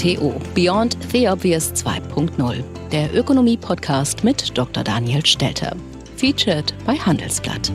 BTO Beyond the Obvious 2.0, der Ökonomie-Podcast mit Dr. Daniel Stelter. Featured bei Handelsblatt.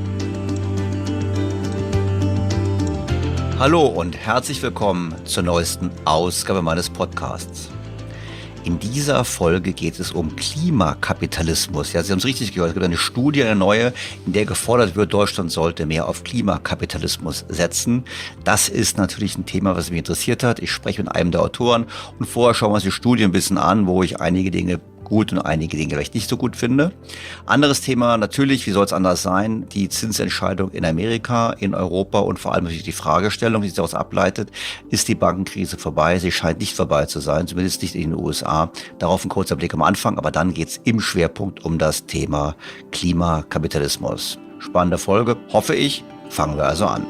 Hallo und herzlich willkommen zur neuesten Ausgabe meines Podcasts. In dieser Folge geht es um Klimakapitalismus. Ja, Sie haben es richtig gehört. Es gibt eine Studie, eine neue, in der gefordert wird, Deutschland sollte mehr auf Klimakapitalismus setzen. Das ist natürlich ein Thema, was mich interessiert hat. Ich spreche mit einem der Autoren und vorher schauen wir uns die Studie ein bisschen an, wo ich einige Dinge gut und einige Dinge vielleicht nicht so gut finde. Anderes Thema natürlich, wie soll es anders sein, die Zinsentscheidung in Amerika, in Europa und vor allem natürlich die Fragestellung, die sich daraus ableitet, ist die Bankenkrise vorbei? Sie scheint nicht vorbei zu sein, zumindest nicht in den USA. Darauf ein kurzer Blick am Anfang, aber dann geht es im Schwerpunkt um das Thema Klimakapitalismus. Spannende Folge, hoffe ich. Fangen wir also an.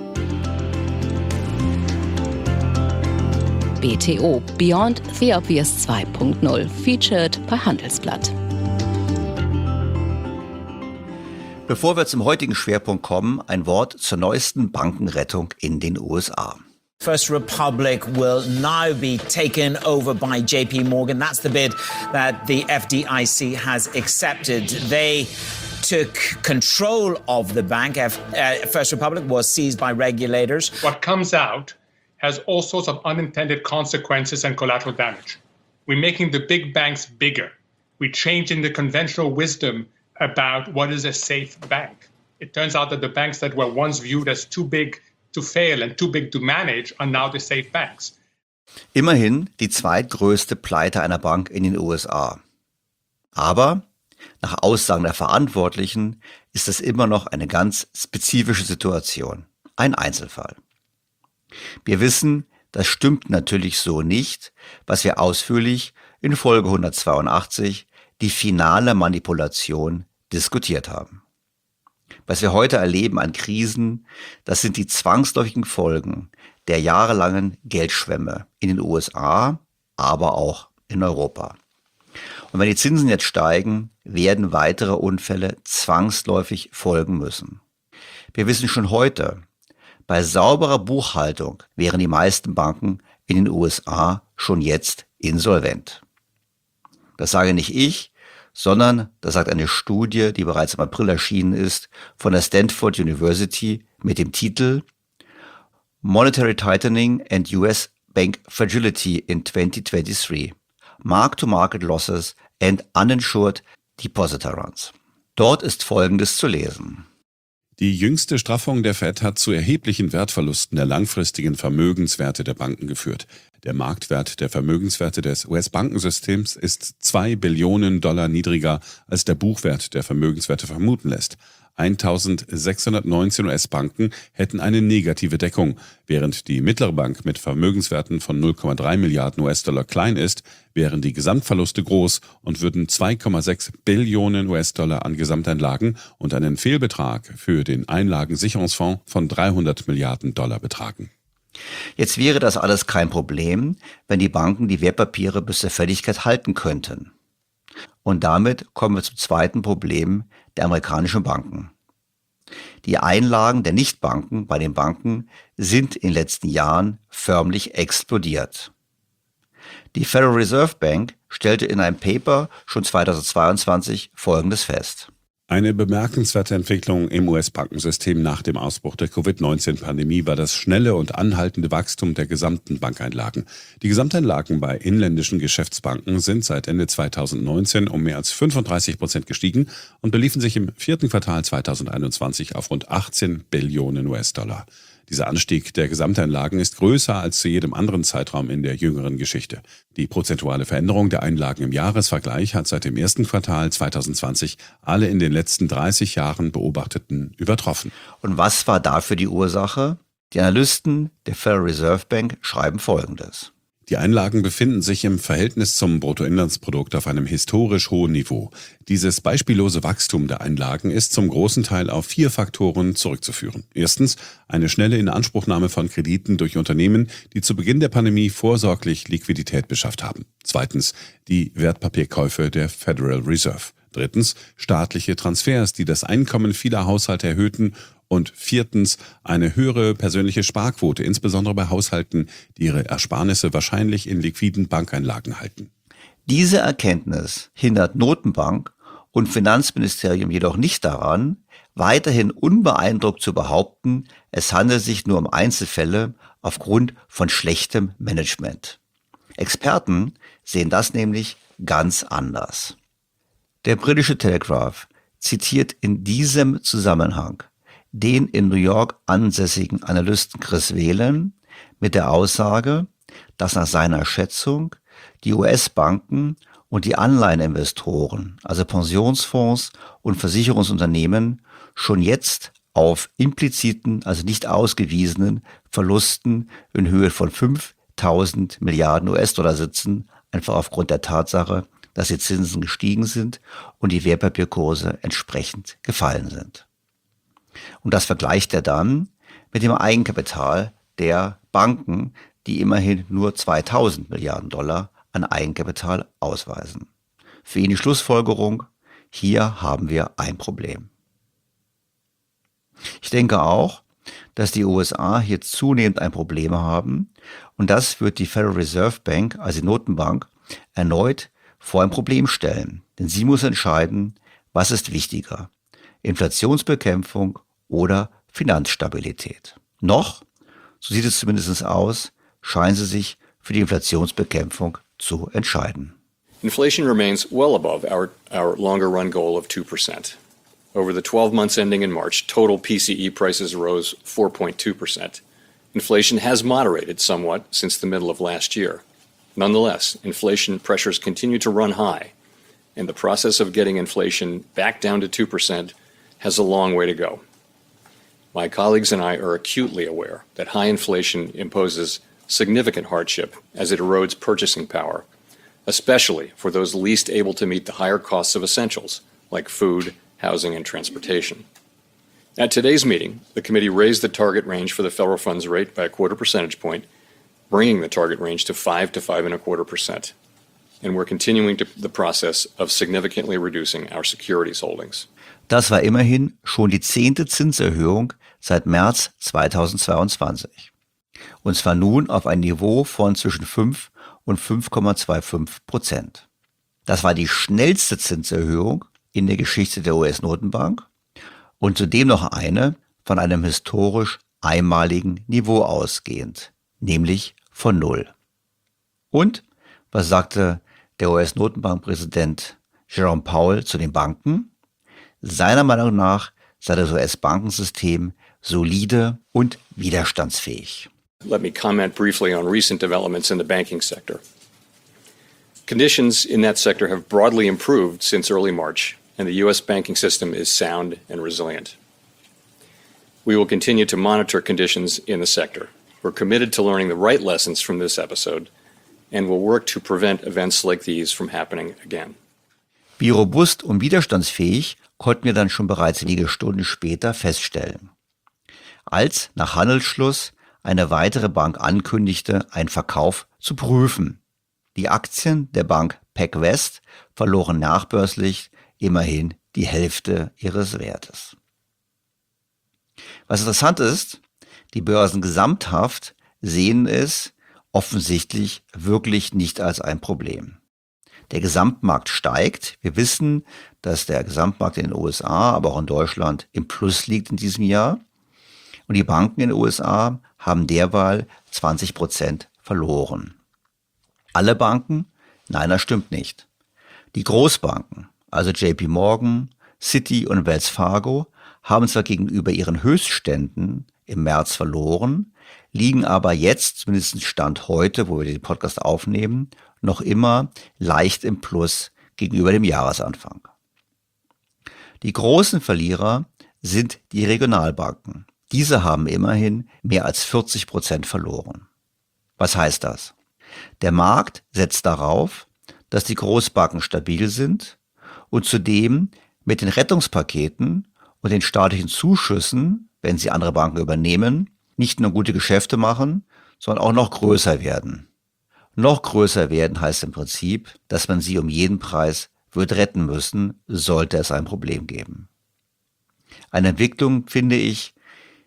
BTO Beyond the Obvious 2.0, featured bei Handelsblatt. Bevor wir zum heutigen Schwerpunkt kommen, ein Wort zur neuesten Bankenrettung in den USA. First Republic will now be taken over by JP Morgan. That's the bid that the FDIC has accepted. They took control of the bank. First Republic was seized by regulators. What comes out has all sorts of unintended consequences and collateral damage. We're making the big banks bigger. We're changing the conventional wisdom about what is a safe bank. It turns out that the banks that were once viewed as too big to fail and too big to manage are now the safe banks. Immerhin die zweitgrößte Pleite einer Bank in den USA. Aber nach Aussagen der Verantwortlichen ist es immer noch eine ganz spezifische Situation, ein Einzelfall. Wir wissen, das stimmt natürlich so nicht, was wir ausführlich in Folge 182, die finale Manipulation, diskutiert haben. Was wir heute erleben an Krisen, das sind die zwangsläufigen Folgen der jahrelangen Geldschwemme in den USA, aber auch in Europa. Und wenn die Zinsen jetzt steigen, werden weitere Unfälle zwangsläufig folgen müssen. Wir wissen schon heute, bei sauberer Buchhaltung wären die meisten Banken in den USA schon jetzt insolvent. Das sage nicht ich, sondern das sagt eine Studie, die bereits im April erschienen ist, von der Stanford University mit dem Titel Monetary Tightening and US Bank Fragility in 2023. Mark-to-Market Losses and Uninsured Depositor Runs. Dort ist Folgendes zu lesen. Die jüngste Straffung der Fed hat zu erheblichen Wertverlusten der langfristigen Vermögenswerte der Banken geführt. Der Marktwert der Vermögenswerte des US-Bankensystems ist $2 Billionen niedriger, als der Buchwert der Vermögenswerte vermuten lässt. 1.619 US-Banken hätten eine negative Deckung. Während die mittlere Bank mit Vermögenswerten von 0,3 Milliarden US-Dollar klein ist, wären die Gesamtverluste groß und würden 2,6 Billionen US-Dollar an Gesamteinlagen und einen Fehlbetrag für den Einlagensicherungsfonds von 300 Milliarden Dollar betragen. Jetzt wäre das alles kein Problem, wenn die Banken die Wertpapiere bis zur Fälligkeit halten könnten. Und damit kommen wir zum zweiten Problem der amerikanischen Banken. Die Einlagen der Nichtbanken bei den Banken sind in den letzten Jahren förmlich explodiert. Die Federal Reserve Bank stellte in einem Paper schon 2022 Folgendes fest. Eine bemerkenswerte Entwicklung im US-Bankensystem nach dem Ausbruch der Covid-19-Pandemie war das schnelle und anhaltende Wachstum der gesamten Bankeinlagen. Die Gesamteinlagen bei inländischen Geschäftsbanken sind seit Ende 2019 um mehr als 35% gestiegen und beliefen sich im vierten Quartal 2021 auf rund 18 Billionen US-Dollar. Dieser Anstieg der Gesamteinlagen ist größer als zu jedem anderen Zeitraum in der jüngeren Geschichte. Die prozentuale Veränderung der Einlagen im Jahresvergleich hat seit dem ersten Quartal 2020 alle in den letzten 30 Jahren beobachteten übertroffen. Und was war dafür die Ursache? Die Analysten der Federal Reserve Bank schreiben Folgendes. Die Einlagen befinden sich im Verhältnis zum Bruttoinlandsprodukt auf einem historisch hohen Niveau. Dieses beispiellose Wachstum der Einlagen ist zum großen Teil auf 4 Faktoren zurückzuführen. Erstens, eine schnelle Inanspruchnahme von Krediten durch Unternehmen, die zu Beginn der Pandemie vorsorglich Liquidität beschafft haben. Zweitens, die Wertpapierkäufe der Federal Reserve. Drittens, staatliche Transfers, die das Einkommen vieler Haushalte erhöhten Und viertens, eine höhere persönliche Sparquote, insbesondere bei Haushalten, die ihre Ersparnisse wahrscheinlich in liquiden Bankeinlagen halten. Diese Erkenntnis hindert Notenbank und Finanzministerium jedoch nicht daran, weiterhin unbeeindruckt zu behaupten, es handelt sich nur um Einzelfälle aufgrund von schlechtem Management. Experten sehen das nämlich ganz anders. Der britische Telegraph zitiert in diesem Zusammenhang den in New York ansässigen Analysten Chris Whelan mit der Aussage, dass nach seiner Schätzung die US-Banken und die Anleiheninvestoren, also Pensionsfonds und Versicherungsunternehmen, schon jetzt auf impliziten, also nicht ausgewiesenen Verlusten in Höhe von 5.000 Milliarden US-Dollar sitzen, einfach aufgrund der Tatsache, dass die Zinsen gestiegen sind und die Wertpapierkurse entsprechend gefallen sind. Und das vergleicht er dann mit dem Eigenkapital der Banken, die immerhin nur 2.000 Milliarden Dollar an Eigenkapital ausweisen. Für ihn die Schlussfolgerung, hier haben wir ein Problem. Ich denke auch, dass die USA hier zunehmend ein Problem haben und das wird die Federal Reserve Bank, also die Notenbank, erneut vor ein Problem stellen. Denn sie muss entscheiden, was ist wichtiger, Inflationsbekämpfung oder Finanzstabilität. Noch, so sieht es zumindest aus, scheinen sie sich für die Inflationsbekämpfung zu entscheiden. Inflation remains well above our longer run goal of 2%. Over the 12 months ending in March, total PCE prices rose 4.2%. Inflation has moderated somewhat since the middle of last year. Nonetheless, inflation pressures continue to run high, and the process of getting inflation back down to 2% has a long way to go. My colleagues and I are acutely aware that high inflation imposes significant hardship as it erodes purchasing power, especially for those least able to meet the higher costs of essentials like food, housing, and transportation. At today's meeting, the committee raised the target range for the federal funds rate by a quarter percentage point, bringing the target range to 5 to 5.25%. And we're continuing the process of significantly reducing our securities holdings. Das war immerhin schon die 10. Zinserhöhung seit März 2022. Und zwar nun auf ein Niveau von zwischen 5 und 5,25%. Das war die schnellste Zinserhöhung in der Geschichte der US-Notenbank und zudem noch eine von einem historisch einmaligen Niveau ausgehend, nämlich von 0. Und was sagte der US-Notenbankpräsident Jerome Powell zu den Banken? Seiner Meinung nach sei das US-Bankensystem solide und widerstandsfähig. Let me comment briefly on recent developments in the banking sector. Conditions in that sector have broadly improved since early March, and the U.S. banking system is sound and resilient. We will continue to monitor conditions in the sector. We're committed to learning the right lessons from this episode, and will work to prevent events like these from happening again. Wie robust und widerstandsfähig konnten wir dann schon bereits wenige Stunden später feststellen, als nach Handelsschluss eine weitere Bank ankündigte, einen Verkauf zu prüfen. Die Aktien der Bank PacWest verloren nachbörslich immerhin die Hälfte ihres Wertes. Was interessant ist, die Börsen gesamthaft sehen es offensichtlich wirklich nicht als ein Problem. Der Gesamtmarkt steigt. Wir wissen, dass der Gesamtmarkt in den USA, aber auch in Deutschland im Plus liegt in diesem Jahr. Und die Banken in den USA haben derweil 20% verloren. Alle Banken? Nein, das stimmt nicht. Die Großbanken, also JP Morgan, Citi und Wells Fargo, haben zwar gegenüber ihren Höchstständen im März verloren, liegen aber jetzt, zumindest Stand heute, wo wir den Podcast aufnehmen, noch immer leicht im Plus gegenüber dem Jahresanfang. Die großen Verlierer sind die Regionalbanken. Diese haben immerhin mehr als 40% verloren. Was heißt das? Der Markt setzt darauf, dass die Großbanken stabil sind und zudem mit den Rettungspaketen und den staatlichen Zuschüssen, wenn sie andere Banken übernehmen, nicht nur gute Geschäfte machen, sondern auch noch größer werden. Noch größer werden heißt im Prinzip, dass man sie um jeden Preis wird retten müssen, sollte es ein Problem geben. Eine Entwicklung, finde ich,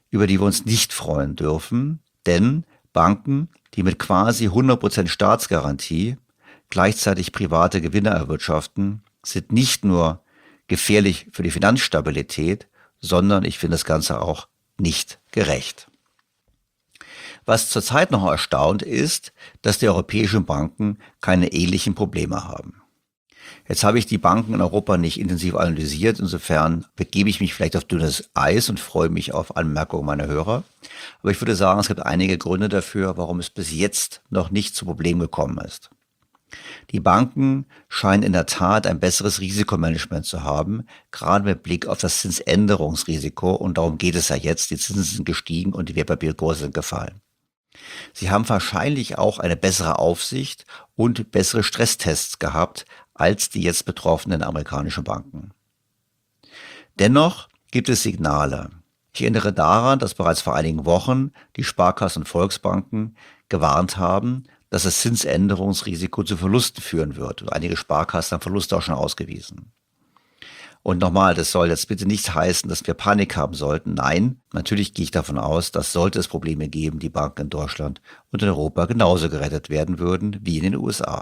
über die wir uns nicht freuen dürfen, denn Banken, die mit quasi 100% Staatsgarantie gleichzeitig private Gewinne erwirtschaften, sind nicht nur gefährlich für die Finanzstabilität, sondern ich finde das Ganze auch nicht gerecht. Was zurzeit noch erstaunt ist, dass die europäischen Banken keine ähnlichen Probleme haben. Jetzt habe ich die Banken in Europa nicht intensiv analysiert, insofern begebe ich mich vielleicht auf dünnes Eis und freue mich auf Anmerkungen meiner Hörer. Aber ich würde sagen, es gibt einige Gründe dafür, warum es bis jetzt noch nicht zu Problemen gekommen ist. Die Banken scheinen in der Tat ein besseres Risikomanagement zu haben, gerade mit Blick auf das Zinsänderungsrisiko, und darum geht es ja jetzt. Die Zinsen sind gestiegen und die Wertpapierkurse sind gefallen. Sie haben wahrscheinlich auch eine bessere Aufsicht und bessere Stresstests gehabt als die jetzt betroffenen amerikanischen Banken. Dennoch gibt es Signale. Ich erinnere daran, dass bereits vor einigen Wochen die Sparkassen und Volksbanken gewarnt haben, dass das Zinsänderungsrisiko zu Verlusten führen wird. Und einige Sparkassen haben Verluste auch schon ausgewiesen. Und nochmal, das soll jetzt bitte nicht heißen, dass wir Panik haben sollten. Nein, natürlich gehe ich davon aus, dass sollte es Probleme geben, die Banken in Deutschland und in Europa genauso gerettet werden würden wie in den USA.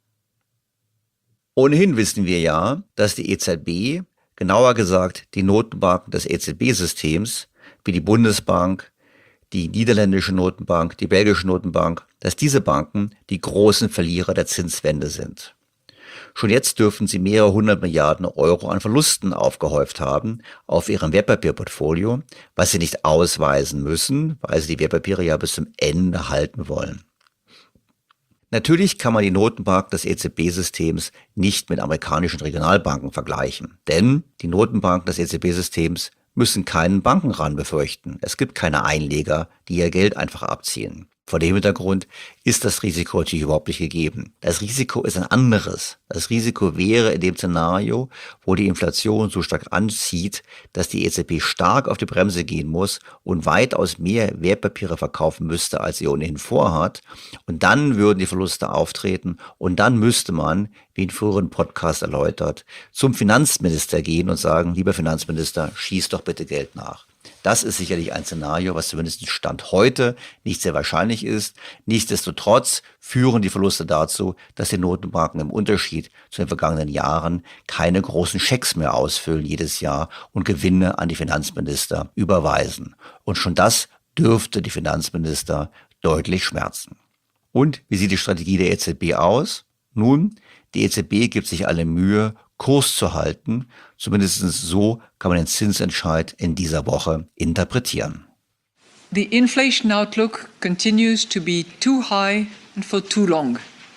Ohnehin wissen wir ja, dass die EZB, genauer gesagt die Notenbanken des EZB-Systems, wie die Bundesbank, die niederländische Notenbank, die belgische Notenbank, dass diese Banken die großen Verlierer der Zinswende sind. Schon jetzt dürfen sie mehrere 100 Milliarden Euro an Verlusten aufgehäuft haben auf ihrem Wertpapierportfolio, was sie nicht ausweisen müssen, weil sie die Wertpapiere ja bis zum Ende halten wollen. Natürlich kann man die Notenbank des EZB-Systems nicht mit amerikanischen Regionalbanken vergleichen, denn die Notenbanken des EZB-Systems müssen keinen Bankenrun befürchten. Es gibt keine Einleger, die ihr Geld einfach abziehen. Vor dem Hintergrund ist das Risiko natürlich überhaupt nicht gegeben. Das Risiko ist ein anderes. Das Risiko wäre in dem Szenario, wo die Inflation so stark anzieht, dass die EZB stark auf die Bremse gehen muss und weitaus mehr Wertpapiere verkaufen müsste, als sie ohnehin vorhat. Und dann würden die Verluste auftreten und dann müsste man, wie in früheren Podcast erläutert, zum Finanzminister gehen und sagen, lieber Finanzminister, schieß doch bitte Geld nach. Das ist sicherlich ein Szenario, was zumindest Stand heute nicht sehr wahrscheinlich ist. Nichtsdestotrotz führen die Verluste dazu, dass die Notenbanken im Unterschied zu den vergangenen Jahren keine großen Schecks mehr ausfüllen jedes Jahr und Gewinne an die Finanzminister überweisen. Und schon das dürfte die Finanzminister deutlich schmerzen. Und wie sieht die Strategie der EZB aus? Nun, die EZB gibt sich alle Mühe, Kurs zu halten. Zumindest so kann man den Zinsentscheid in dieser Woche interpretieren. The inflation outlook continues to be too high and for too long.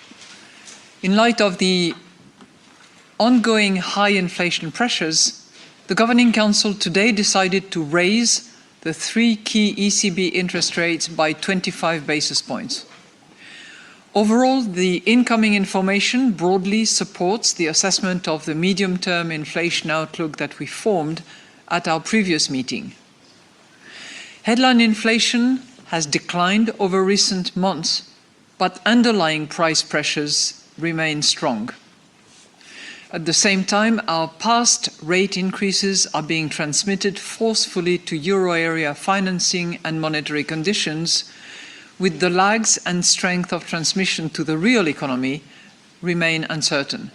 In light of the ongoing high inflation pressures, the Governing Council today decided to raise the three key ECB interest rates by 25 basis points. Overall, the incoming information broadly supports the assessment of the medium-term inflation outlook that we formed at our previous meeting. Headline inflation has declined over recent months, but underlying price pressures remain strong. At the same time, our past rate increases are being transmitted forcefully to euro area financing and monetary conditions, with the lags and strength of transmission to the real economy remain uncertain.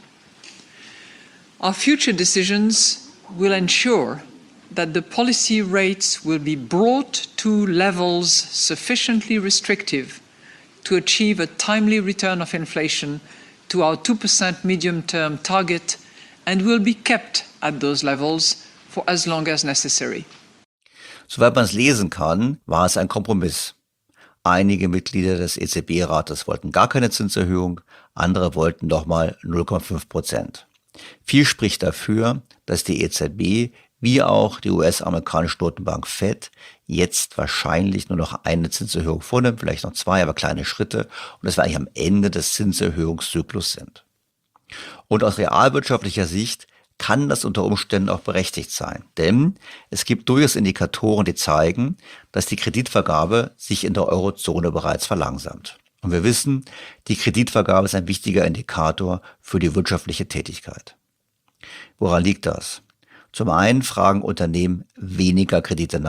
Our future decisions will ensure that the policy rates will be brought to levels sufficiently restrictive to achieve a timely return of inflation to our 2% medium-term target and will be kept at those levels for as long as necessary. Soweit man es lesen kann, war es ein Kompromiss. Einige Mitglieder des EZB-Rates wollten gar keine Zinserhöhung, andere wollten nochmal 0,5%. Viel spricht dafür, dass die EZB wie auch die US-amerikanische Notenbank Fed jetzt wahrscheinlich nur noch eine Zinserhöhung vornimmt, vielleicht noch zwei, aber kleine Schritte, und dass wir eigentlich am Ende des Zinserhöhungszyklus sind. Und aus realwirtschaftlicher Sicht kann das unter Umständen auch berechtigt sein. Denn es gibt durchaus Indikatoren, die zeigen, dass die Kreditvergabe sich in der Eurozone bereits verlangsamt. Und wir wissen, die Kreditvergabe ist ein wichtiger Indikator für die wirtschaftliche Tätigkeit. Woran liegt das? Zum einen fragen Unternehmen weniger Kredite nach,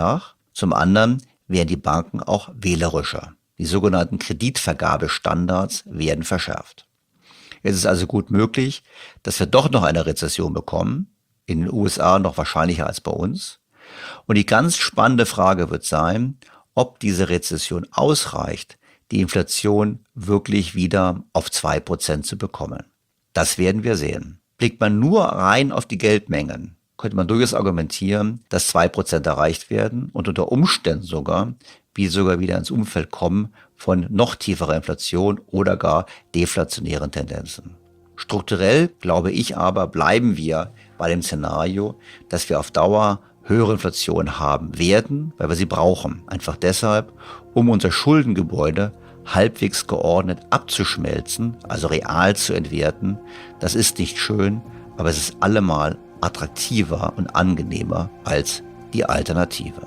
Zum anderen werden die Banken auch wählerischer. Die sogenannten Kreditvergabestandards werden verschärft. Es ist also gut möglich, dass wir doch noch eine Rezession bekommen, in den USA noch wahrscheinlicher als bei uns. Und die ganz spannende Frage wird sein, ob diese Rezession ausreicht, die Inflation wirklich wieder auf 2% zu bekommen. Das werden wir sehen. Blickt man nur rein auf die Geldmengen, könnte man durchaus argumentieren, dass 2% erreicht werden und unter Umständen sogar wieder ins Umfeld kommen von noch tieferer Inflation oder gar deflationären Tendenzen. Strukturell, glaube ich aber, bleiben wir bei dem Szenario, dass wir auf Dauer höhere Inflation haben werden, weil wir sie brauchen. Einfach deshalb, um unser Schuldengebäude halbwegs geordnet abzuschmelzen, also real zu entwerten. Das ist nicht schön, aber es ist allemal attraktiver und angenehmer als die Alternative.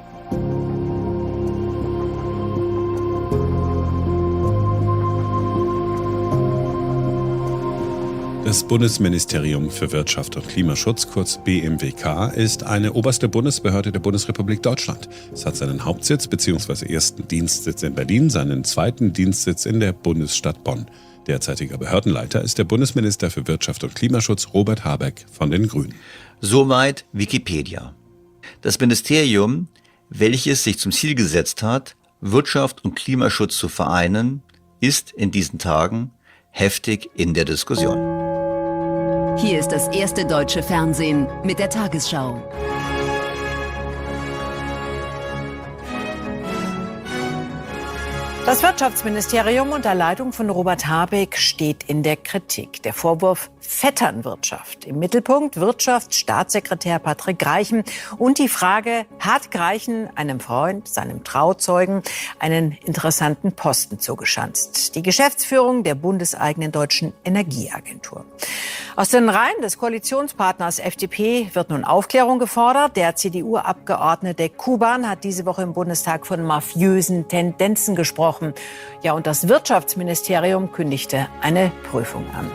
Das Bundesministerium für Wirtschaft und Klimaschutz, kurz BMWK, ist eine oberste Bundesbehörde der Bundesrepublik Deutschland. Es hat seinen Hauptsitz bzw. ersten Dienstsitz in Berlin, seinen zweiten Dienstsitz in der Bundesstadt Bonn. Derzeitiger Behördenleiter ist der Bundesminister für Wirtschaft und Klimaschutz Robert Habeck von den Grünen. Soweit Wikipedia. Das Ministerium, welches sich zum Ziel gesetzt hat, Wirtschaft und Klimaschutz zu vereinen, ist in diesen Tagen heftig in der Diskussion. Hier ist das erste deutsche Fernsehen mit der Tagesschau. Das Wirtschaftsministerium unter Leitung von Robert Habeck steht in der Kritik. Der Vorwurf Vetternwirtschaft. Im Mittelpunkt Wirtschaftsstaatssekretär Patrick Greichen und die Frage, hat Greichen einem Freund, seinem Trauzeugen, einen interessanten Posten zugeschanzt? Die Geschäftsführung der bundeseigenen Deutschen Energieagentur. Aus den Reihen des Koalitionspartners FDP wird nun Aufklärung gefordert. Der CDU-Abgeordnete Kuban hat diese Woche im Bundestag von mafiösen Tendenzen gesprochen. Ja, und das Wirtschaftsministerium kündigte eine Prüfung an.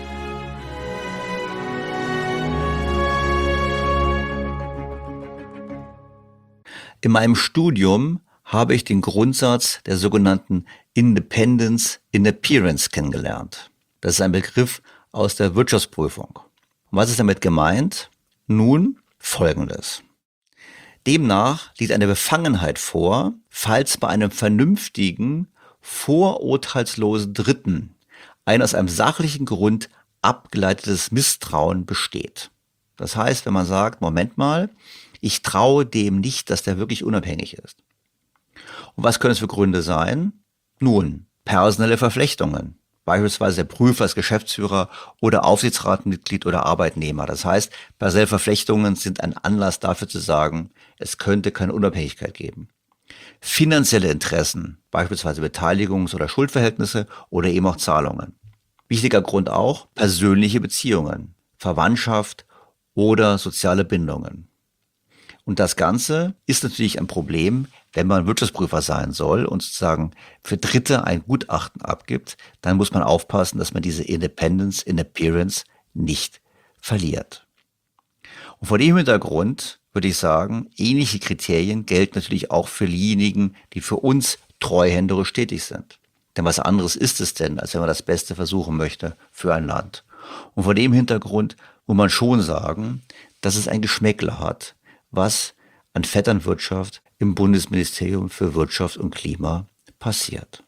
In meinem Studium habe ich den Grundsatz der sogenannten Independence in Appearance kennengelernt. Das ist ein Begriff aus der Wirtschaftsprüfung. Und was ist damit gemeint? Nun Folgendes. Demnach liegt eine Befangenheit vor, falls bei einem vernünftigen, vorurteilslosen Dritten ein aus einem sachlichen Grund abgeleitetes Misstrauen besteht. Das heißt, wenn man sagt, Moment mal, ich traue dem nicht, dass der wirklich unabhängig ist. Und was können es für Gründe sein? Nun, personelle Verflechtungen. Beispielsweise der Prüfer als Geschäftsführer oder Aufsichtsratmitglied oder Arbeitnehmer. Das heißt, personelle Verflechtungen sind ein Anlass dafür zu sagen, es könnte keine Unabhängigkeit geben. Finanzielle Interessen, beispielsweise Beteiligungs- oder Schuldverhältnisse oder eben auch Zahlungen. Wichtiger Grund auch persönliche Beziehungen, Verwandtschaft oder soziale Bindungen. Und das Ganze ist natürlich ein Problem, wenn man Wirtschaftsprüfer sein soll und sozusagen für Dritte ein Gutachten abgibt, dann muss man aufpassen, dass man diese Independence in Appearance nicht verliert. Und vor dem Hintergrund würde ich sagen, ähnliche Kriterien gelten natürlich auch für diejenigen, die für uns treuhänderisch tätig sind. Denn was anderes ist es denn, als wenn man das Beste versuchen möchte für ein Land. Und vor dem Hintergrund muss man schon sagen, dass es ein Geschmäckle hat, was an Vetternwirtschaft im Bundesministerium für Wirtschaft und Klima passiert.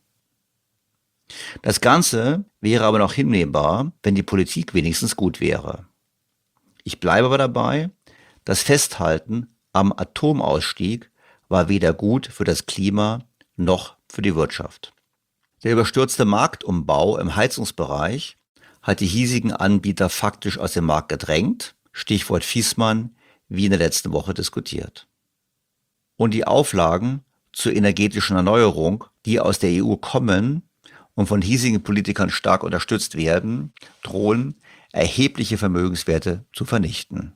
Das Ganze wäre aber noch hinnehmbar, wenn die Politik wenigstens gut wäre. Ich bleibe aber dabei, das Festhalten am Atomausstieg war weder gut für das Klima noch für die Wirtschaft. Der überstürzte Marktumbau im Heizungsbereich hat die hiesigen Anbieter faktisch aus dem Markt gedrängt, Stichwort Viessmann, wie in der letzten Woche diskutiert. Und die Auflagen zur energetischen Erneuerung, die aus der EU kommen und von hiesigen Politikern stark unterstützt werden, drohen erhebliche Vermögenswerte zu vernichten.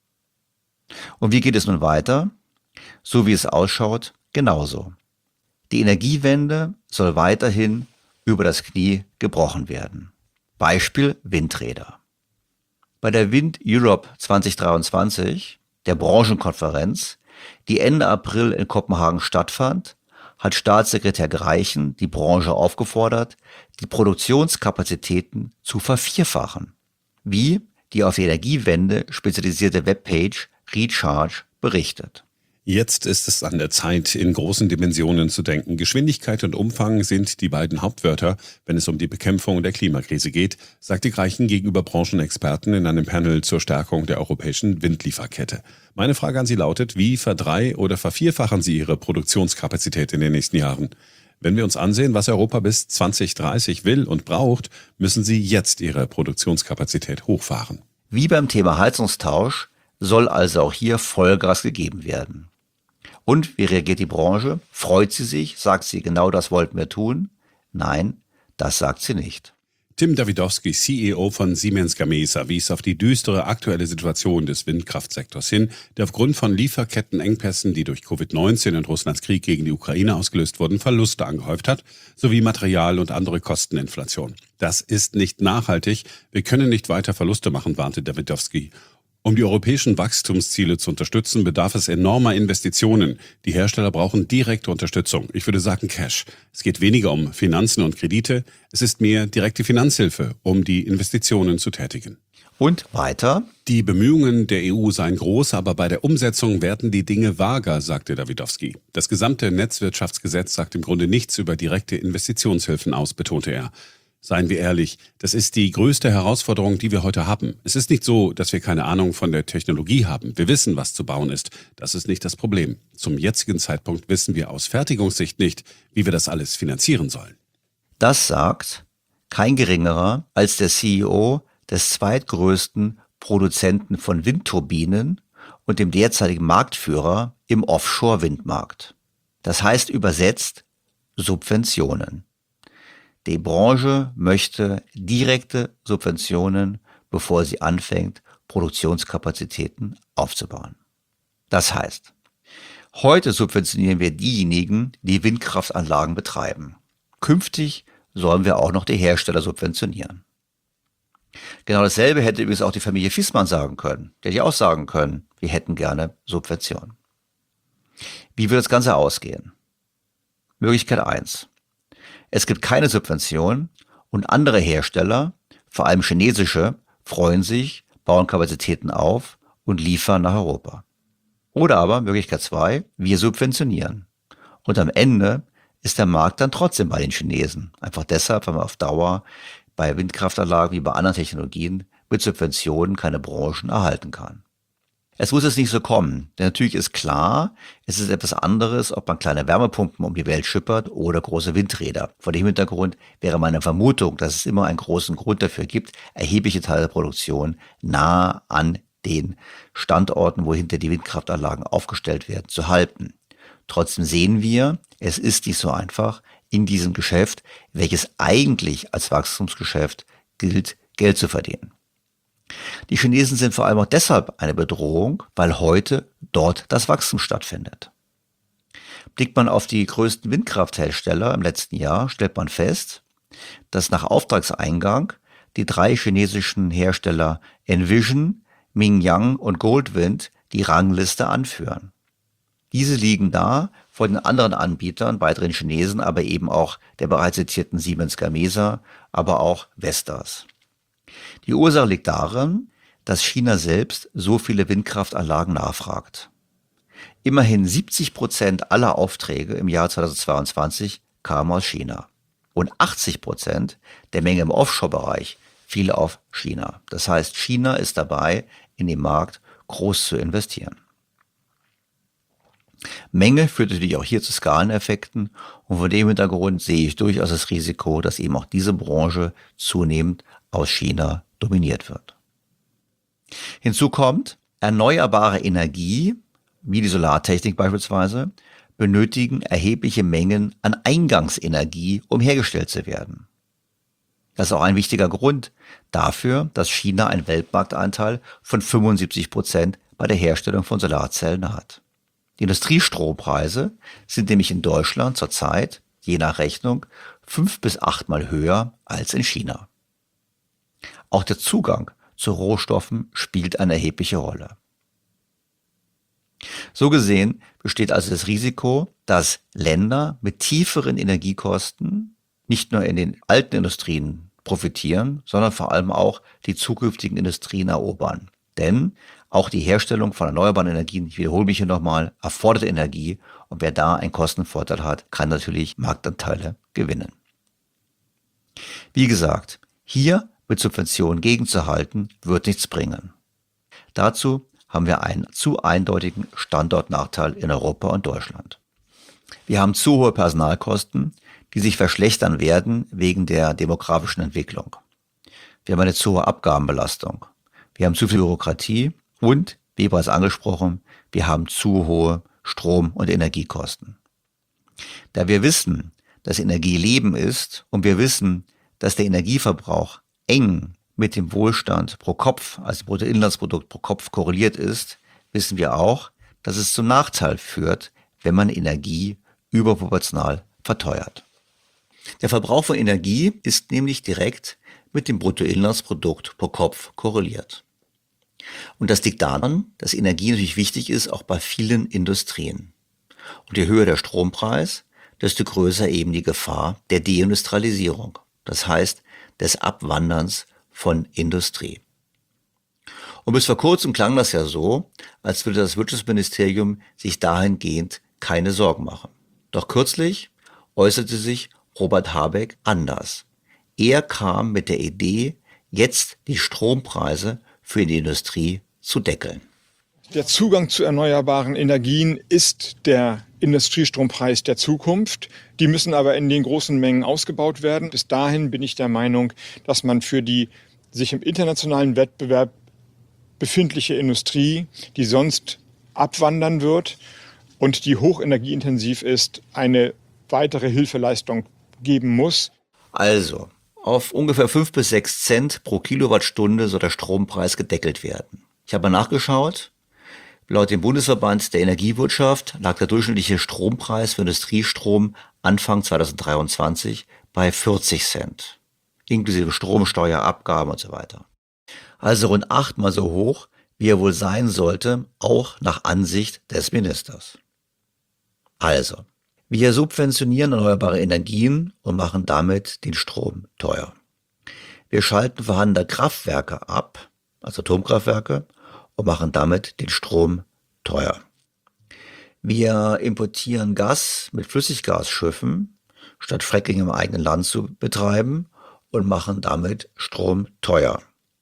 Und wie geht es nun weiter? So wie es ausschaut, genauso. Die Energiewende soll weiterhin über das Knie gebrochen werden. Beispiel Windräder. Bei der Wind Europe 2023, der Branchenkonferenz, die Ende April in Kopenhagen stattfand, hat Staatssekretär Greichen die Branche aufgefordert, die Produktionskapazitäten zu vervierfachen, wie die auf die Energiewende spezialisierte Webpage Recharge berichtet. Jetzt ist es an der Zeit, in großen Dimensionen zu denken. Geschwindigkeit und Umfang sind die beiden Hauptwörter, wenn es um die Bekämpfung der Klimakrise geht, sagte Greichen gegenüber Branchenexperten in einem Panel zur Stärkung der europäischen Windlieferkette. Meine Frage an Sie lautet, wie verdrei- oder vervierfachen Sie Ihre Produktionskapazität in den nächsten Jahren? Wenn wir uns ansehen, was Europa bis 2030 will und braucht, müssen Sie jetzt Ihre Produktionskapazität hochfahren. Wie beim Thema Heizungstausch soll also auch hier Vollgas gegeben werden. Und wie reagiert die Branche? Freut sie sich? Sagt sie, genau das wollten wir tun? Nein, das sagt sie nicht. Tim Davidowski, CEO von Siemens Gamesa, wies auf die düstere aktuelle Situation des Windkraftsektors hin, der aufgrund von Lieferkettenengpässen, die durch Covid-19 und Russlands Krieg gegen die Ukraine ausgelöst wurden, Verluste angehäuft hat, sowie Material- und andere Kosteninflation. Das ist nicht nachhaltig. Wir können nicht weiter Verluste machen, warnte Davidowski. Um die europäischen Wachstumsziele zu unterstützen, bedarf es enormer Investitionen. Die Hersteller brauchen direkte Unterstützung. Ich würde sagen Cash. Es geht weniger um Finanzen und Kredite. Es ist mehr direkte Finanzhilfe, um die Investitionen zu tätigen. Und weiter? Die Bemühungen der EU seien groß, aber bei der Umsetzung werden die Dinge vager, sagte Davidowski. Das gesamte Netzwirtschaftsgesetz sagt im Grunde nichts über direkte Investitionshilfen aus, betonte er. Seien wir ehrlich, das ist die größte Herausforderung, die wir heute haben. Es ist nicht so, dass wir keine Ahnung von der Technologie haben. Wir wissen, was zu bauen ist. Das ist nicht das Problem. Zum jetzigen Zeitpunkt wissen wir aus Fertigungssicht nicht, wie wir das alles finanzieren sollen. Das sagt kein geringerer als der CEO des zweitgrößten Produzenten von Windturbinen und dem derzeitigen Marktführer im Offshore-Windmarkt. Das heißt übersetzt Subventionen. Die Branche möchte direkte Subventionen, bevor sie anfängt, Produktionskapazitäten aufzubauen. Das heißt, heute subventionieren wir diejenigen, die Windkraftanlagen betreiben. Künftig sollen wir auch noch die Hersteller subventionieren. Genau dasselbe hätte übrigens auch die Familie Viessmann sagen können. Die hätte auch sagen können, wir hätten gerne Subventionen. Wie wird das Ganze ausgehen? Möglichkeit 1. Es gibt keine Subvention und andere Hersteller, vor allem chinesische, freuen sich, bauen Kapazitäten auf und liefern nach Europa. Oder aber Möglichkeit 2, wir subventionieren. Und am Ende ist der Markt dann trotzdem bei den Chinesen. Einfach deshalb, weil man auf Dauer bei Windkraftanlagen wie bei anderen Technologien mit Subventionen keine Branchen erhalten kann. Es muss jetzt nicht so kommen, denn natürlich ist klar, es ist etwas anderes, ob man kleine Wärmepumpen um die Welt schippert oder große Windräder. Vor dem Hintergrund wäre meine Vermutung, dass es immer einen großen Grund dafür gibt, erhebliche Teile der Produktion nah an den Standorten, wo hinter die Windkraftanlagen aufgestellt werden, zu halten. Trotzdem sehen wir, es ist nicht so einfach, in diesem Geschäft, welches eigentlich als Wachstumsgeschäft gilt, Geld zu verdienen. Die Chinesen sind vor allem auch deshalb eine Bedrohung, weil heute dort das Wachstum stattfindet. Blickt man auf die größten Windkrafthersteller im letzten Jahr, stellt man fest, dass nach Auftragseingang die 3 chinesischen Hersteller Envision, Mingyang und Goldwind die Rangliste anführen. Diese liegen da vor den anderen Anbietern, weiteren Chinesen, aber eben auch der bereits zitierten Siemens Gamesa, aber auch Vestas. Die Ursache liegt darin, dass China selbst so viele Windkraftanlagen nachfragt. Immerhin 70% aller Aufträge im Jahr 2022 kamen aus China. Und 80% der Menge im Offshore-Bereich fiel auf China. Das heißt, China ist dabei, in den Markt groß zu investieren. Menge führt natürlich auch hier zu Skaleneffekten und vor dem Hintergrund sehe ich durchaus das Risiko, dass eben auch diese Branche zunehmend aus China dominiert wird. Hinzu kommt, erneuerbare Energie, wie die Solartechnik beispielsweise, benötigen erhebliche Mengen an Eingangsenergie, um hergestellt zu werden. Das ist auch ein wichtiger Grund dafür, dass China einen Weltmarktanteil von 75% bei der Herstellung von Solarzellen hat. Die Industriestrompreise sind nämlich in Deutschland zurzeit, je nach Rechnung, 5 bis 8 Mal höher als in China. Auch der Zugang zu Rohstoffen spielt eine erhebliche Rolle. So gesehen besteht also das Risiko, dass Länder mit tieferen Energiekosten nicht nur in den alten Industrien profitieren, sondern vor allem auch die zukünftigen Industrien erobern. Denn auch die Herstellung von erneuerbaren Energien, ich wiederhole mich hier nochmal, erfordert Energie, und wer da einen Kostenvorteil hat, kann natürlich Marktanteile gewinnen. Wie gesagt, hier mit Subventionen gegenzuhalten, wird nichts bringen. Dazu haben wir einen zu eindeutigen Standortnachteil in Europa und Deutschland. Wir haben zu hohe Personalkosten, die sich verschlechtern werden wegen der demografischen Entwicklung. Wir haben eine zu hohe Abgabenbelastung. Wir haben zu viel Bürokratie und, wie bereits angesprochen, wir haben zu hohe Strom- und Energiekosten. Da wir wissen, dass Energie Leben ist und wir wissen, dass der Energieverbrauch eng mit dem Wohlstand pro Kopf, also dem Bruttoinlandsprodukt pro Kopf korreliert ist, wissen wir auch, dass es zum Nachteil führt, wenn man Energie überproportional verteuert. Der Verbrauch von Energie ist nämlich direkt mit dem Bruttoinlandsprodukt pro Kopf korreliert. Und das liegt daran, dass Energie natürlich wichtig ist, auch bei vielen Industrien. Und je höher der Strompreis, desto größer eben die Gefahr der Deindustrialisierung, das heißt des Abwanderns von Industrie. Und bis vor kurzem klang das ja so, als würde das Wirtschaftsministerium sich dahingehend keine Sorgen machen. Doch kürzlich äußerte sich Robert Habeck anders. Er kam mit der Idee, jetzt die Strompreise für die Industrie zu deckeln. Der Zugang zu erneuerbaren Energien ist der Industriestrompreis der Zukunft. Die müssen aber in den großen Mengen ausgebaut werden. Bis dahin bin ich der Meinung, dass man für die sich im internationalen Wettbewerb befindliche Industrie, die sonst abwandern wird und die hochenergieintensiv ist, eine weitere Hilfeleistung geben muss. Also, auf ungefähr 5 bis 6 Cent pro Kilowattstunde soll der Strompreis gedeckelt werden. Ich habe nachgeschaut. Laut dem Bundesverband der Energiewirtschaft lag der durchschnittliche Strompreis für Industriestrom Anfang 2023 bei 40 Cent. Inklusive Stromsteuer, Abgaben und so weiter. Also rund 8-mal so hoch, wie er wohl sein sollte, auch nach Ansicht des Ministers. Also, wir subventionieren erneuerbare Energien und machen damit den Strom teuer. Wir schalten vorhandene Kraftwerke ab, also Atomkraftwerke, und machen damit den Strom teuer. Wir importieren Gas mit Flüssiggasschiffen, statt Fracking im eigenen Land zu betreiben, und machen damit Strom teuer.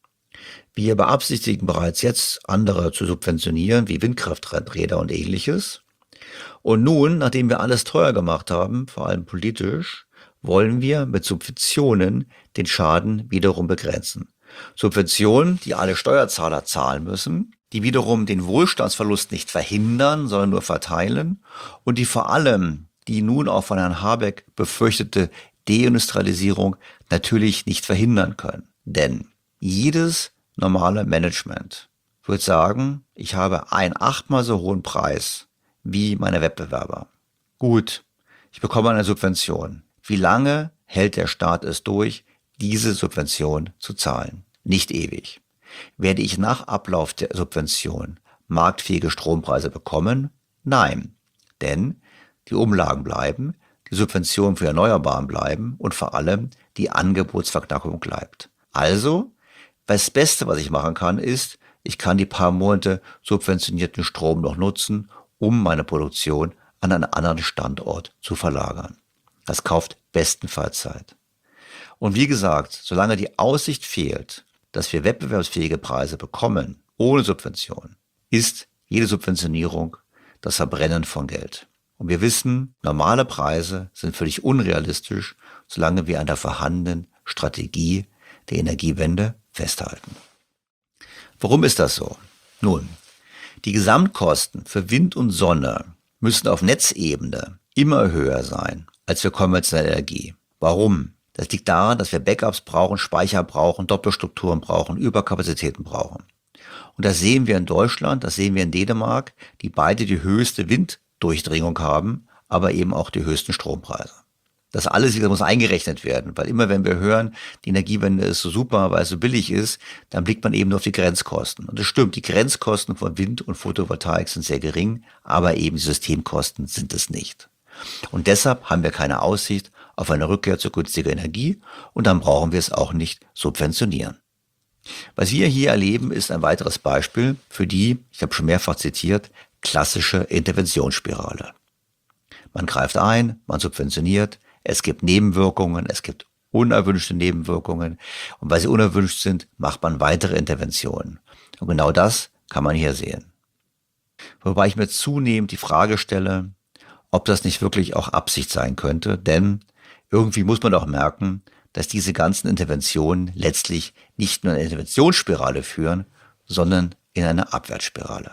Wir beabsichtigen bereits jetzt, andere zu subventionieren, wie Windkrafträder und ähnliches. Und nun, nachdem wir alles teuer gemacht haben, vor allem politisch, wollen wir mit Subventionen den Schaden wiederum begrenzen. Subventionen, die alle Steuerzahler zahlen müssen, die wiederum den Wohlstandsverlust nicht verhindern, sondern nur verteilen und die vor allem die nun auch von Herrn Habeck befürchtete Deindustrialisierung natürlich nicht verhindern können. Denn jedes normale Management wird sagen, ich habe einen 8-mal so hohen Preis wie meine Wettbewerber. Gut, ich bekomme eine Subvention. Wie lange hält der Staat es durch, diese Subvention zu zahlen? Nicht ewig. Werde ich nach Ablauf der Subvention marktfähige Strompreise bekommen? Nein, denn die Umlagen bleiben, die Subventionen für Erneuerbaren bleiben und vor allem die Angebotsverknappung bleibt. Also, das Beste, was ich machen kann, ist, ich kann die paar Monate subventionierten Strom noch nutzen, um meine Produktion an einen anderen Standort zu verlagern. Das kauft bestenfalls Zeit. Und wie gesagt, solange die Aussicht fehlt, dass wir wettbewerbsfähige Preise bekommen, ohne Subvention, ist jede Subventionierung das Verbrennen von Geld. Und wir wissen, normale Preise sind völlig unrealistisch, solange wir an der vorhandenen Strategie der Energiewende festhalten. Warum ist das so? Nun, die Gesamtkosten für Wind und Sonne müssen auf Netzebene immer höher sein als für konventionelle Energie. Warum? Das liegt daran, dass wir Backups brauchen, Speicher brauchen, Doppelstrukturen brauchen, Überkapazitäten brauchen. Und das sehen wir in Deutschland, das sehen wir in Dänemark, die beide die höchste Winddurchdringung haben, aber eben auch die höchsten Strompreise. Das alles wieder muss eingerechnet werden, weil immer wenn wir hören, die Energiewende ist so super, weil es so billig ist, dann blickt man eben nur auf die Grenzkosten. Und das stimmt, die Grenzkosten von Wind und Photovoltaik sind sehr gering, aber eben die Systemkosten sind es nicht. Und deshalb haben wir keine Aussicht auf eine Rückkehr zu günstiger Energie und dann brauchen wir es auch nicht subventionieren. Was wir hier erleben, ist ein weiteres Beispiel für die, ich habe schon mehrfach zitiert, klassische Interventionsspirale. Man greift ein, man subventioniert, es gibt Nebenwirkungen, es gibt unerwünschte Nebenwirkungen und weil sie unerwünscht sind, macht man weitere Interventionen. Und genau das kann man hier sehen. Wobei ich mir zunehmend die Frage stelle, ob das nicht wirklich auch Absicht sein könnte, denn irgendwie muss man doch merken, dass diese ganzen Interventionen letztlich nicht nur eine Interventionsspirale führen, sondern in eine Abwärtsspirale.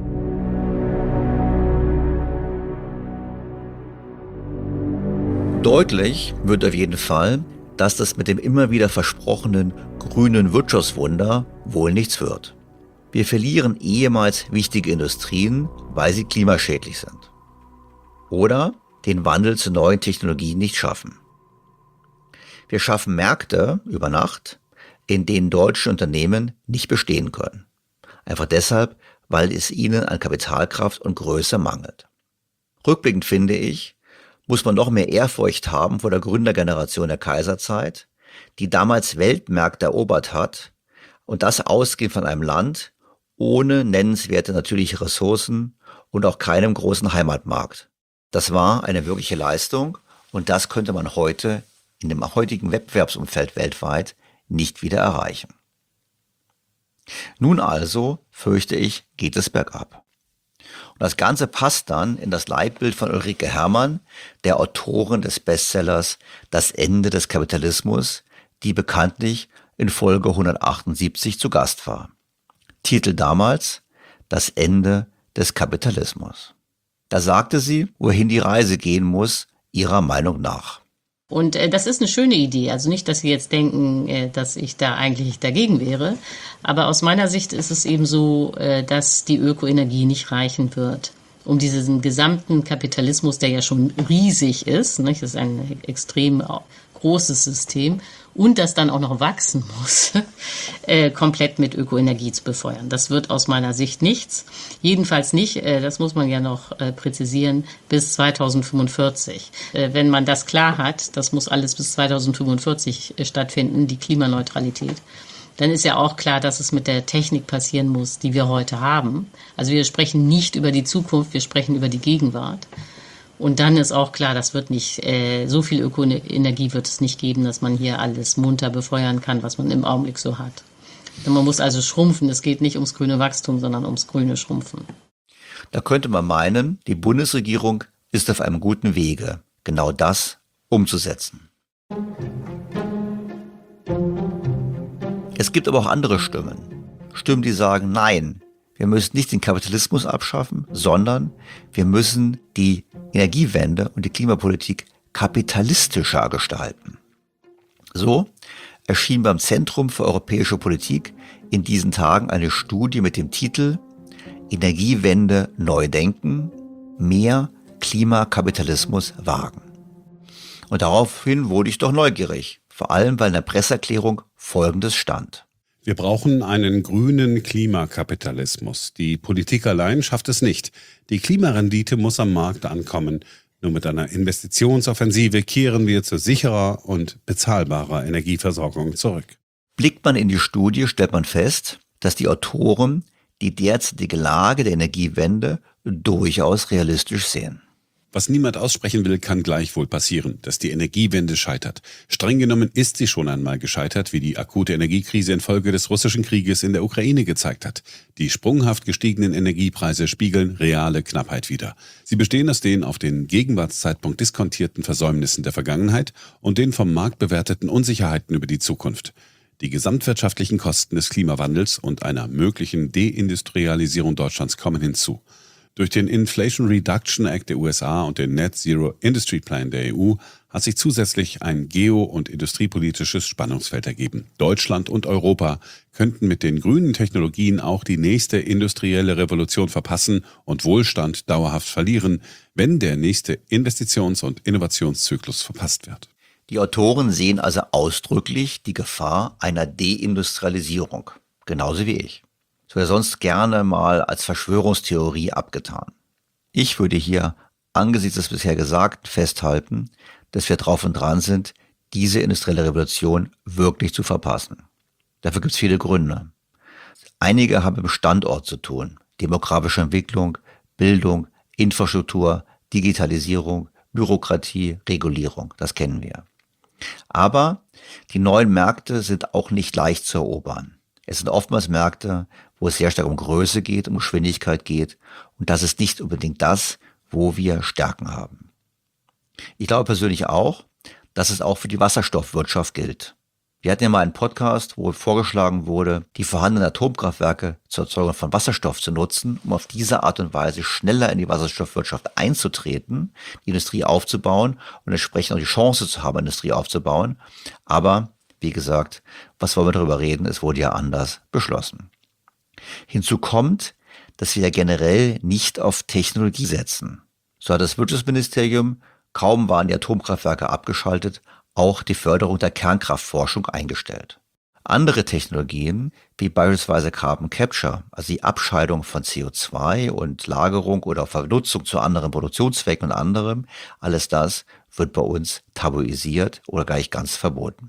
Deutlich wird auf jeden Fall, dass das mit dem immer wieder versprochenen grünen Wirtschaftswunder wohl nichts wird. Wir verlieren ehemals wichtige Industrien, weil sie klimaschädlich sind. Oder den Wandel zu neuen Technologien nicht schaffen. Wir schaffen Märkte über Nacht, in denen deutsche Unternehmen nicht bestehen können. Einfach deshalb, weil es ihnen an Kapitalkraft und Größe mangelt. Rückblickend finde ich, muss man noch mehr Ehrfurcht haben vor der Gründergeneration der Kaiserzeit, die damals Weltmärkte erobert hat und das ausgehend von einem Land ohne nennenswerte natürliche Ressourcen und auch keinem großen Heimatmarkt. Das war eine wirkliche Leistung und das könnte man heute in dem heutigen Wettbewerbsumfeld weltweit nicht wieder erreichen. Nun also, fürchte ich, geht es bergab. Und das Ganze passt dann in das Leitbild von Ulrike Herrmann, der Autorin des Bestsellers Das Ende des Kapitalismus, die bekanntlich in Folge 178 zu Gast war. Titel damals: Das Ende des Kapitalismus. Da sagte sie, wohin die Reise gehen muss, ihrer Meinung nach. Und das ist eine schöne Idee. Also nicht, dass Sie jetzt denken, dass ich da eigentlich dagegen wäre. Aber aus meiner Sicht ist es eben so, dass die Ökoenergie nicht reichen wird, um diesen gesamten Kapitalismus, der ja schon riesig ist, nicht? Das ist ein extrem großes System und das dann auch noch wachsen muss, komplett mit Ökoenergie zu befeuern. Das wird aus meiner Sicht nichts. Jedenfalls nicht, das muss man ja noch präzisieren, bis 2045. Wenn man das klar hat, das muss alles bis 2045 stattfinden, die Klimaneutralität, dann ist ja auch klar, dass es mit der Technik passieren muss, die wir heute haben. Also wir sprechen nicht über die Zukunft, wir sprechen über die Gegenwart. Und dann ist auch klar, das wird nicht, so viel Ökoenergie wird es nicht geben, dass man hier alles munter befeuern kann, was man im Augenblick so hat. Man muss also schrumpfen. Es geht nicht ums grüne Wachstum, sondern ums grüne Schrumpfen. Da könnte man meinen, die Bundesregierung ist auf einem guten Wege, genau das umzusetzen. Es gibt aber auch andere Stimmen. Stimmen, die sagen, nein, wir müssen nicht den Kapitalismus abschaffen, sondern wir müssen die Energiewende und die Klimapolitik kapitalistischer gestalten. So erschien beim Zentrum für europäische Politik in diesen Tagen eine Studie mit dem Titel Energiewende neu denken, mehr Klimakapitalismus wagen. Und daraufhin wurde ich doch neugierig, vor allem weil in der Presseerklärung Folgendes stand. Wir brauchen einen grünen Klimakapitalismus. Die Politik allein schafft es nicht. Die Klimarendite muss am Markt ankommen. Nur mit einer Investitionsoffensive kehren wir zu sicherer und bezahlbarer Energieversorgung zurück. Blickt man in die Studie, stellt man fest, dass die Autoren die derzeitige Lage der Energiewende durchaus realistisch sehen. Was niemand aussprechen will, kann gleichwohl passieren, dass die Energiewende scheitert. Streng genommen ist sie schon einmal gescheitert, wie die akute Energiekrise infolge des russischen Krieges in der Ukraine gezeigt hat. Die sprunghaft gestiegenen Energiepreise spiegeln reale Knappheit wider. Sie bestehen aus den auf den Gegenwartszeitpunkt diskontierten Versäumnissen der Vergangenheit und den vom Markt bewerteten Unsicherheiten über die Zukunft. Die gesamtwirtschaftlichen Kosten des Klimawandels und einer möglichen Deindustrialisierung Deutschlands kommen hinzu. Durch den Inflation Reduction Act der USA und den Net Zero Industry Plan der EU hat sich zusätzlich ein geo- und industriepolitisches Spannungsfeld ergeben. Deutschland und Europa könnten mit den grünen Technologien auch die nächste industrielle Revolution verpassen und Wohlstand dauerhaft verlieren, wenn der nächste Investitions- und Innovationszyklus verpasst wird. Die Autoren sehen also ausdrücklich die Gefahr einer Deindustrialisierung, genauso wie ich. Das wird sonst gerne mal als Verschwörungstheorie abgetan. Ich würde hier angesichts des bisher Gesagten festhalten, dass wir drauf und dran sind, diese industrielle Revolution wirklich zu verpassen. Dafür gibt es viele Gründe. Einige haben mit dem Standort zu tun. Demografische Entwicklung, Bildung, Infrastruktur, Digitalisierung, Bürokratie, Regulierung. Das kennen wir. Aber die neuen Märkte sind auch nicht leicht zu erobern. Es sind oftmals Märkte, wo es sehr stark um Größe geht, um Geschwindigkeit geht. Und das ist nicht unbedingt das, wo wir Stärken haben. Ich glaube persönlich auch, dass es auch für die Wasserstoffwirtschaft gilt. Wir hatten ja mal einen Podcast, wo vorgeschlagen wurde, die vorhandenen Atomkraftwerke zur Erzeugung von Wasserstoff zu nutzen, um auf diese Art und Weise schneller in die Wasserstoffwirtschaft einzutreten, die Industrie aufzubauen und entsprechend auch die Chance zu haben, Industrie aufzubauen. Aber wie gesagt, was wollen wir darüber reden? Es wurde ja anders beschlossen. Hinzu kommt, dass wir ja generell nicht auf Technologie setzen. So hat das Wirtschaftsministerium, kaum waren die Atomkraftwerke abgeschaltet, auch die Förderung der Kernkraftforschung eingestellt. Andere Technologien, wie beispielsweise Carbon Capture, also die Abscheidung von CO2 und Lagerung oder Vernutzung zu anderen Produktionszwecken und anderem, alles das wird bei uns tabuisiert oder gleich ganz verboten.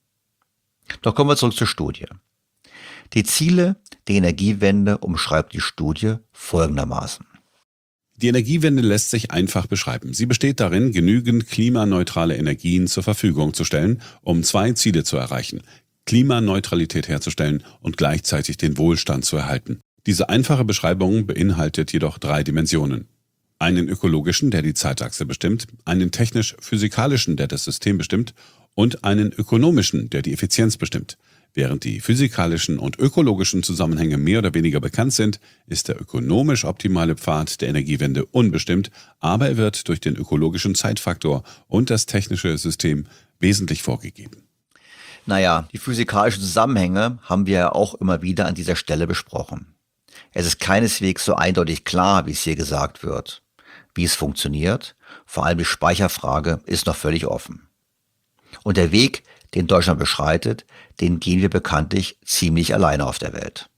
Doch kommen wir zurück zur Studie. Die Ziele der Energiewende umschreibt die Studie folgendermaßen. Die Energiewende lässt sich einfach beschreiben. Sie besteht darin, genügend klimaneutrale Energien zur Verfügung zu stellen, um zwei Ziele zu erreichen: Klimaneutralität herzustellen und gleichzeitig den Wohlstand zu erhalten. Diese einfache Beschreibung beinhaltet jedoch 3 Dimensionen. Einen ökologischen, der die Zeitachse bestimmt, einen technisch-physikalischen, der das System bestimmt, und einen ökonomischen, der die Effizienz bestimmt. Während die physikalischen und ökologischen Zusammenhänge mehr oder weniger bekannt sind, ist der ökonomisch optimale Pfad der Energiewende unbestimmt, aber er wird durch den ökologischen Zeitfaktor und das technische System wesentlich vorgegeben. Naja, die physikalischen Zusammenhänge haben wir ja auch immer wieder an dieser Stelle besprochen. Es ist keineswegs so eindeutig klar, wie es hier gesagt wird. Wie es funktioniert, vor allem die Speicherfrage, ist noch völlig offen. Und der Weg, den Deutschland beschreitet, den gehen wir bekanntlich ziemlich alleine auf der Welt.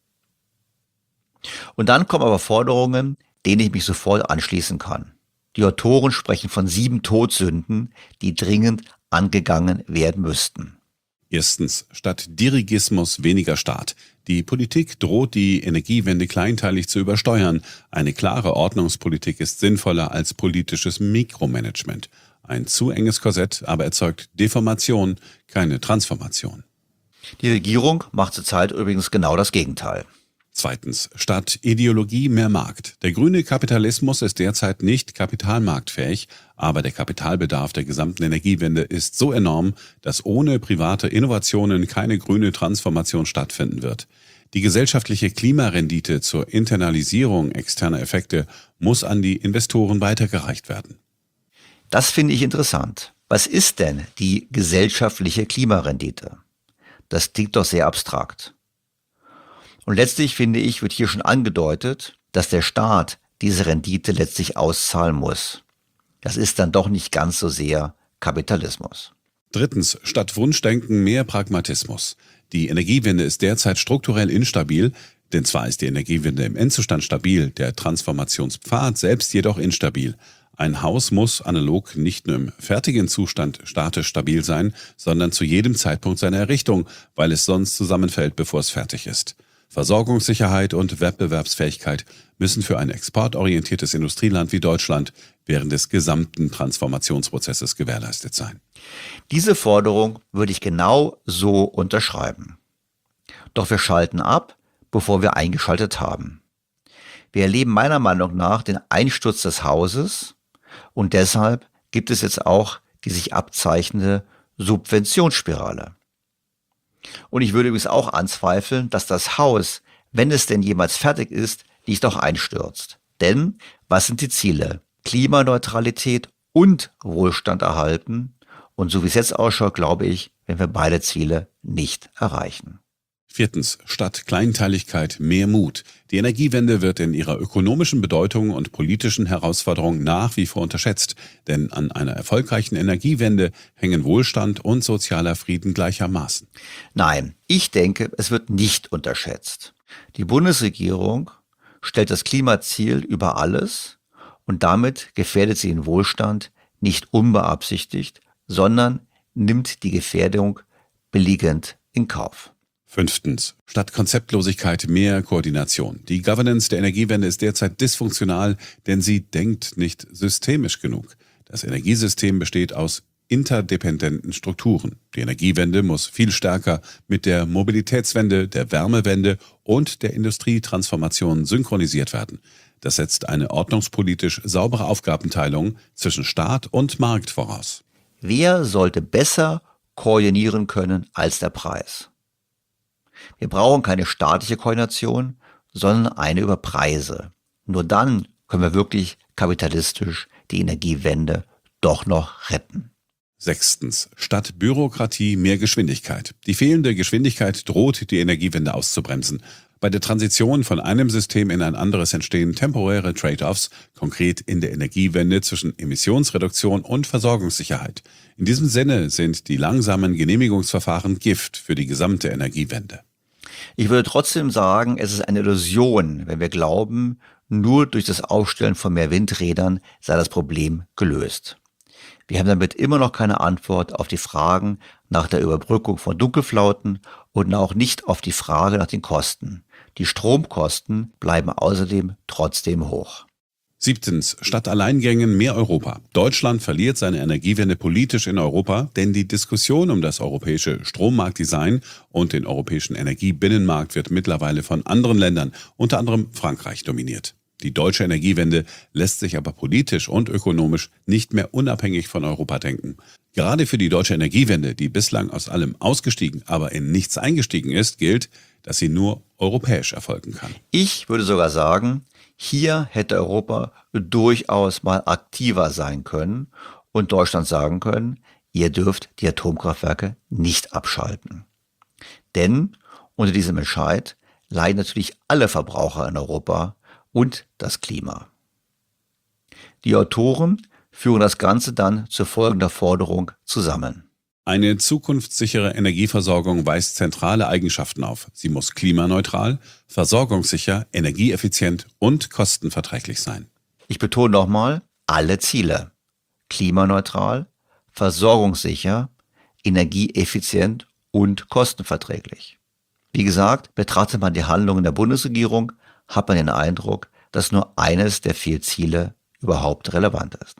Und dann kommen aber Forderungen, denen ich mich sofort anschließen kann. Die Autoren sprechen von 7 Todsünden, die dringend angegangen werden müssten. Erstens, statt Dirigismus weniger Staat. Die Politik droht, die Energiewende kleinteilig zu übersteuern. Eine klare Ordnungspolitik ist sinnvoller als politisches Mikromanagement. Ein zu enges Korsett aber erzeugt Deformation, keine Transformation. Die Regierung macht zurzeit übrigens genau das Gegenteil. Zweitens, statt Ideologie mehr Markt. Der grüne Kapitalismus ist derzeit nicht kapitalmarktfähig, aber der Kapitalbedarf der gesamten Energiewende ist so enorm, dass ohne private Innovationen keine grüne Transformation stattfinden wird. Die gesellschaftliche Klimarendite zur Internalisierung externer Effekte muss an die Investoren weitergereicht werden. Das finde ich interessant. Was ist denn die gesellschaftliche Klimarendite? Das klingt doch sehr abstrakt. Und letztlich, finde ich, wird hier schon angedeutet, dass der Staat diese Rendite letztlich auszahlen muss. Das ist dann doch nicht ganz so sehr Kapitalismus. Drittens, statt Wunschdenken mehr Pragmatismus. Die Energiewende ist derzeit strukturell instabil, denn zwar ist die Energiewende im Endzustand stabil, der Transformationspfad selbst jedoch instabil. Ein Haus muss analog nicht nur im fertigen Zustand statisch stabil sein, sondern zu jedem Zeitpunkt seiner Errichtung, weil es sonst zusammenfällt, bevor es fertig ist. Versorgungssicherheit und Wettbewerbsfähigkeit müssen für ein exportorientiertes Industrieland wie Deutschland während des gesamten Transformationsprozesses gewährleistet sein. Diese Forderung würde ich genau so unterschreiben. Doch wir schalten ab, bevor wir eingeschaltet haben. Wir erleben meiner Meinung nach den Einsturz des Hauses und deshalb gibt es jetzt auch die sich abzeichnende Subventionsspirale. Und ich würde übrigens auch anzweifeln, dass das Haus, wenn es denn jemals fertig ist, nicht auch einstürzt. Denn was sind die Ziele? Klimaneutralität und Wohlstand erhalten. Und so wie es jetzt ausschaut, glaube ich, werden wir beide Ziele nicht erreichen. 4. Statt Kleinteiligkeit mehr Mut. Die Energiewende wird in ihrer ökonomischen Bedeutung und politischen Herausforderung nach wie vor unterschätzt. Denn an einer erfolgreichen Energiewende hängen Wohlstand und sozialer Frieden gleichermaßen. Nein, ich denke, es wird nicht unterschätzt. Die Bundesregierung stellt das Klimaziel über alles und damit gefährdet sie den Wohlstand nicht unbeabsichtigt, sondern nimmt die Gefährdung billigend in Kauf. 5. Statt Konzeptlosigkeit mehr Koordination. Die Governance der Energiewende ist derzeit dysfunktional, denn sie denkt nicht systemisch genug. Das Energiesystem besteht aus interdependenten Strukturen. Die Energiewende muss viel stärker mit der Mobilitätswende, der Wärmewende und der Industrietransformation synchronisiert werden. Das setzt eine ordnungspolitisch saubere Aufgabenteilung zwischen Staat und Markt voraus. Wer sollte besser koordinieren können als der Preis? Wir brauchen keine staatliche Koordination, sondern eine über Preise. Nur dann können wir wirklich kapitalistisch die Energiewende doch noch retten. 6. Statt Bürokratie mehr Geschwindigkeit. Die fehlende Geschwindigkeit droht, die Energiewende auszubremsen. Bei der Transition von einem System in ein anderes entstehen temporäre Trade-offs, konkret in der Energiewende zwischen Emissionsreduktion und Versorgungssicherheit. In diesem Sinne sind die langsamen Genehmigungsverfahren Gift für die gesamte Energiewende. Ich würde trotzdem sagen, es ist eine Illusion, wenn wir glauben, nur durch das Aufstellen von mehr Windrädern sei das Problem gelöst. Wir haben damit immer noch keine Antwort auf die Fragen nach der Überbrückung von Dunkelflauten und auch nicht auf die Frage nach den Kosten. Die Stromkosten bleiben außerdem trotzdem hoch. 7. Statt Alleingängen mehr Europa. Deutschland verliert seine Energiewende politisch in Europa, denn die Diskussion um das europäische Strommarktdesign und den europäischen Energiebinnenmarkt wird mittlerweile von anderen Ländern, unter anderem Frankreich, dominiert. Die deutsche Energiewende lässt sich aber politisch und ökonomisch nicht mehr unabhängig von Europa denken. Gerade für die deutsche Energiewende, die bislang aus allem ausgestiegen, aber in nichts eingestiegen ist, gilt, dass sie nur europäisch erfolgen kann. Ich würde sogar sagen, hier hätte Europa durchaus mal aktiver sein können und Deutschland sagen können, ihr dürft die Atomkraftwerke nicht abschalten. Denn unter diesem Entscheid leiden natürlich alle Verbraucher in Europa und das Klima. Die Autoren führen das Ganze dann zu folgender Forderung zusammen. Eine zukunftssichere Energieversorgung weist zentrale Eigenschaften auf. Sie muss klimaneutral, versorgungssicher, energieeffizient und kostenverträglich sein. Ich betone nochmal, alle Ziele. Klimaneutral, versorgungssicher, energieeffizient und kostenverträglich. Wie gesagt, betrachtet man die Handlungen der Bundesregierung, hat man den Eindruck, dass nur eines der 4 Ziele überhaupt relevant ist.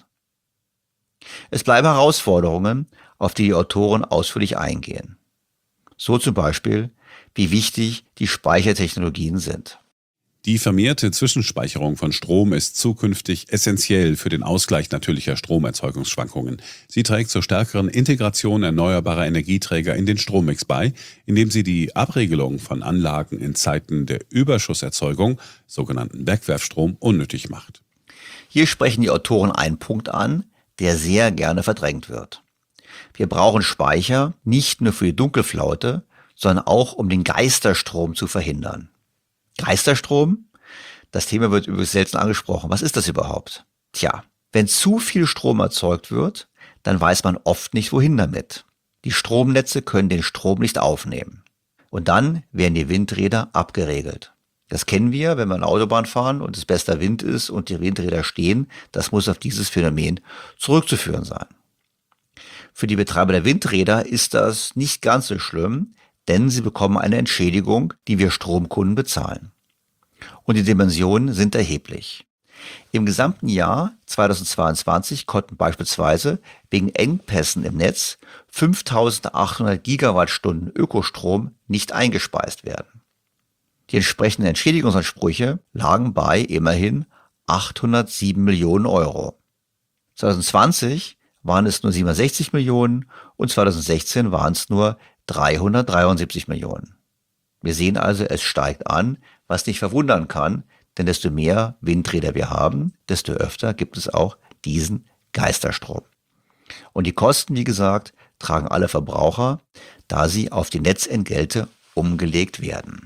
Es bleiben Herausforderungen, auf die die Autoren ausführlich eingehen. So zum Beispiel, wie wichtig die Speichertechnologien sind. Die vermehrte Zwischenspeicherung von Strom ist zukünftig essentiell für den Ausgleich natürlicher Stromerzeugungsschwankungen. Sie trägt zur stärkeren Integration erneuerbarer Energieträger in den Strommix bei, indem sie die Abregelung von Anlagen in Zeiten der Überschusserzeugung, sogenannten Wegwerfstrom, unnötig macht. Hier sprechen die Autoren einen Punkt an, der sehr gerne verdrängt wird. Wir brauchen Speicher nicht nur für die Dunkelflaute, sondern auch um den Geisterstrom zu verhindern. Geisterstrom? Das Thema wird übrigens selten angesprochen. Was ist das überhaupt? Tja, wenn zu viel Strom erzeugt wird, dann weiß man oft nicht, wohin damit. Die Stromnetze können den Strom nicht aufnehmen. Und dann werden die Windräder abgeregelt. Das kennen wir, wenn wir an der Autobahn fahren und es bester Wind ist und die Windräder stehen. Das muss auf dieses Phänomen zurückzuführen sein. Für die Betreiber der Windräder ist das nicht ganz so schlimm, denn sie bekommen eine Entschädigung, die wir Stromkunden bezahlen. Und die Dimensionen sind erheblich. Im gesamten Jahr 2022 konnten beispielsweise wegen Engpässen im Netz 5.800 Gigawattstunden Ökostrom nicht eingespeist werden. Die entsprechenden Entschädigungsansprüche lagen bei immerhin 807 Millionen Euro. 2020 waren es nur 67 Millionen und 2016 waren es nur 373 Millionen. Wir sehen also, es steigt an, was nicht verwundern kann, denn desto mehr Windräder wir haben, desto öfter gibt es auch diesen Geisterstrom. Und die Kosten, wie gesagt, tragen alle Verbraucher, da sie auf die Netzentgelte umgelegt werden.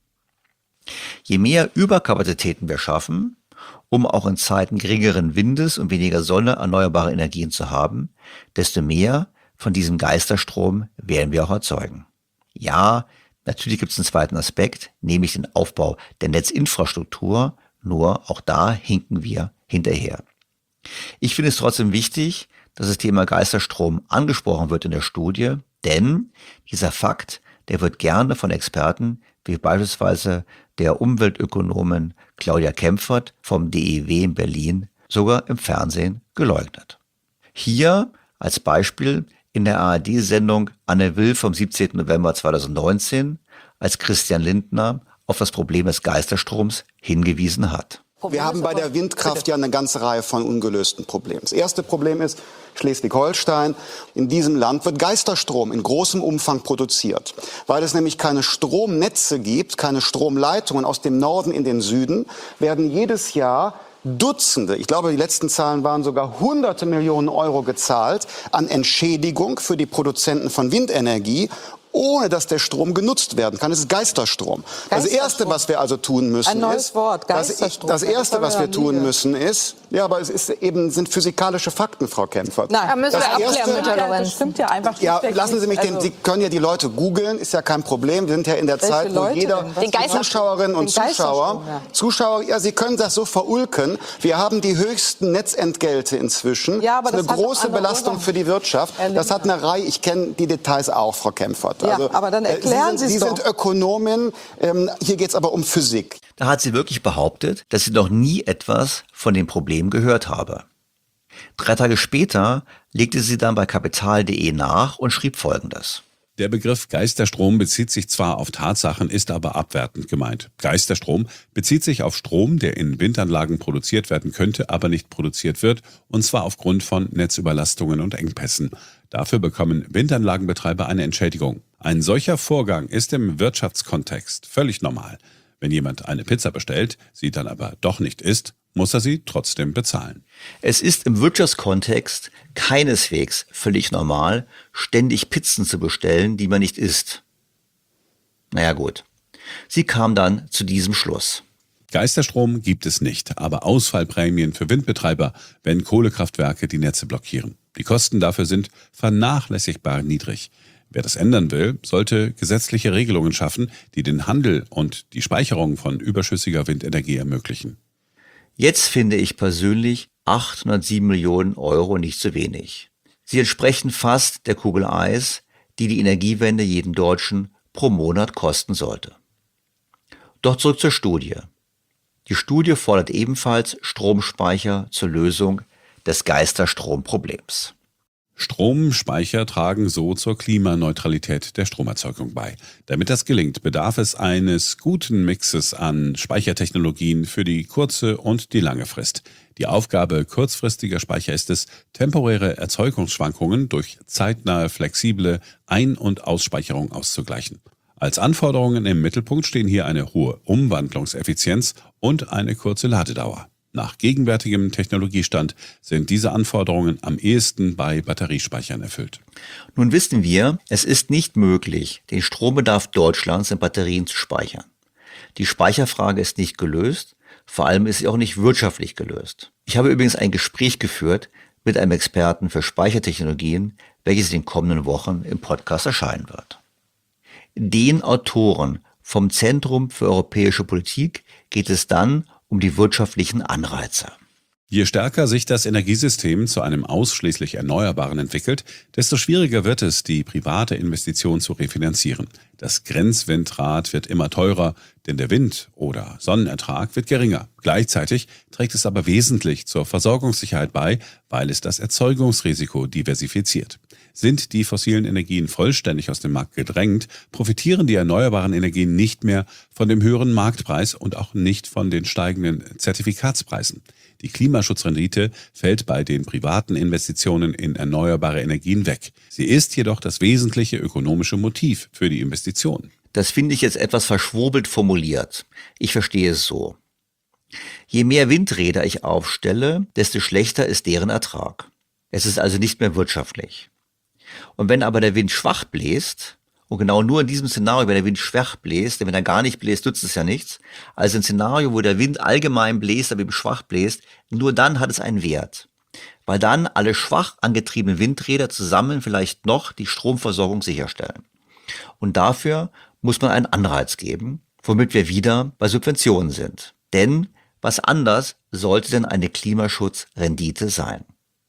Je mehr Überkapazitäten wir schaffen, um auch in Zeiten geringeren Windes und weniger Sonne erneuerbare Energien zu haben, desto mehr von diesem Geisterstrom werden wir auch erzeugen. Ja, natürlich gibt es einen zweiten Aspekt, nämlich den Aufbau der Netzinfrastruktur, nur auch da hinken wir hinterher. Ich finde es trotzdem wichtig, dass das Thema Geisterstrom angesprochen wird in der Studie, denn dieser Fakt, der wird gerne von Experten wie beispielsweise der Umweltökonomin Claudia Kempfert vom DEW in Berlin sogar im Fernsehen geleugnet. Hier als Beispiel in der ARD-Sendung Anne Will vom 17. November 2019, als Christian Lindner auf das Problem des Geisterstroms hingewiesen hat. Wir haben bei der Windkraft ja eine ganze Reihe von ungelösten Problemen. Das erste Problem ist Schleswig-Holstein. In diesem Land wird Geisterstrom in großem Umfang produziert. Weil es nämlich keine Stromnetze gibt, keine Stromleitungen aus dem Norden in den Süden, werden jedes Jahr Dutzende, ich glaube, die letzten Zahlen waren sogar hunderte Millionen Euro gezahlt an Entschädigung für die Produzenten von Windenergie, ohne dass der Strom genutzt werden kann. Es ist Geisterstrom. Das Erste, was wir also tun müssen, ein neues Wort, Geisterstrom. Das Erste, was wir tun müssen, ist, ja, aber es ist eben, sind physikalische Fakten, Frau Kempfert. Nein, müssen wir abklären mit der Lorenz. Das stimmt ja einfach. Ja, lassen Sie mich Sie können ja die Leute googeln, ist ja kein Problem. Wir sind ja in der Zeit, wo jeder Zuschauerinnen und Zuschauer, ja, Sie können das so verulken. Wir haben die höchsten Netzentgelte inzwischen. Ja, aber das ist eine große Belastung für die Wirtschaft. Das hat eine Reihe, ich kenne die Details auch, Frau Kempfert. Ja, also, aber dann erklären Sie es doch. Sie sind Ökonomin, hier geht es aber um Physik. Da hat sie wirklich behauptet, dass sie noch nie etwas von dem Problem gehört habe. 3 Tage später legte sie dann bei kapital.de nach und schrieb Folgendes. Der Begriff Geisterstrom bezieht sich zwar auf Tatsachen, ist aber abwertend gemeint. Geisterstrom bezieht sich auf Strom, der in Windanlagen produziert werden könnte, aber nicht produziert wird, und zwar aufgrund von Netzüberlastungen und Engpässen. Dafür bekommen Windanlagenbetreiber eine Entschädigung. Ein solcher Vorgang ist im Wirtschaftskontext völlig normal. Wenn jemand eine Pizza bestellt, sie dann aber doch nicht isst, muss er sie trotzdem bezahlen. Es ist im Wirtschaftskontext keineswegs völlig normal, ständig Pizzen zu bestellen, die man nicht isst. Naja gut, sie kam dann zu diesem Schluss. Geisterstrom gibt es nicht, aber Ausfallprämien für Windbetreiber, wenn Kohlekraftwerke die Netze blockieren. Die Kosten dafür sind vernachlässigbar niedrig. Wer das ändern will, sollte gesetzliche Regelungen schaffen, die den Handel und die Speicherung von überschüssiger Windenergie ermöglichen. Jetzt finde ich persönlich 807 Millionen Euro nicht zu wenig. Sie entsprechen fast der Kugel Eis, die die Energiewende jedem Deutschen pro Monat kosten sollte. Doch zurück zur Studie. Die Studie fordert ebenfalls Stromspeicher zur Lösung des Geisterstromproblems. Stromspeicher tragen so zur Klimaneutralität der Stromerzeugung bei. Damit das gelingt, bedarf es eines guten Mixes an Speichertechnologien für die kurze und die lange Frist. Die Aufgabe kurzfristiger Speicher ist es, temporäre Erzeugungsschwankungen durch zeitnahe, flexible Ein- und Ausspeicherung auszugleichen. Als Anforderungen im Mittelpunkt stehen hier eine hohe Umwandlungseffizienz und eine kurze Ladedauer. Nach gegenwärtigem Technologiestand sind diese Anforderungen am ehesten bei Batteriespeichern erfüllt. Nun wissen wir, es ist nicht möglich, den Strombedarf Deutschlands in Batterien zu speichern. Die Speicherfrage ist nicht gelöst, vor allem ist sie auch nicht wirtschaftlich gelöst. Ich habe übrigens ein Gespräch geführt mit einem Experten für Speichertechnologien, welches in den kommenden Wochen im Podcast erscheinen wird. Den Autoren vom Zentrum für europäische Politik geht es dann um die wirtschaftlichen Anreize. Je stärker sich das Energiesystem zu einem ausschließlich Erneuerbaren entwickelt, desto schwieriger wird es, die private Investition zu refinanzieren. Das Grenzwindrad wird immer teurer, denn der Wind- oder Sonnenertrag wird geringer. Gleichzeitig trägt es aber wesentlich zur Versorgungssicherheit bei, weil es das Erzeugungsrisiko diversifiziert. Sind die fossilen Energien vollständig aus dem Markt gedrängt, profitieren die erneuerbaren Energien nicht mehr von dem höheren Marktpreis und auch nicht von den steigenden Zertifikatspreisen. Die Klimaschutzrendite fällt bei den privaten Investitionen in erneuerbare Energien weg. Sie ist jedoch das wesentliche ökonomische Motiv für die Investition. Das finde ich jetzt etwas verschwurbelt formuliert. Ich verstehe es so. Je mehr Windräder ich aufstelle, desto schlechter ist deren Ertrag. Es ist also nicht mehr wirtschaftlich. Und wenn aber der Wind schwach bläst, und genau nur in diesem Szenario, wenn der Wind schwach bläst, denn wenn er gar nicht bläst, nützt es ja nichts, also ein Szenario, wo der Wind allgemein bläst, aber eben schwach bläst, nur dann hat es einen Wert. Weil dann alle schwach angetriebenen Windräder zusammen vielleicht noch die Stromversorgung sicherstellen. Und dafür muss man einen Anreiz geben, womit wir wieder bei Subventionen sind. Denn was anders sollte denn eine Klimaschutzrendite sein?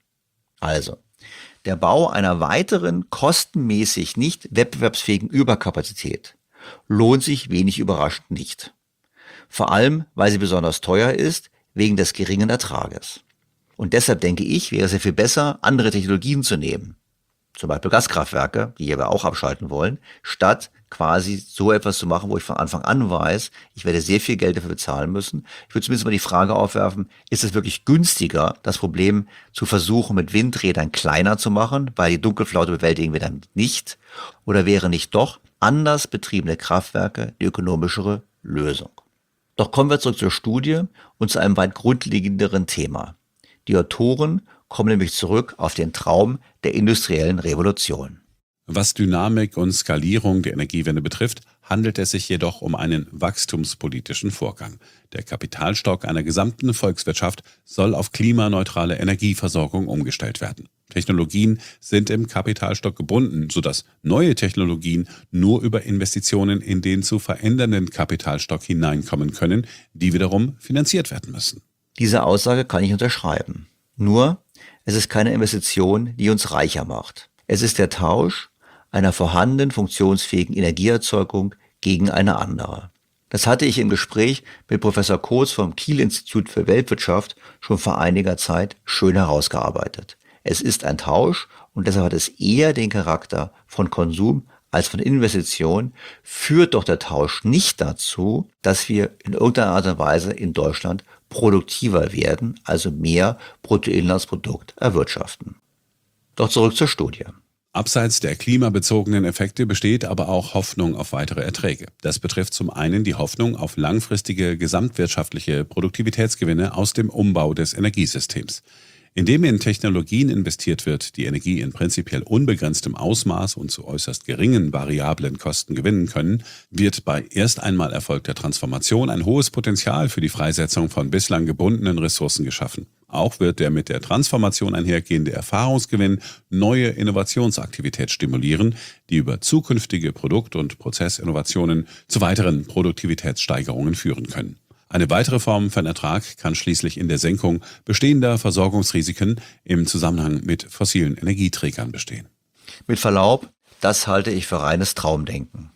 Also, der Bau einer weiteren kostenmäßig nicht wettbewerbsfähigen Überkapazität lohnt sich wenig überraschend nicht. Vor allem, weil sie besonders teuer ist, wegen des geringen Ertrages. Und deshalb denke ich, wäre es ja viel besser, andere Technologien zu nehmen. Zum Beispiel Gaskraftwerke, die wir auch abschalten wollen, statt quasi so etwas zu machen, wo ich von Anfang an weiß, ich werde sehr viel Geld dafür bezahlen müssen. Ich würde zumindest mal die Frage aufwerfen, ist es wirklich günstiger, das Problem zu versuchen, mit Windrädern kleiner zu machen, weil die Dunkelflaute bewältigen wir dann nicht? Oder wäre nicht doch anders betriebene Kraftwerke die ökonomischere Lösung? Doch kommen wir zurück zur Studie und zu einem weit grundlegenderen Thema. Die Autoren kommen nämlich zurück auf den Traum der industriellen Revolution. Was Dynamik und Skalierung der Energiewende betrifft, handelt es sich jedoch um einen wachstumspolitischen Vorgang. Der Kapitalstock einer gesamten Volkswirtschaft soll auf klimaneutrale Energieversorgung umgestellt werden. Technologien sind im Kapitalstock gebunden, sodass neue Technologien nur über Investitionen in den zu verändernden Kapitalstock hineinkommen können, die wiederum finanziert werden müssen. Diese Aussage kann ich unterschreiben. Nur, es ist keine Investition, die uns reicher macht. Es ist der Tausch einer vorhandenen funktionsfähigen Energieerzeugung gegen eine andere. Das hatte ich im Gespräch mit Professor Kotz vom Kiel-Institut für Weltwirtschaft schon vor einiger Zeit schön herausgearbeitet. Es ist ein Tausch und deshalb hat es eher den Charakter von Konsum als von Investition, führt doch der Tausch nicht dazu, dass wir in irgendeiner Art und Weise in Deutschland produktiver werden, also mehr Bruttoinlandsprodukt erwirtschaften. Doch zurück zur Studie. Abseits der klimabezogenen Effekte besteht aber auch Hoffnung auf weitere Erträge. Das betrifft zum einen die Hoffnung auf langfristige gesamtwirtschaftliche Produktivitätsgewinne aus dem Umbau des Energiesystems. Indem in Technologien investiert wird, die Energie in prinzipiell unbegrenztem Ausmaß und zu äußerst geringen variablen Kosten gewinnen können, wird bei erst einmal erfolgter Transformation ein hohes Potenzial für die Freisetzung von bislang gebundenen Ressourcen geschaffen. Auch wird der mit der Transformation einhergehende Erfahrungsgewinn neue Innovationsaktivität stimulieren, die über zukünftige Produkt- und Prozessinnovationen zu weiteren Produktivitätssteigerungen führen können. Eine weitere Form von Ertrag kann schließlich in der Senkung bestehender Versorgungsrisiken im Zusammenhang mit fossilen Energieträgern bestehen. Mit Verlaub, das halte ich für reines Traumdenken.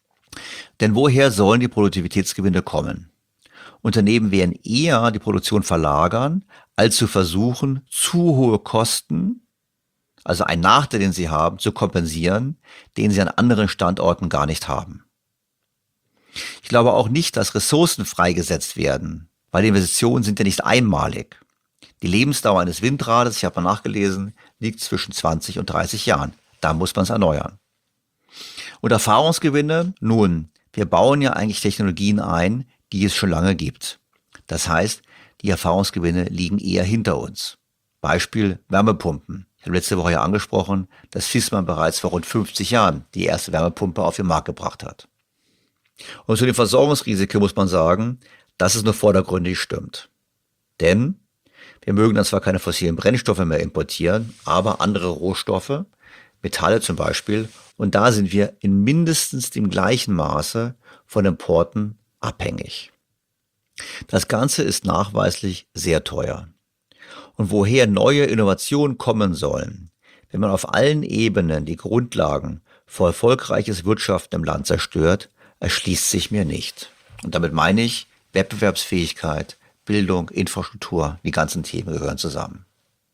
Denn woher sollen die Produktivitätsgewinne kommen? Unternehmen werden eher die Produktion verlagern, als zu versuchen, zu hohe Kosten, also einen Nachteil, den sie haben, zu kompensieren, den sie an anderen Standorten gar nicht haben. Ich glaube auch nicht, dass Ressourcen freigesetzt werden, weil die Investitionen sind ja nicht einmalig. Die Lebensdauer eines Windrades, ich habe mal nachgelesen, liegt zwischen 20 und 30 Jahren. Da muss man es erneuern. Und Erfahrungsgewinne? Nun, wir bauen ja eigentlich Technologien ein, die es schon lange gibt. Das heißt, die Erfahrungsgewinne liegen eher hinter uns. Beispiel Wärmepumpen. Ich habe letzte Woche ja angesprochen, dass Viessmann bereits vor rund 50 Jahren die erste Wärmepumpe auf den Markt gebracht hat. Und zu den Versorgungsrisiken muss man sagen, dass es nur vordergründig stimmt. Denn wir mögen dann zwar keine fossilen Brennstoffe mehr importieren, aber andere Rohstoffe, Metalle zum Beispiel, und da sind wir in mindestens dem gleichen Maße von Importen abhängig. Das Ganze ist nachweislich sehr teuer. Und woher neue Innovationen kommen sollen, wenn man auf allen Ebenen die Grundlagen für erfolgreiches Wirtschaften im Land zerstört, erschließt sich mir nicht. Und damit meine ich Wettbewerbsfähigkeit, Bildung, Infrastruktur, die ganzen Themen gehören zusammen.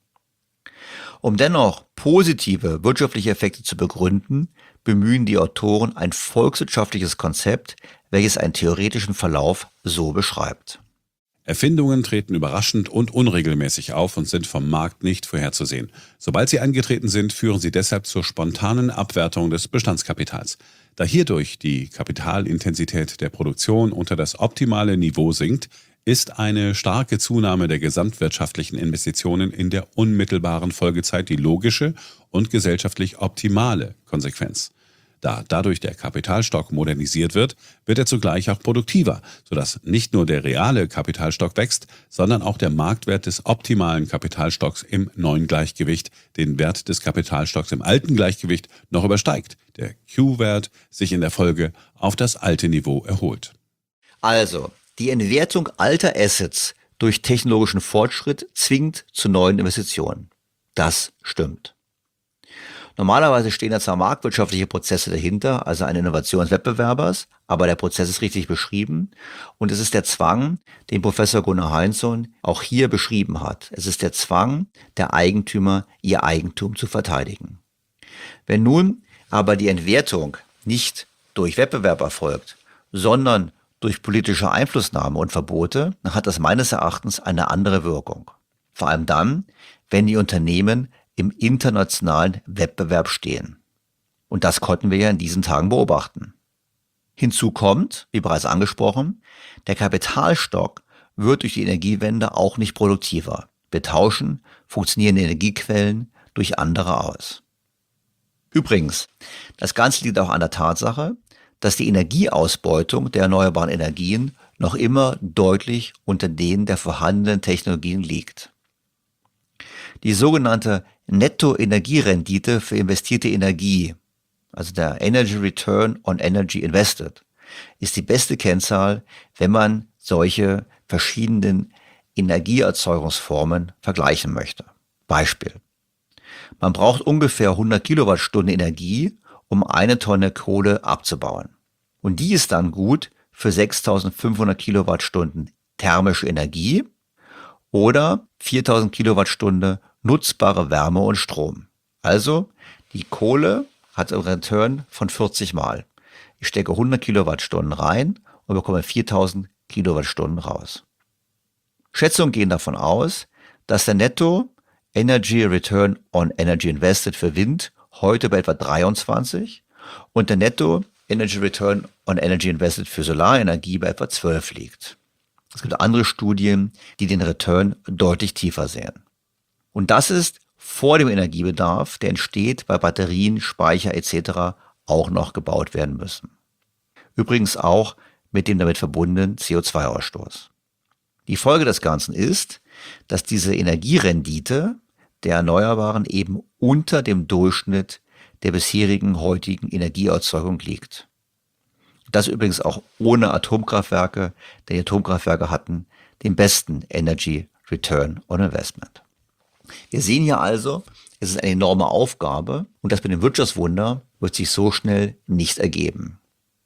Um dennoch positive wirtschaftliche Effekte zu begründen, bemühen die Autoren ein volkswirtschaftliches Konzept, welches einen theoretischen Verlauf so beschreibt. Erfindungen treten überraschend und unregelmäßig auf und sind vom Markt nicht vorherzusehen. Sobald sie eingetreten sind, führen sie deshalb zur spontanen Abwertung des Bestandskapitals. Da hierdurch die Kapitalintensität der Produktion unter das optimale Niveau sinkt, ist eine starke Zunahme der gesamtwirtschaftlichen Investitionen in der unmittelbaren Folgezeit die logische und gesellschaftlich optimale Konsequenz. Da dadurch der Kapitalstock modernisiert wird, wird er zugleich auch produktiver, sodass nicht nur der reale Kapitalstock wächst, sondern auch der Marktwert des optimalen Kapitalstocks im neuen Gleichgewicht den Wert des Kapitalstocks im alten Gleichgewicht noch übersteigt. Der Q-Wert sich in der Folge auf das alte Niveau erholt. Also, die Entwertung alter Assets durch technologischen Fortschritt zwingt zu neuen Investitionen. Das stimmt. Normalerweise stehen da zwar marktwirtschaftliche Prozesse dahinter, also eine Innovation des Wettbewerbers, aber der Prozess ist richtig beschrieben und es ist der Zwang, den Professor Gunnar Heinsohn auch hier beschrieben hat. Es ist der Zwang der Eigentümer, ihr Eigentum zu verteidigen. Wenn nun aber die Entwertung nicht durch Wettbewerb erfolgt, sondern durch politische Einflussnahme und Verbote, dann hat das meines Erachtens eine andere Wirkung. Vor allem dann, wenn die Unternehmen im internationalen Wettbewerb stehen. Und das konnten wir ja in diesen Tagen beobachten. Hinzu kommt, wie bereits angesprochen, der Kapitalstock wird durch die Energiewende auch nicht produktiver. Wir tauschen funktionierende Energiequellen durch andere aus. Übrigens, das Ganze liegt auch an der Tatsache, dass die Energieausbeutung der erneuerbaren Energien noch immer deutlich unter denen der vorhandenen Technologien liegt. Die sogenannte Nettoenergierendite für investierte Energie, also der Energy Return on Energy Invested, ist die beste Kennzahl, wenn man solche verschiedenen Energieerzeugungsformen vergleichen möchte. Beispiel. Man braucht ungefähr 100 Kilowattstunden Energie, um 1 Tonne Kohle abzubauen. Und die ist dann gut für 6.500 Kilowattstunden thermische Energie oder 4.000 Kilowattstunden nutzbare Wärme und Strom. Also die Kohle hat einen Return von 40 Mal. Ich stecke 100 Kilowattstunden rein und bekomme 4.000 Kilowattstunden raus. Schätzungen gehen davon aus, dass der Netto Energy Return on Energy Invested für Wind heute bei etwa 23 und der Netto Energy Return on Energy Invested für Solarenergie bei etwa 12 liegt. Es gibt andere Studien, die den Return deutlich tiefer sehen. Und das ist vor dem Energiebedarf, der entsteht, weil Batterien, Speicher etc. auch noch gebaut werden müssen. Übrigens auch mit dem damit verbundenen CO2-Ausstoß. Die Folge des Ganzen ist, dass diese Energierendite der Erneuerbaren eben unter dem Durchschnitt der bisherigen heutigen Energieerzeugung liegt. Das übrigens auch ohne Atomkraftwerke, denn die Atomkraftwerke hatten den besten Energy Return on Investment. Wir sehen hier also, es ist eine enorme Aufgabe und das mit dem Wirtschaftswunder wird sich so schnell nicht ergeben.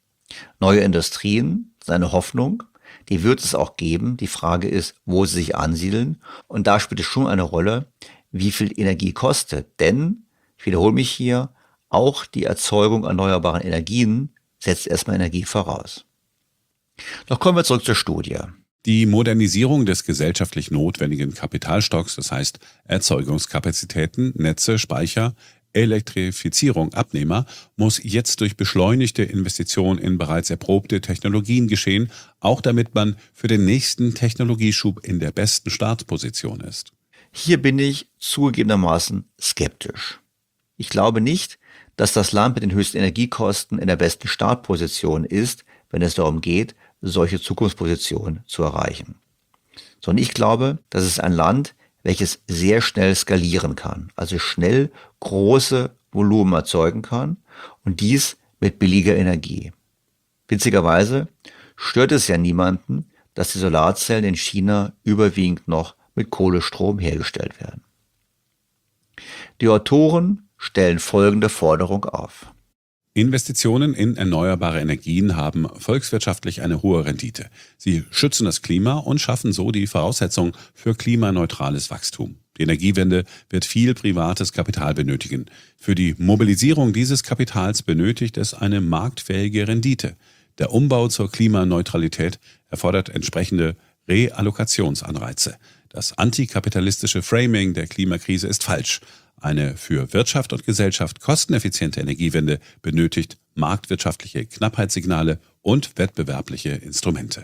Neue Industrien sind eine Hoffnung, die wird es auch geben. Die Frage ist, wo sie sich ansiedeln und da spielt es schon eine Rolle, wie viel Energie kostet. Denn, ich wiederhole mich hier, auch die Erzeugung erneuerbaren Energien setzt erstmal Energie voraus. Doch kommen wir zurück zur Studie. Die Modernisierung des gesellschaftlich notwendigen Kapitalstocks, das heißt Erzeugungskapazitäten, Netze, Speicher, Elektrifizierung, Abnehmer, muss jetzt durch beschleunigte Investitionen in bereits erprobte Technologien geschehen, auch damit man für den nächsten Technologieschub in der besten Startposition ist. Hier bin ich zugegebenermaßen skeptisch. Ich glaube nicht, dass das Land mit den höchsten Energiekosten in der besten Startposition ist, wenn es darum geht, solche Zukunftspositionen zu erreichen. Sondern ich glaube, das ist ein Land, welches sehr schnell skalieren kann, also schnell große Volumen erzeugen kann und dies mit billiger Energie. Witzigerweise stört es ja niemanden, dass die Solarzellen in China überwiegend noch mit Kohlestrom hergestellt werden. Die Autoren stellen folgende Forderung auf. Investitionen in erneuerbare Energien haben volkswirtschaftlich eine hohe Rendite. Sie schützen das Klima und schaffen so die Voraussetzung für klimaneutrales Wachstum. Die Energiewende wird viel privates Kapital benötigen. Für die Mobilisierung dieses Kapitals benötigt es eine marktfähige Rendite. Der Umbau zur Klimaneutralität erfordert entsprechende Reallokationsanreize. Das antikapitalistische Framing der Klimakrise ist falsch. Eine für Wirtschaft und Gesellschaft kosteneffiziente Energiewende benötigt marktwirtschaftliche Knappheitssignale und wettbewerbliche Instrumente.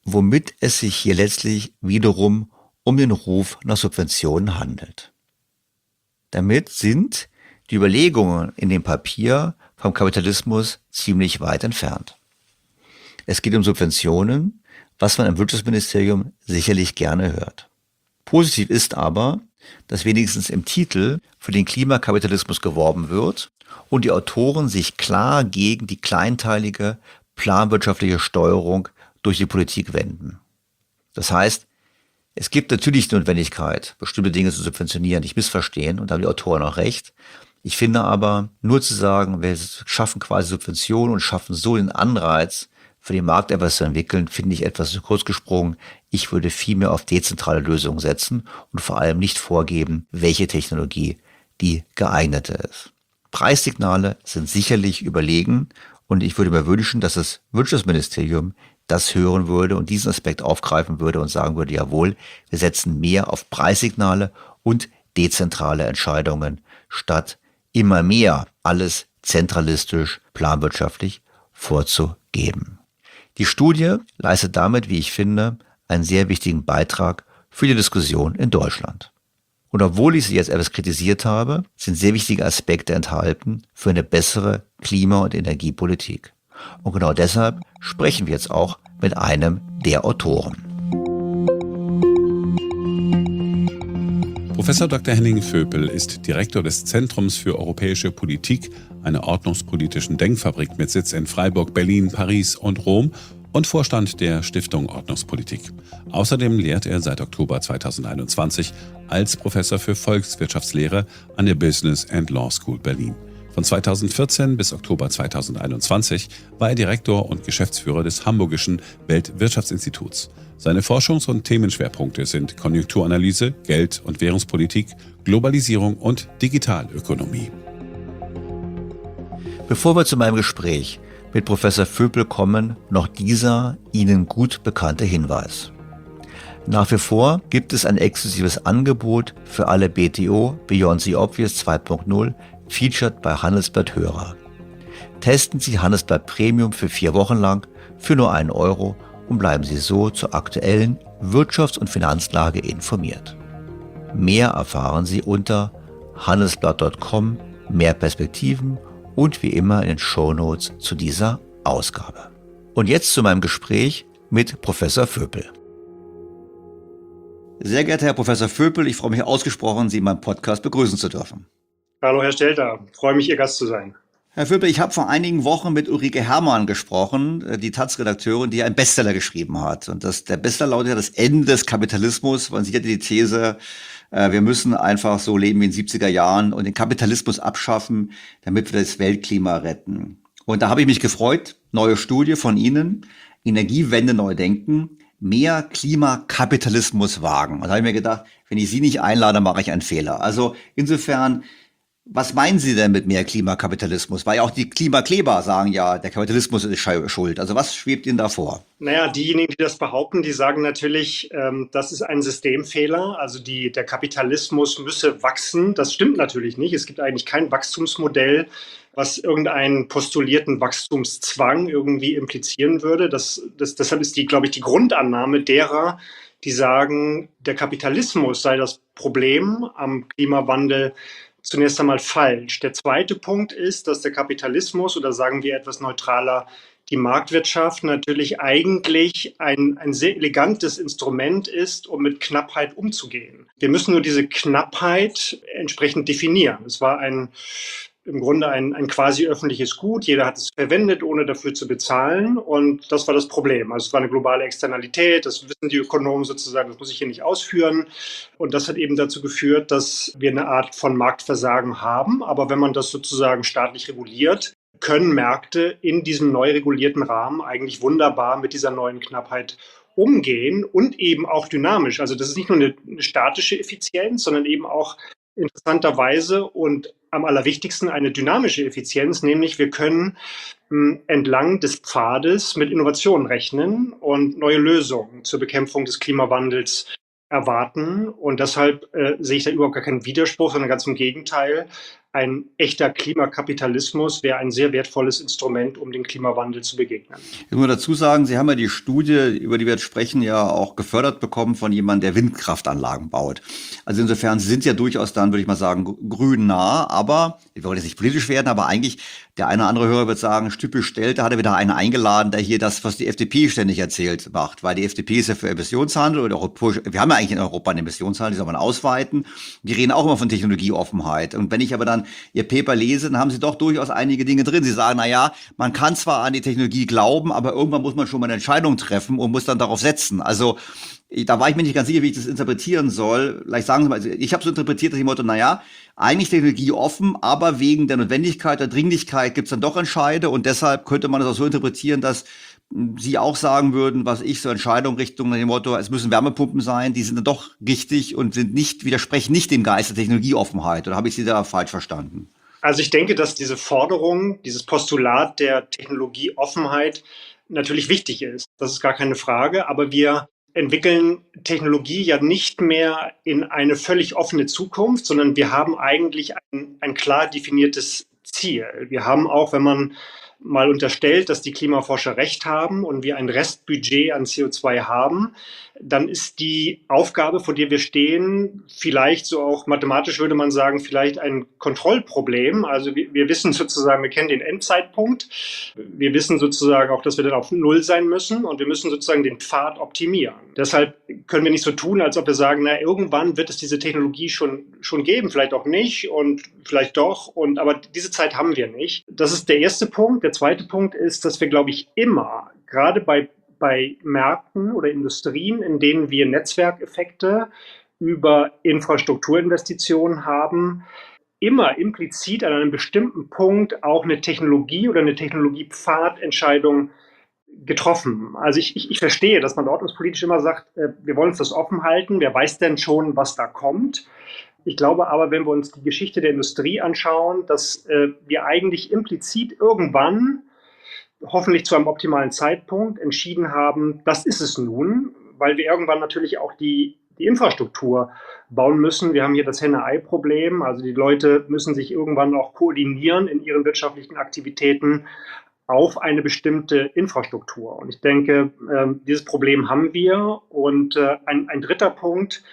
womit es sich hier letztlich wiederum um den Ruf nach Subventionen handelt. Damit sind die Überlegungen in dem Papier vom Kapitalismus ziemlich weit entfernt. Es geht um Subventionen, was man im Wirtschaftsministerium sicherlich gerne hört. Positiv ist aber, dass wenigstens im Titel für den Klimakapitalismus geworben wird und die Autoren sich klar gegen die kleinteilige, planwirtschaftliche Steuerung durch die Politik wenden. Das heißt, es gibt natürlich die Notwendigkeit, bestimmte Dinge zu subventionieren, nicht missverstehen, und da haben die Autoren auch recht. Ich finde aber, nur zu sagen, wir schaffen quasi Subventionen und schaffen so den Anreiz, für den Markt etwas zu entwickeln, finde ich etwas zu kurz gesprungen. Ich würde viel mehr auf dezentrale Lösungen setzen und vor allem nicht vorgeben, welche Technologie die geeignete ist. Preissignale sind sicherlich überlegen und ich würde mir wünschen, dass das Wirtschaftsministerium das hören würde und diesen Aspekt aufgreifen würde und sagen würde, jawohl, wir setzen mehr auf Preissignale und dezentrale Entscheidungen, statt immer mehr alles zentralistisch, planwirtschaftlich vorzugeben. Die Studie leistet damit, wie ich finde, einen sehr wichtigen Beitrag für die Diskussion in Deutschland. Und obwohl ich sie jetzt etwas kritisiert habe, sind sehr wichtige Aspekte enthalten für eine bessere Klima- und Energiepolitik. Und genau deshalb sprechen wir jetzt auch mit einem der Autoren. Professor Dr. Henning Vöpel ist Direktor des Zentrums für europäische Politik, einer ordnungspolitischen Denkfabrik mit Sitz in Freiburg, Berlin, Paris und Rom und Vorstand der Stiftung Ordnungspolitik. Außerdem lehrt er seit Oktober 2021 als Professor für Volkswirtschaftslehre an der Business and Law School Berlin. Von 2014 bis Oktober 2021 war er Direktor und Geschäftsführer des Hamburgischen Weltwirtschaftsinstituts. Seine Forschungs- und Themenschwerpunkte sind Konjunkturanalyse, Geld- und Währungspolitik, Globalisierung und Digitalökonomie. Bevor wir zu meinem Gespräch mit Professor Vöpel kommen, noch dieser Ihnen gut bekannte Hinweis. Nach wie vor gibt es ein exklusives Angebot für alle BTO Beyond the Obvious 2.0 featured bei Handelsblatt Hörer. Testen Sie Handelsblatt Premium für 4 Wochen lang für nur 1 € und bleiben Sie so zur aktuellen Wirtschafts- und Finanzlage informiert. Mehr erfahren Sie unter handelsblatt.com, mehr Perspektiven und wie immer in den Shownotes zu dieser Ausgabe. Und jetzt zu meinem Gespräch mit Professor Vöpel. Sehr geehrter Herr Professor Vöpel, ich freue mich ausgesprochen, Sie in meinem Podcast begrüßen zu dürfen. Hallo Herr Stelter, freue mich, Ihr Gast zu sein. Herr Vöpel, ich habe vor einigen Wochen mit Ulrike Herrmann gesprochen, die Taz-Redakteurin, die einen Bestseller geschrieben hat. Und der Bestseller lautet ja das Ende des Kapitalismus. Man sieht ja die These, wir müssen einfach so leben wie in den 70er Jahren und den Kapitalismus abschaffen, damit wir das Weltklima retten. Und da habe ich mich gefreut, neue Studie von Ihnen, Energiewende neu denken, mehr Klimakapitalismus wagen. Und da habe ich mir gedacht, wenn ich Sie nicht einlade, mache ich einen Fehler. Also insofern, was meinen Sie denn mit mehr Klimakapitalismus? Weil ja auch die Klimakleber sagen ja, der Kapitalismus ist schuld. Also was schwebt Ihnen da vor? Naja, diejenigen, die das behaupten, die sagen natürlich, das ist ein Systemfehler. Also der Kapitalismus müsse wachsen. Das stimmt natürlich nicht. Es gibt eigentlich kein Wachstumsmodell, was irgendeinen postulierten Wachstumszwang irgendwie implizieren würde. Deshalb ist glaube ich, die Grundannahme derer, die sagen, der Kapitalismus sei das Problem am Klimawandel, zunächst einmal falsch. Der zweite Punkt ist, dass der Kapitalismus, oder sagen wir etwas neutraler, die Marktwirtschaft natürlich eigentlich ein sehr elegantes Instrument ist, um mit Knappheit umzugehen. Wir müssen nur diese Knappheit entsprechend definieren. Es war im Grunde ein quasi öffentliches Gut. Jeder hat es verwendet, ohne dafür zu bezahlen. Und das war das Problem. Also es war eine globale Externalität. Das wissen die Ökonomen sozusagen. Das muss ich hier nicht ausführen. Und das hat eben dazu geführt, dass wir eine Art von Marktversagen haben. Aber wenn man das sozusagen staatlich reguliert, können Märkte in diesem neu regulierten Rahmen eigentlich wunderbar mit dieser neuen Knappheit umgehen und eben auch dynamisch. Also das ist nicht nur eine statische Effizienz, sondern eben auch interessanterweise und am allerwichtigsten eine dynamische Effizienz, nämlich wir können entlang des Pfades mit Innovationen rechnen und neue Lösungen zur Bekämpfung des Klimawandels erwarten. Und deshalb sehe ich da überhaupt gar keinen Widerspruch, sondern ganz im Gegenteil. ein echter Klimakapitalismus wäre ein sehr wertvolles Instrument, um dem Klimawandel zu begegnen. Ich muss dazu sagen, Sie haben ja die Studie, über die wir jetzt sprechen, ja auch gefördert bekommen von jemandem, der Windkraftanlagen baut. Also insofern, Sie sind ja durchaus dann, würde ich mal sagen, grün nah, aber, ich wollte jetzt nicht politisch werden, aber eigentlich, der eine oder andere Hörer wird sagen, typisch stellt, da hat er wieder einen eingeladen, der hier das, was die FDP ständig erzählt, macht. Weil die FDP ist ja für Emissionshandel oder wir haben ja eigentlich in Europa einen Emissionshandel, die soll man ausweiten. Die reden auch immer von Technologieoffenheit. Und wenn ich aber dann Ihr Paper lese, dann haben Sie doch durchaus einige Dinge drin. Sie sagen, na ja, man kann zwar an die Technologie glauben, aber irgendwann muss man schon mal eine Entscheidung treffen und muss dann darauf setzen. Also da war ich mir nicht ganz sicher, wie ich das interpretieren soll. Vielleicht sagen Sie mal, also ich habe so interpretiert, dass ich Motto, na ja, eigentlich Technologie offen, aber wegen der Notwendigkeit, der Dringlichkeit gibt es dann doch Entscheide und deshalb könnte man das auch so interpretieren, dass Sie auch sagen würden, was ich so Entscheidungen Richtung nach dem Motto, es müssen Wärmepumpen sein, die sind dann doch richtig und widersprechen nicht dem Geist der Technologieoffenheit. Oder habe ich Sie da falsch verstanden? Also ich denke, dass diese Forderung, dieses Postulat der Technologieoffenheit natürlich wichtig ist. Das ist gar keine Frage. Aber wir entwickeln Technologie ja nicht mehr in eine völlig offene Zukunft, sondern wir haben eigentlich ein klar definiertes Ziel. Wir haben auch, wenn man mal unterstellt, dass die Klimaforscher recht haben und wir ein Restbudget an CO2 haben, dann ist die Aufgabe, vor der wir stehen, vielleicht so auch mathematisch würde man sagen, vielleicht ein Kontrollproblem. Also wir wissen sozusagen, wir kennen den Endzeitpunkt. Wir wissen sozusagen auch, dass wir dann auf Null sein müssen und wir müssen sozusagen den Pfad optimieren. Deshalb können wir nicht so tun, als ob wir sagen, na, irgendwann wird es diese Technologie schon geben, vielleicht auch nicht und vielleicht doch. Aber diese Zeit haben wir nicht. Das ist der erste Punkt. Der zweite Punkt ist, dass wir, glaube ich, immer, gerade bei Märkten oder Industrien, in denen wir Netzwerkeffekte über Infrastrukturinvestitionen haben, immer implizit an einem bestimmten Punkt auch eine Technologie oder eine Technologiepfadentscheidung getroffen. Also ich verstehe, dass man ordnungspolitisch immer sagt, wir wollen uns das offen halten, wer weiß denn schon, was da kommt. Ich glaube aber, wenn wir uns die Geschichte der Industrie anschauen, dass wir eigentlich implizit irgendwann hoffentlich zu einem optimalen Zeitpunkt entschieden haben, das ist es nun, weil wir irgendwann natürlich auch die Infrastruktur bauen müssen. Wir haben hier das Henne-Ei-Problem, also die Leute müssen sich irgendwann auch koordinieren in ihren wirtschaftlichen Aktivitäten auf eine bestimmte Infrastruktur. Und ich denke, dieses Problem haben wir. Und ein dritter Punkt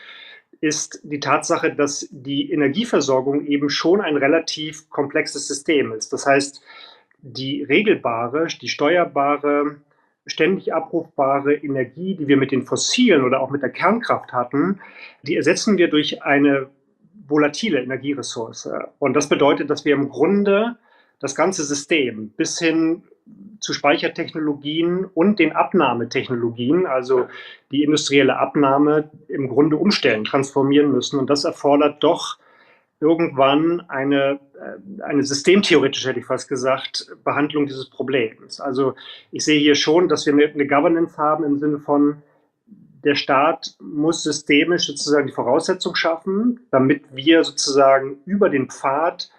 ist die Tatsache, dass die Energieversorgung eben schon ein relativ komplexes System ist. Das heißt, die regelbare, die steuerbare, ständig abrufbare Energie, die wir mit den fossilen oder auch mit der Kernkraft hatten, die ersetzen wir durch eine volatile Energieressource. Und das bedeutet, dass wir im Grunde das ganze System bis hin zu Speichertechnologien und den Abnahmetechnologien, also die industrielle Abnahme, im Grunde umstellen, transformieren müssen. Und das erfordert doch irgendwann eine systemtheoretisch, hätte ich fast gesagt, Behandlung dieses Problems. Also ich sehe hier schon, dass wir eine Governance haben im Sinne von, der Staat muss systemisch sozusagen die Voraussetzung schaffen, damit wir sozusagen über den Pfad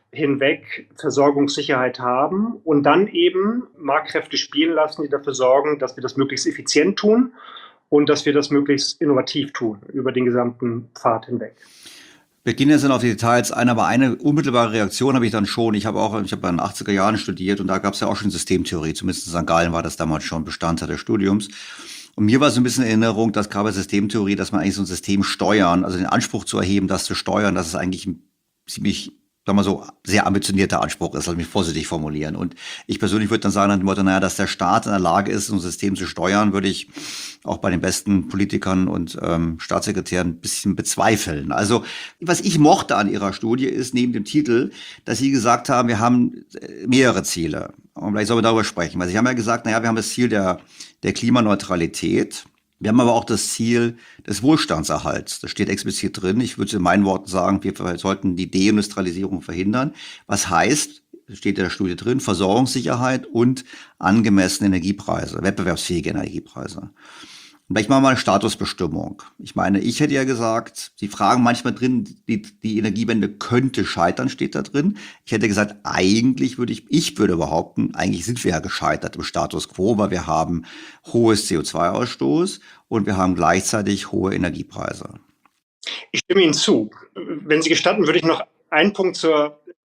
hinweg Versorgungssicherheit haben und dann eben Marktkräfte spielen lassen, die dafür sorgen, dass wir das möglichst effizient tun und dass wir das möglichst innovativ tun über den gesamten Pfad hinweg. Wir gehen jetzt dann auf die Details ein, aber eine unmittelbare Reaktion habe ich dann schon. Ich habe in den 80er Jahren studiert und da gab es ja auch schon Systemtheorie, zumindest in St. Gallen war das damals schon Bestandteil des Studiums. Und mir war so ein bisschen Erinnerung, dass gerade bei Systemtheorie, dass man eigentlich so ein System steuern, also den Anspruch zu erheben, das zu steuern, dass es eigentlich ein ziemlich, sagen wir so, sehr ambitionierter Anspruch ist, lass mich vorsichtig formulieren. Und ich persönlich würde dann sagen, nach dem Motto, naja, dass der Staat in der Lage ist, so ein System zu steuern, würde ich auch bei den besten Politikern und Staatssekretären ein bisschen bezweifeln. Also, was ich mochte an Ihrer Studie ist, neben dem Titel, dass Sie gesagt haben, wir haben mehrere Ziele. Und vielleicht sollen wir darüber sprechen. Weil Sie haben ja gesagt, naja, wir haben das Ziel der Klimaneutralität. Wir haben aber auch das Ziel des Wohlstandserhalts. Das steht explizit drin. Ich würde in meinen Worten sagen, wir sollten die Deindustrialisierung verhindern. Was heißt, steht in der Studie drin, Versorgungssicherheit und angemessene Energiepreise, wettbewerbsfähige Energiepreise. Und vielleicht machen wir mal eine Statusbestimmung. Ich meine, ich hätte ja gesagt, Sie fragen manchmal drin, die Energiewende könnte scheitern, steht da drin. Ich hätte gesagt, eigentlich ich würde behaupten, eigentlich sind wir ja gescheitert im Status quo, weil wir haben hohes CO2-Ausstoß und wir haben gleichzeitig hohe Energiepreise. Ich stimme Ihnen zu. Wenn Sie gestatten, würde ich noch einen Punkt zur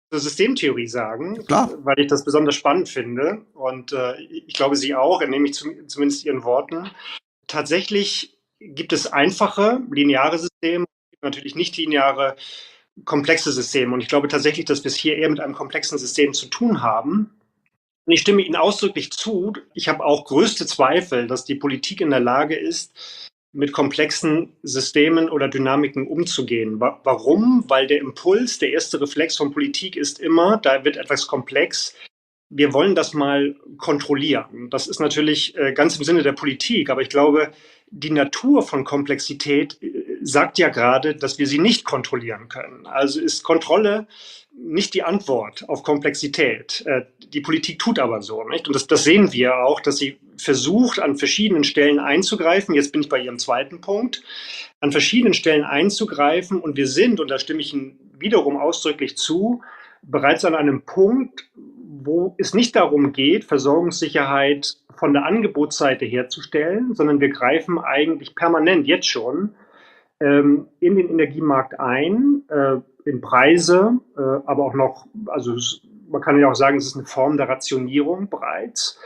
zur Systemtheorie sagen, Klar. weil ich das besonders spannend finde. Und ich glaube, Sie auch, entnehme ich zumindest Ihren Worten. Tatsächlich gibt es einfache, lineare Systeme, natürlich nicht lineare, komplexe Systeme. Und ich glaube tatsächlich, dass wir es hier eher mit einem komplexen System zu tun haben. Und ich stimme Ihnen ausdrücklich zu. Ich habe auch größte Zweifel, dass die Politik in der Lage ist, mit komplexen Systemen oder Dynamiken umzugehen. Warum? Weil der Impuls, der erste Reflex von Politik ist immer, da wird etwas komplex, wir wollen das mal kontrollieren. Das ist natürlich ganz im Sinne der Politik, aber ich glaube, die Natur von Komplexität sagt ja gerade, dass wir sie nicht kontrollieren können. Also ist Kontrolle nicht die Antwort auf Komplexität. Die Politik tut aber so, nicht? Und das sehen wir auch, dass sie versucht, an verschiedenen Stellen einzugreifen. Jetzt bin ich bei Ihrem zweiten Punkt. An verschiedenen Stellen einzugreifen. Und wir sind, und da stimme ich Ihnen wiederum ausdrücklich zu, bereits an einem Punkt, wo es nicht darum geht, Versorgungssicherheit von der Angebotsseite herzustellen, sondern wir greifen eigentlich permanent jetzt schon in den Energiemarkt ein, in Preise, aber auch noch, also man kann ja auch sagen, es ist eine Form der Rationierung bereits.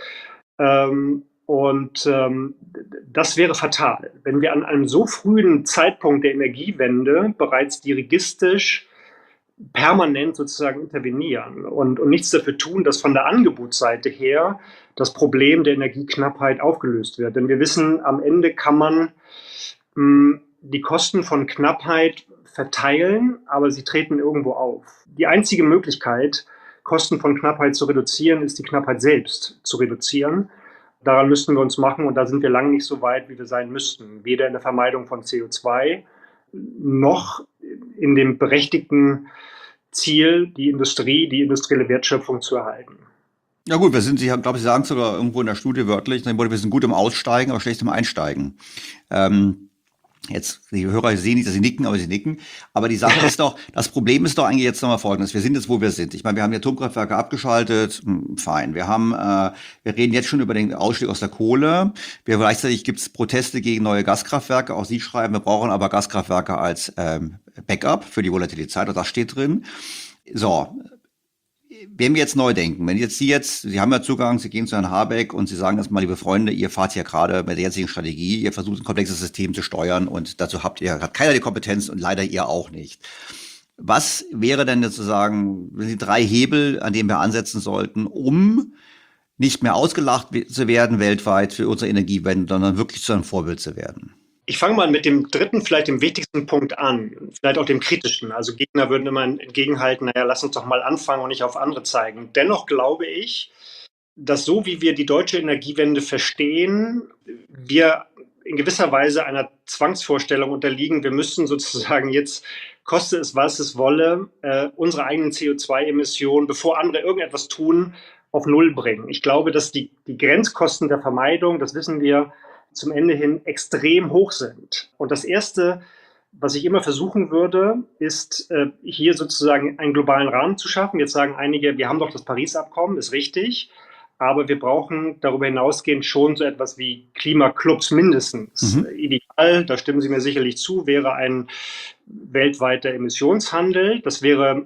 Das wäre fatal, wenn wir an einem so frühen Zeitpunkt der Energiewende bereits dirigistisch permanent sozusagen intervenieren und nichts dafür tun, dass von der Angebotsseite her das Problem der Energieknappheit aufgelöst wird. Denn wir wissen, am Ende kann man die Kosten von Knappheit verteilen, aber sie treten irgendwo auf. Die einzige Möglichkeit, Kosten von Knappheit zu reduzieren, ist die Knappheit selbst zu reduzieren. Daran müssten wir uns machen und da sind wir lange nicht so weit, wie wir sein müssten. Weder in der Vermeidung von CO2 noch in dem berechtigten Ziel, die industrielle Wertschöpfung zu erhalten. Ja gut, Sie sagen sogar irgendwo in der Studie wörtlich, wir sind gut im Aussteigen, aber schlecht im Einsteigen. Jetzt, die Hörer sehen nicht, dass sie nicken, aber sie nicken. Aber die Sache ist doch, das Problem ist doch eigentlich jetzt nochmal Folgendes. Wir sind jetzt, wo wir sind. Ich meine, wir haben die Atomkraftwerke abgeschaltet, fein. Wir reden jetzt schon über den Ausstieg aus der Kohle. Gleichzeitig gibt es Proteste gegen neue Gaskraftwerke. Auch Sie schreiben, wir brauchen aber Gaskraftwerke als Backup für die Volatilität. Und das steht drin. So. Wenn wir jetzt neu denken, Sie haben ja Zugang, Sie gehen zu Herrn Habeck und Sie sagen erstmal, liebe Freunde, ihr fahrt hier gerade mit der jetzigen Strategie, ihr versucht ein komplexes System zu steuern und dazu hat keiner die Kompetenz und leider ihr auch nicht. Was wäre denn sozusagen die 3 Hebel, an denen wir ansetzen sollten, um nicht mehr ausgelacht zu werden weltweit für unsere Energiewende, sondern wirklich zu einem Vorbild zu werden? Ich fange mal mit dem dritten, vielleicht dem wichtigsten Punkt an, vielleicht auch dem kritischen. Also Gegner würden immer entgegenhalten, naja, lass uns doch mal anfangen und nicht auf andere zeigen. Dennoch glaube ich, dass so wie wir die deutsche Energiewende verstehen, wir in gewisser Weise einer Zwangsvorstellung unterliegen. Wir müssen sozusagen jetzt, koste es, was es wolle, unsere eigenen CO2-Emissionen, bevor andere irgendetwas tun, auf Null bringen. Ich glaube, dass die Grenzkosten der Vermeidung, das wissen wir, zum Ende hin extrem hoch sind. Und das Erste, was ich immer versuchen würde, ist hier sozusagen einen globalen Rahmen zu schaffen. Jetzt sagen einige, wir haben doch das Paris-Abkommen, ist richtig, aber wir brauchen darüber hinausgehend schon so etwas wie Klimaclubs mindestens. Ideal, da stimmen Sie mir sicherlich zu, wäre ein weltweiter Emissionshandel. Das wäre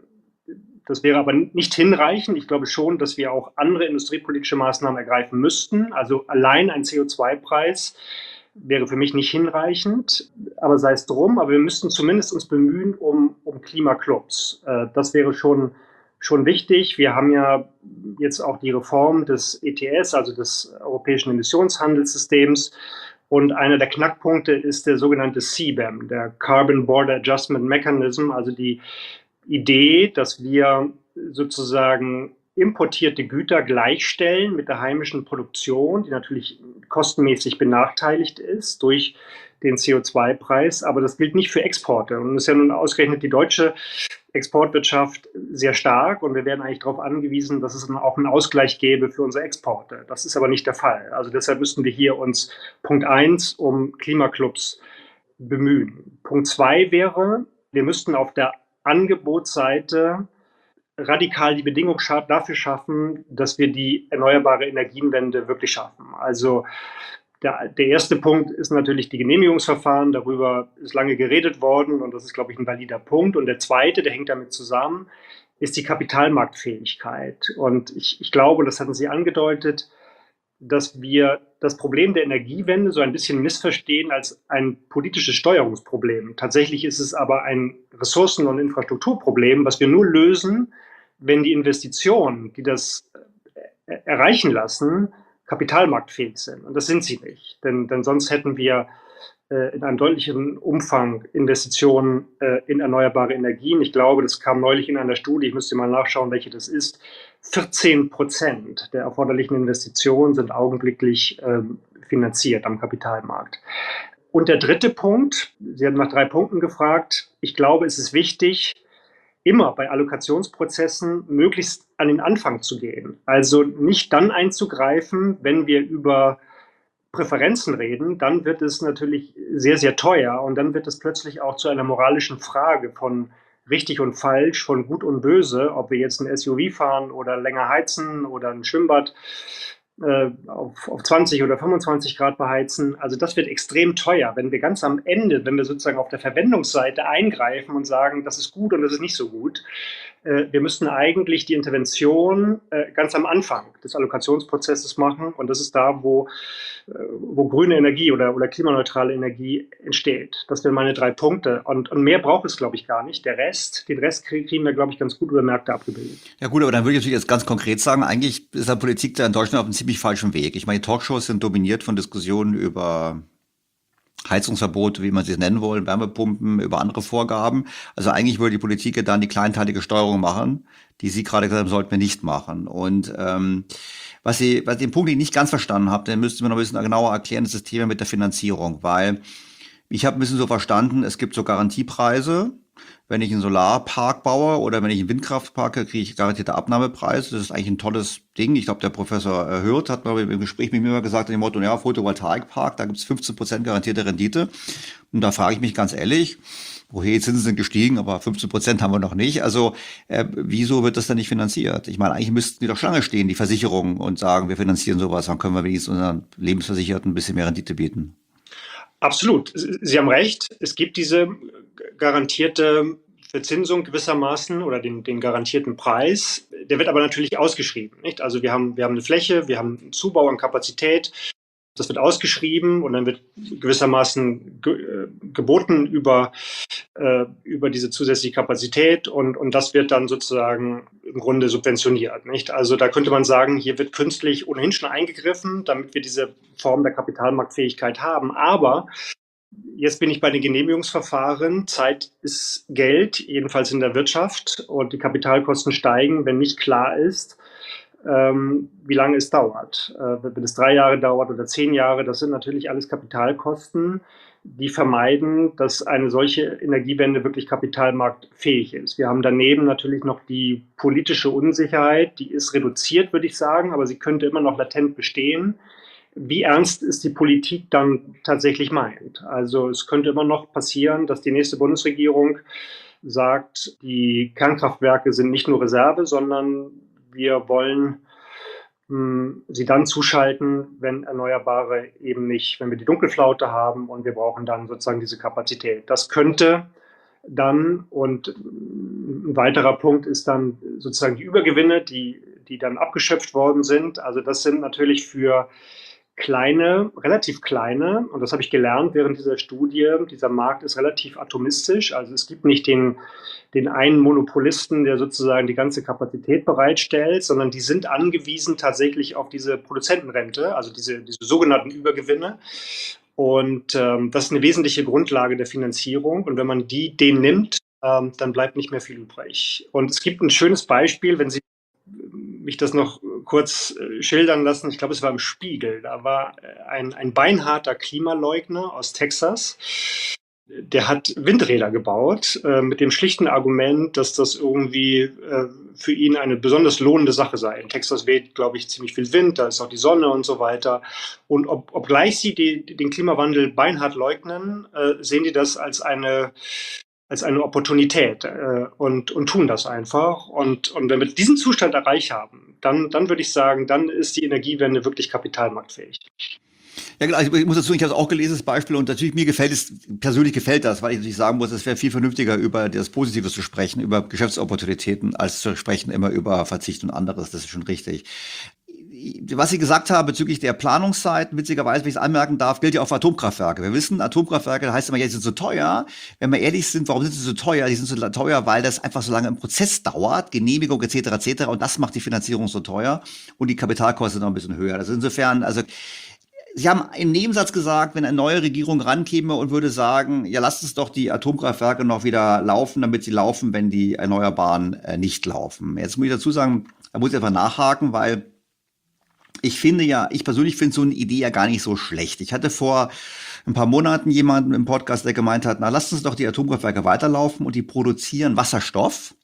aber nicht hinreichend. Ich glaube schon, dass wir auch andere industriepolitische Maßnahmen ergreifen müssten. Also allein ein CO2-Preis wäre für mich nicht hinreichend. Aber sei es drum. Aber wir müssten zumindest uns bemühen um Klimaclubs. Das wäre schon wichtig. Wir haben ja jetzt auch die Reform des ETS, also des Europäischen Emissionshandelssystems. Und einer der Knackpunkte ist der sogenannte CBAM, der Carbon Border Adjustment Mechanism, also die Idee, dass wir sozusagen importierte Güter gleichstellen mit der heimischen Produktion, die natürlich kostenmäßig benachteiligt ist durch den CO2-Preis, aber das gilt nicht für Exporte. Und das ist ja nun ausgerechnet die deutsche Exportwirtschaft sehr stark und wir werden eigentlich darauf angewiesen, dass es dann auch einen Ausgleich gäbe für unsere Exporte. Das ist aber nicht der Fall. Also deshalb müssten wir hier uns Punkt 1 um Klimaclubs bemühen. Punkt 2 wäre, wir müssten auf der Angebotsseite radikal die Bedingung dafür schaffen, dass wir die erneuerbare Energienwende wirklich schaffen. Also der erste Punkt ist natürlich die Genehmigungsverfahren. Darüber ist lange geredet worden und das ist, glaube ich, ein valider Punkt. Und der zweite, der hängt damit zusammen, ist die Kapitalmarktfähigkeit. Und ich glaube, das hatten Sie angedeutet, dass wir das Problem der Energiewende so ein bisschen missverstehen als ein politisches Steuerungsproblem. Tatsächlich ist es aber ein Ressourcen- und Infrastrukturproblem, was wir nur lösen, wenn die Investitionen, die das erreichen lassen, kapitalmarktfähig sind. Und das sind sie nicht. Denn sonst hätten wir in einem deutlichen Umfang Investitionen in erneuerbare Energien. Ich glaube, das kam neulich in einer Studie, ich müsste mal nachschauen, welche das ist. 14% der erforderlichen Investitionen sind augenblicklich finanziert am Kapitalmarkt. Und der dritte Punkt, Sie haben nach 3 Punkten gefragt. Ich glaube, es ist wichtig, immer bei Allokationsprozessen möglichst an den Anfang zu gehen. Also nicht dann einzugreifen, wenn wir über Präferenzen reden, dann wird es natürlich sehr, sehr teuer und dann wird es plötzlich auch zu einer moralischen Frage von richtig und falsch, von gut und böse, ob wir jetzt ein SUV fahren oder länger heizen oder ein Schwimmbad auf 20 oder 25 Grad beheizen. Also das wird extrem teuer, wenn wir ganz am Ende, wenn wir sozusagen auf der Verwendungsseite eingreifen und sagen, das ist gut und das ist nicht so gut. Wir müssten eigentlich die Intervention ganz am Anfang des Allokationsprozesses machen und das ist da, wo grüne Energie oder klimaneutrale Energie entsteht. Das wären meine 3 Punkte und mehr braucht es, glaube ich, gar nicht. Den Rest kriegen wir, glaube ich, ganz gut über Märkte abgebildet. Ja gut, aber dann würde ich natürlich jetzt ganz konkret sagen, eigentlich ist der Politik da in Deutschland auf einem ziemlich falschen Weg. Ich meine, die Talkshows sind dominiert von Diskussionen über Heizungsverbote, wie man sie nennen wollen, Wärmepumpen, über andere Vorgaben. Also eigentlich würde die Politik ja dann die kleinteilige Steuerung machen, die Sie gerade gesagt haben, sollten wir nicht machen. Und den Punkt, den ich nicht ganz verstanden habe, den müssten wir noch ein bisschen genauer erklären, ist das Thema mit der Finanzierung. Weil ich habe ein bisschen so verstanden, es gibt so Garantiepreise. Wenn ich einen Solarpark baue oder wenn ich einen Windkraftpark kriege ich garantierte Abnahmepreise. Das ist eigentlich ein tolles Ding. Ich glaube, der Professor Hürth hat mal im Gespräch mit mir mal gesagt, in dem Motto, ja, Photovoltaikpark, da gibt es 15% garantierte Rendite. Und da frage ich mich ganz ehrlich, die Zinsen sind gestiegen, aber 15% haben wir noch nicht. Also wieso wird das denn nicht finanziert? Ich meine, eigentlich müssten die doch Schlange stehen, die Versicherungen, und sagen, wir finanzieren sowas, dann können wir wenigstens unseren Lebensversicherten ein bisschen mehr Rendite bieten. Absolut. Sie haben recht. Es gibt diese garantierte Verzinsung gewissermaßen oder den garantierten Preis. Der wird aber natürlich ausgeschrieben, nicht? Also wir haben eine Fläche, wir haben einen Zubau an Kapazität. Das wird ausgeschrieben und dann wird gewissermaßen geboten über diese zusätzliche Kapazität und das wird dann sozusagen im Grunde subventioniert, nicht? Also da könnte man sagen, hier wird künstlich ohnehin schon eingegriffen, damit wir diese Form der Kapitalmarktfähigkeit haben. Aber jetzt bin ich bei den Genehmigungsverfahren. Zeit ist Geld, jedenfalls in der Wirtschaft, und die Kapitalkosten steigen, wenn nicht klar ist, wie lange es dauert. Wenn es 3 Jahre dauert oder 10 Jahre, das sind natürlich alles Kapitalkosten, die vermeiden, dass eine solche Energiewende wirklich kapitalmarktfähig ist. Wir haben daneben natürlich noch die politische Unsicherheit, die ist reduziert, würde ich sagen, aber sie könnte immer noch latent bestehen. Wie ernst ist die Politik dann tatsächlich meint? Also es könnte immer noch passieren, dass die nächste Bundesregierung sagt, die Kernkraftwerke sind nicht nur Reserve, sondern wir wollen sie dann zuschalten, wenn Erneuerbare eben nicht, wenn wir die Dunkelflaute haben und wir brauchen dann sozusagen diese Kapazität. Das könnte dann, und ein weiterer Punkt ist dann sozusagen die Übergewinne, die dann abgeschöpft worden sind. Also das sind natürlich für kleine, relativ kleine, und das habe ich gelernt während dieser Studie, dieser Markt ist relativ atomistisch, also es gibt nicht den einen Monopolisten, der sozusagen die ganze Kapazität bereitstellt, sondern die sind angewiesen tatsächlich auf diese Produzentenrente, also diese sogenannten Übergewinne. Und das ist eine wesentliche Grundlage der Finanzierung. Und wenn man denen nimmt, dann bleibt nicht mehr viel übrig. Und es gibt ein schönes Beispiel, wenn Sie mich das noch kurz schildern lassen. Ich glaube, es war im Spiegel. Da war ein beinharter Klimaleugner aus Texas. Der hat Windräder gebaut mit dem schlichten Argument, dass das irgendwie für ihn eine besonders lohnende Sache sei. In Texas weht, glaube ich, ziemlich viel Wind, da ist auch die Sonne und so weiter. Und obgleich sie den Klimawandel beinhart leugnen, sehen die das als eine Opportunität und tun das einfach. Und wenn wir diesen Zustand erreicht haben, dann würde ich sagen, dann ist die Energiewende wirklich kapitalmarktfähig. Ja, genau. Also ich muss dazu, ich habe es auch gelesen, das Beispiel, und natürlich persönlich gefällt das, weil ich natürlich sagen muss, es wäre viel vernünftiger, über das Positive zu sprechen, über Geschäftsopportunitäten, als zu sprechen immer über Verzicht und anderes. Das ist schon richtig. Was Sie gesagt haben bezüglich der Planungszeiten, witzigerweise, wenn ich es anmerken darf, gilt ja auch für Atomkraftwerke. Wir wissen, Atomkraftwerke, da heißt immer, ja, die sind so teuer. Wenn wir ehrlich sind, warum sind sie so teuer? Die sind so teuer, weil das einfach so lange im Prozess dauert, Genehmigung etc. etc. Und das macht die Finanzierung so teuer und die Kapitalkosten noch ein bisschen höher. Also insofern, also Sie haben im Nebensatz gesagt, wenn eine neue Regierung rankäme und würde sagen, ja, lasst uns doch die Atomkraftwerke noch wieder laufen, damit sie laufen, wenn die Erneuerbaren nicht laufen. Jetzt muss ich dazu sagen, da muss ich einfach nachhaken, weil ich persönlich finde so eine Idee ja gar nicht so schlecht. Ich hatte vor ein paar Monaten jemanden im Podcast, der gemeint hat, na, lasst uns doch die Atomkraftwerke weiterlaufen und die produzieren Wasserstoff.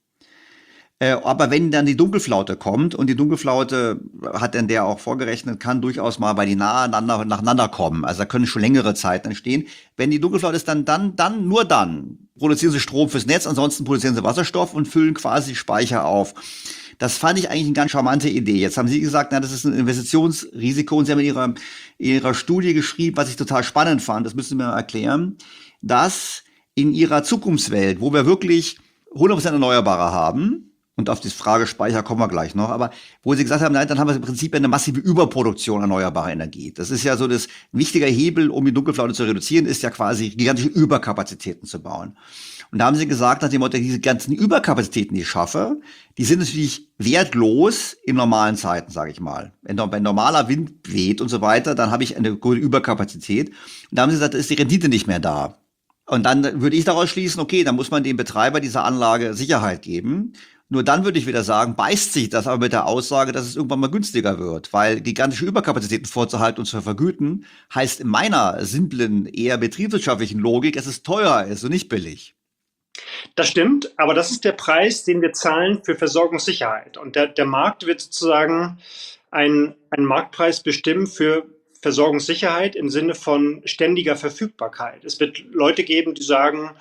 Aber wenn dann die Dunkelflaute kommt, und die Dunkelflaute, hat dann der auch vorgerechnet, kann durchaus mal, weil die nacheinander kommen. Also da können schon längere Zeiten entstehen. Wenn die Dunkelflaute ist, dann produzieren sie Strom fürs Netz, ansonsten produzieren sie Wasserstoff und füllen quasi Speicher auf. Das fand ich eigentlich eine ganz charmante Idee. Jetzt haben Sie gesagt, na, das ist ein Investitionsrisiko, und Sie haben in Ihrer Studie geschrieben, was ich total spannend fand, das müssen Sie mir erklären, dass in Ihrer Zukunftswelt, wo wir wirklich 100% Erneuerbare haben, und auf die Frage Speicher kommen wir gleich noch, aber wo Sie gesagt haben, nein, dann haben wir im Prinzip eine massive Überproduktion erneuerbarer Energie. Das ist ja so das wichtige Hebel, um die Dunkelflaute zu reduzieren, ist ja quasi gigantische Überkapazitäten zu bauen. Und da haben Sie gesagt, nach dem Motto, diese ganzen Überkapazitäten, die ich schaffe, die sind natürlich wertlos in normalen Zeiten, sage ich mal. Wenn normaler Wind weht und so weiter, dann habe ich eine gute Überkapazität. Und da haben Sie gesagt, da ist die Rendite nicht mehr da. Und dann würde ich daraus schließen, okay, dann muss man dem Betreiber dieser Anlage Sicherheit geben. Nur dann würde ich wieder sagen, beißt sich das aber mit der Aussage, dass es irgendwann mal günstiger wird. Weil gigantische Überkapazitäten vorzuhalten und zu vergüten, heißt in meiner simplen, eher betriebswirtschaftlichen Logik, dass es teuer ist und nicht billig. Das stimmt, aber das ist der Preis, den wir zahlen für Versorgungssicherheit. Und der Markt wird sozusagen einen Marktpreis bestimmen für Versorgungssicherheit im Sinne von ständiger Verfügbarkeit. Es wird Leute geben, die sagen,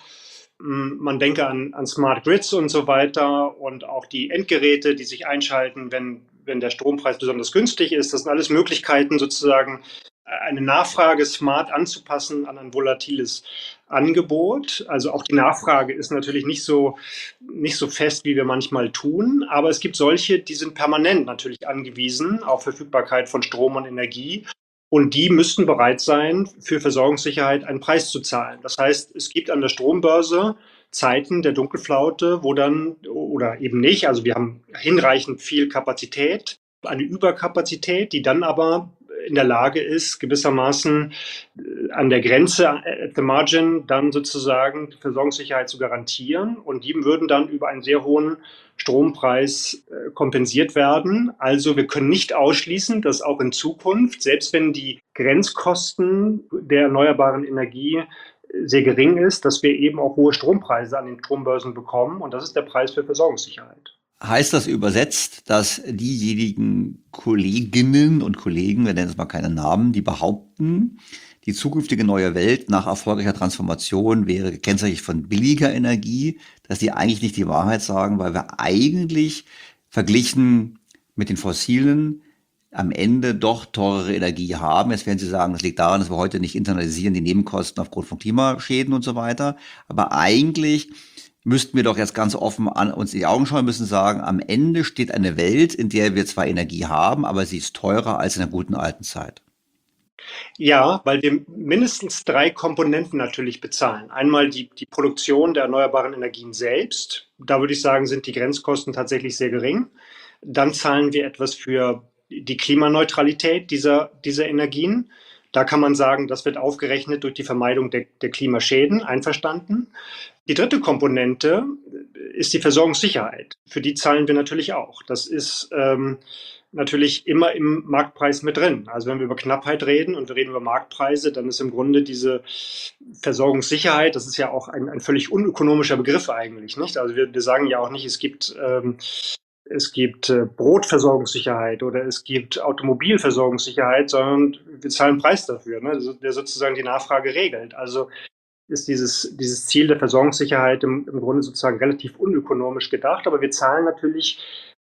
man denke an Smart Grids und so weiter, und auch die Endgeräte, die sich einschalten, wenn der Strompreis besonders günstig ist. Das sind alles Möglichkeiten, sozusagen eine Nachfrage smart anzupassen an ein volatiles Angebot. Also auch die Nachfrage ist natürlich nicht so fest, wie wir manchmal tun, aber es gibt solche, die sind permanent natürlich angewiesen auf Verfügbarkeit von Strom und Energie. Und die müssten bereit sein, für Versorgungssicherheit einen Preis zu zahlen. Das heißt, es gibt an der Strombörse Zeiten der Dunkelflaute, wo dann, oder eben nicht, also wir haben hinreichend viel Kapazität, eine Überkapazität, die dann aber in der Lage ist, gewissermaßen an der Grenze, at the margin, dann sozusagen Versorgungssicherheit zu garantieren. Und die würden dann über einen sehr hohen Strompreis kompensiert werden. Also wir können nicht ausschließen, dass auch in Zukunft, selbst wenn die Grenzkosten der erneuerbaren Energie sehr gering ist, dass wir eben auch hohe Strompreise an den Strombörsen bekommen. Und das ist der Preis für Versorgungssicherheit. Heißt das übersetzt, dass diejenigen Kolleginnen und Kollegen, wir nennen es mal keine Namen, die behaupten, die zukünftige neue Welt nach erfolgreicher Transformation wäre gekennzeichnet von billiger Energie, dass die eigentlich nicht die Wahrheit sagen, weil wir eigentlich verglichen mit den fossilen am Ende doch teurere Energie haben. Jetzt werden Sie sagen, das liegt daran, dass wir heute nicht internalisieren die Nebenkosten aufgrund von Klimaschäden und so weiter. Aber eigentlich müssten wir doch jetzt ganz offen an uns in die Augen schauen, müssen sagen, am Ende steht eine Welt, in der wir zwar Energie haben, aber sie ist teurer als in der guten alten Zeit. Ja, weil wir mindestens 3 Komponenten natürlich bezahlen. Einmal die Produktion der erneuerbaren Energien selbst. Da würde ich sagen, sind die Grenzkosten tatsächlich sehr gering. Dann zahlen wir etwas für die Klimaneutralität dieser Energien. Da kann man sagen, das wird aufgerechnet durch die Vermeidung der Klimaschäden, einverstanden. Die dritte Komponente ist die Versorgungssicherheit. Für die zahlen wir natürlich auch. Das ist natürlich immer im Marktpreis mit drin. Also wenn wir über Knappheit reden und wir reden über Marktpreise, dann ist im Grunde diese Versorgungssicherheit, das ist ja auch ein völlig unökonomischer Begriff eigentlich, nicht? Also wir sagen ja auch nicht, es gibt Brotversorgungssicherheit oder es gibt Automobilversorgungssicherheit, sondern wir zahlen einen Preis dafür, ne, der sozusagen die Nachfrage regelt. Also ist dieses Ziel der Versorgungssicherheit im Grunde sozusagen relativ unökonomisch gedacht, aber wir zahlen natürlich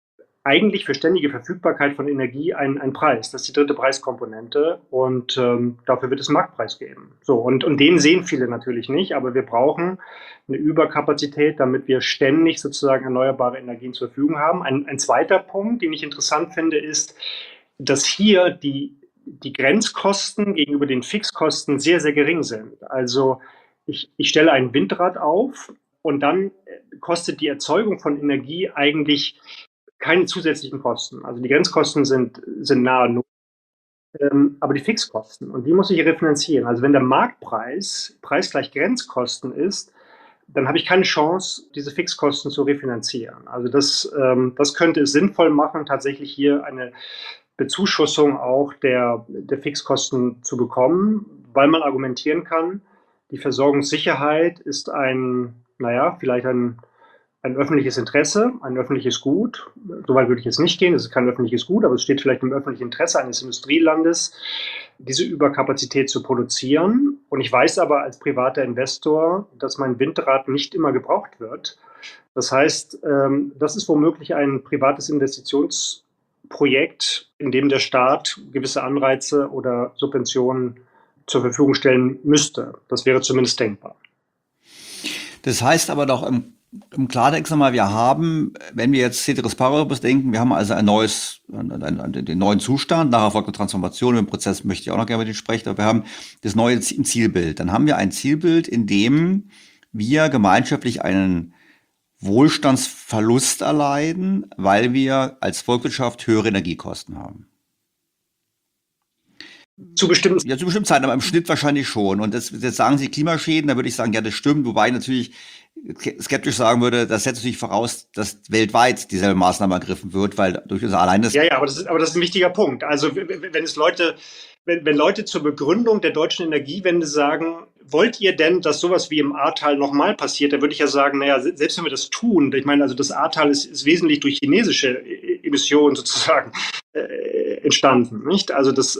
eigentlich für ständige Verfügbarkeit von Energie einen Preis. Das ist die dritte Preiskomponente und dafür wird es einen Marktpreis geben. So, und den sehen viele natürlich nicht, aber wir brauchen eine Überkapazität, damit wir ständig sozusagen erneuerbare Energien zur Verfügung haben. Ein zweiter Punkt, den ich interessant finde, ist, dass hier die Grenzkosten gegenüber den Fixkosten sehr, sehr gering sind. Also ich stelle ein Windrad auf und dann kostet die Erzeugung von Energie eigentlich keine zusätzlichen Kosten. Also die Grenzkosten sind nahe null, aber die Fixkosten, und die muss ich refinanzieren. Also wenn der Marktpreis preisgleich Grenzkosten ist, dann habe ich keine Chance, diese Fixkosten zu refinanzieren. Also das könnte es sinnvoll machen, tatsächlich hier eine Bezuschussung auch der Fixkosten zu bekommen, weil man argumentieren kann, die Versorgungssicherheit ist vielleicht ein öffentliches Interesse, ein öffentliches Gut. Soweit würde ich jetzt nicht gehen, es ist kein öffentliches Gut, aber es steht vielleicht im öffentlichen Interesse eines Industrielandes, diese Überkapazität zu produzieren. Und ich weiß aber als privater Investor, dass mein Windrad nicht immer gebraucht wird. Das heißt, das ist womöglich ein privates Investitionsprojekt, in dem der Staat gewisse Anreize oder Subventionen zur Verfügung stellen müsste. Das wäre zumindest denkbar. Das heißt aber doch im Klartext nochmal, wir haben, wenn wir jetzt Ceteris Paribus denken, wir haben also den neuen Zustand, nachher folgt eine Transformation, im Prozess möchte ich auch noch gerne mit Ihnen sprechen, aber wir haben das neue Zielbild. Dann haben wir ein Zielbild, in dem wir gemeinschaftlich einen Wohlstandsverlust erleiden, weil wir als Volkswirtschaft höhere Energiekosten haben. Zu bestimmten Zeiten, aber im Schnitt wahrscheinlich schon. Und jetzt sagen Sie Klimaschäden, da würde ich sagen, ja, das stimmt, wobei ich natürlich skeptisch sagen würde, das setzt natürlich voraus, dass weltweit dieselbe Maßnahme ergriffen wird, weil durch unser alleines... Ja, aber das ist ein wichtiger Punkt. Also wenn Leute zur Begründung der deutschen Energiewende sagen, wollt ihr denn, dass sowas wie im Ahrtal nochmal passiert, dann würde ich ja sagen, naja, selbst wenn wir das tun, ich meine, also das Ahrtal ist wesentlich durch chinesische Emissionen sozusagen entstanden, nicht? Also das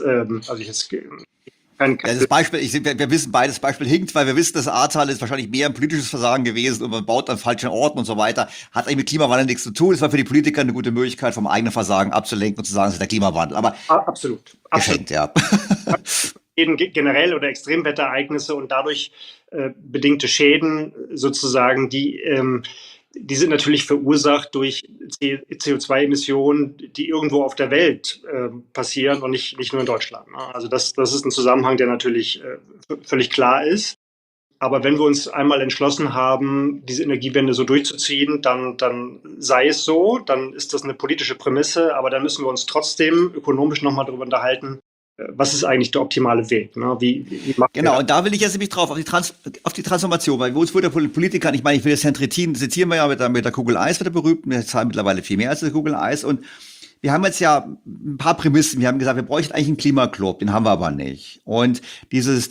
Beispiel, wir wissen beides, Beispiel hinkt, weil wir wissen, das Ahrtal ist wahrscheinlich mehr ein politisches Versagen gewesen und man baut an falschen Orten und so weiter. Hat eigentlich mit Klimawandel nichts zu tun. Es war für die Politiker eine gute Möglichkeit, vom eigenen Versagen abzulenken und zu sagen, es ist der Klimawandel. Aber absolut. Geschenkt, ja. Generell oder Extremwetterereignisse und dadurch bedingte Schäden sozusagen, die sind natürlich verursacht durch CO2-Emissionen, die irgendwo auf der Welt passieren und nicht nur in Deutschland. Also das ist ein Zusammenhang, der natürlich völlig klar ist. Aber wenn wir uns einmal entschlossen haben, diese Energiewende so durchzuziehen, dann sei es so, dann ist das eine politische Prämisse, aber dann müssen wir uns trotzdem ökonomisch nochmal darüber unterhalten, was ist eigentlich der optimale Weg? Ne? Wie macht genau, und da will ich jetzt nämlich drauf, auf die Transformation, weil uns wurde der Politiker, ich meine, ich will das Herrn Trittin, zitieren wir ja mit der Kugel Eis, wird er berühmt, wir zahlen mittlerweile viel mehr als die Kugel Eis und wir haben jetzt ja ein paar Prämissen, wir haben gesagt, wir bräuchten eigentlich einen Klimaclub, den haben wir aber nicht. Und dieses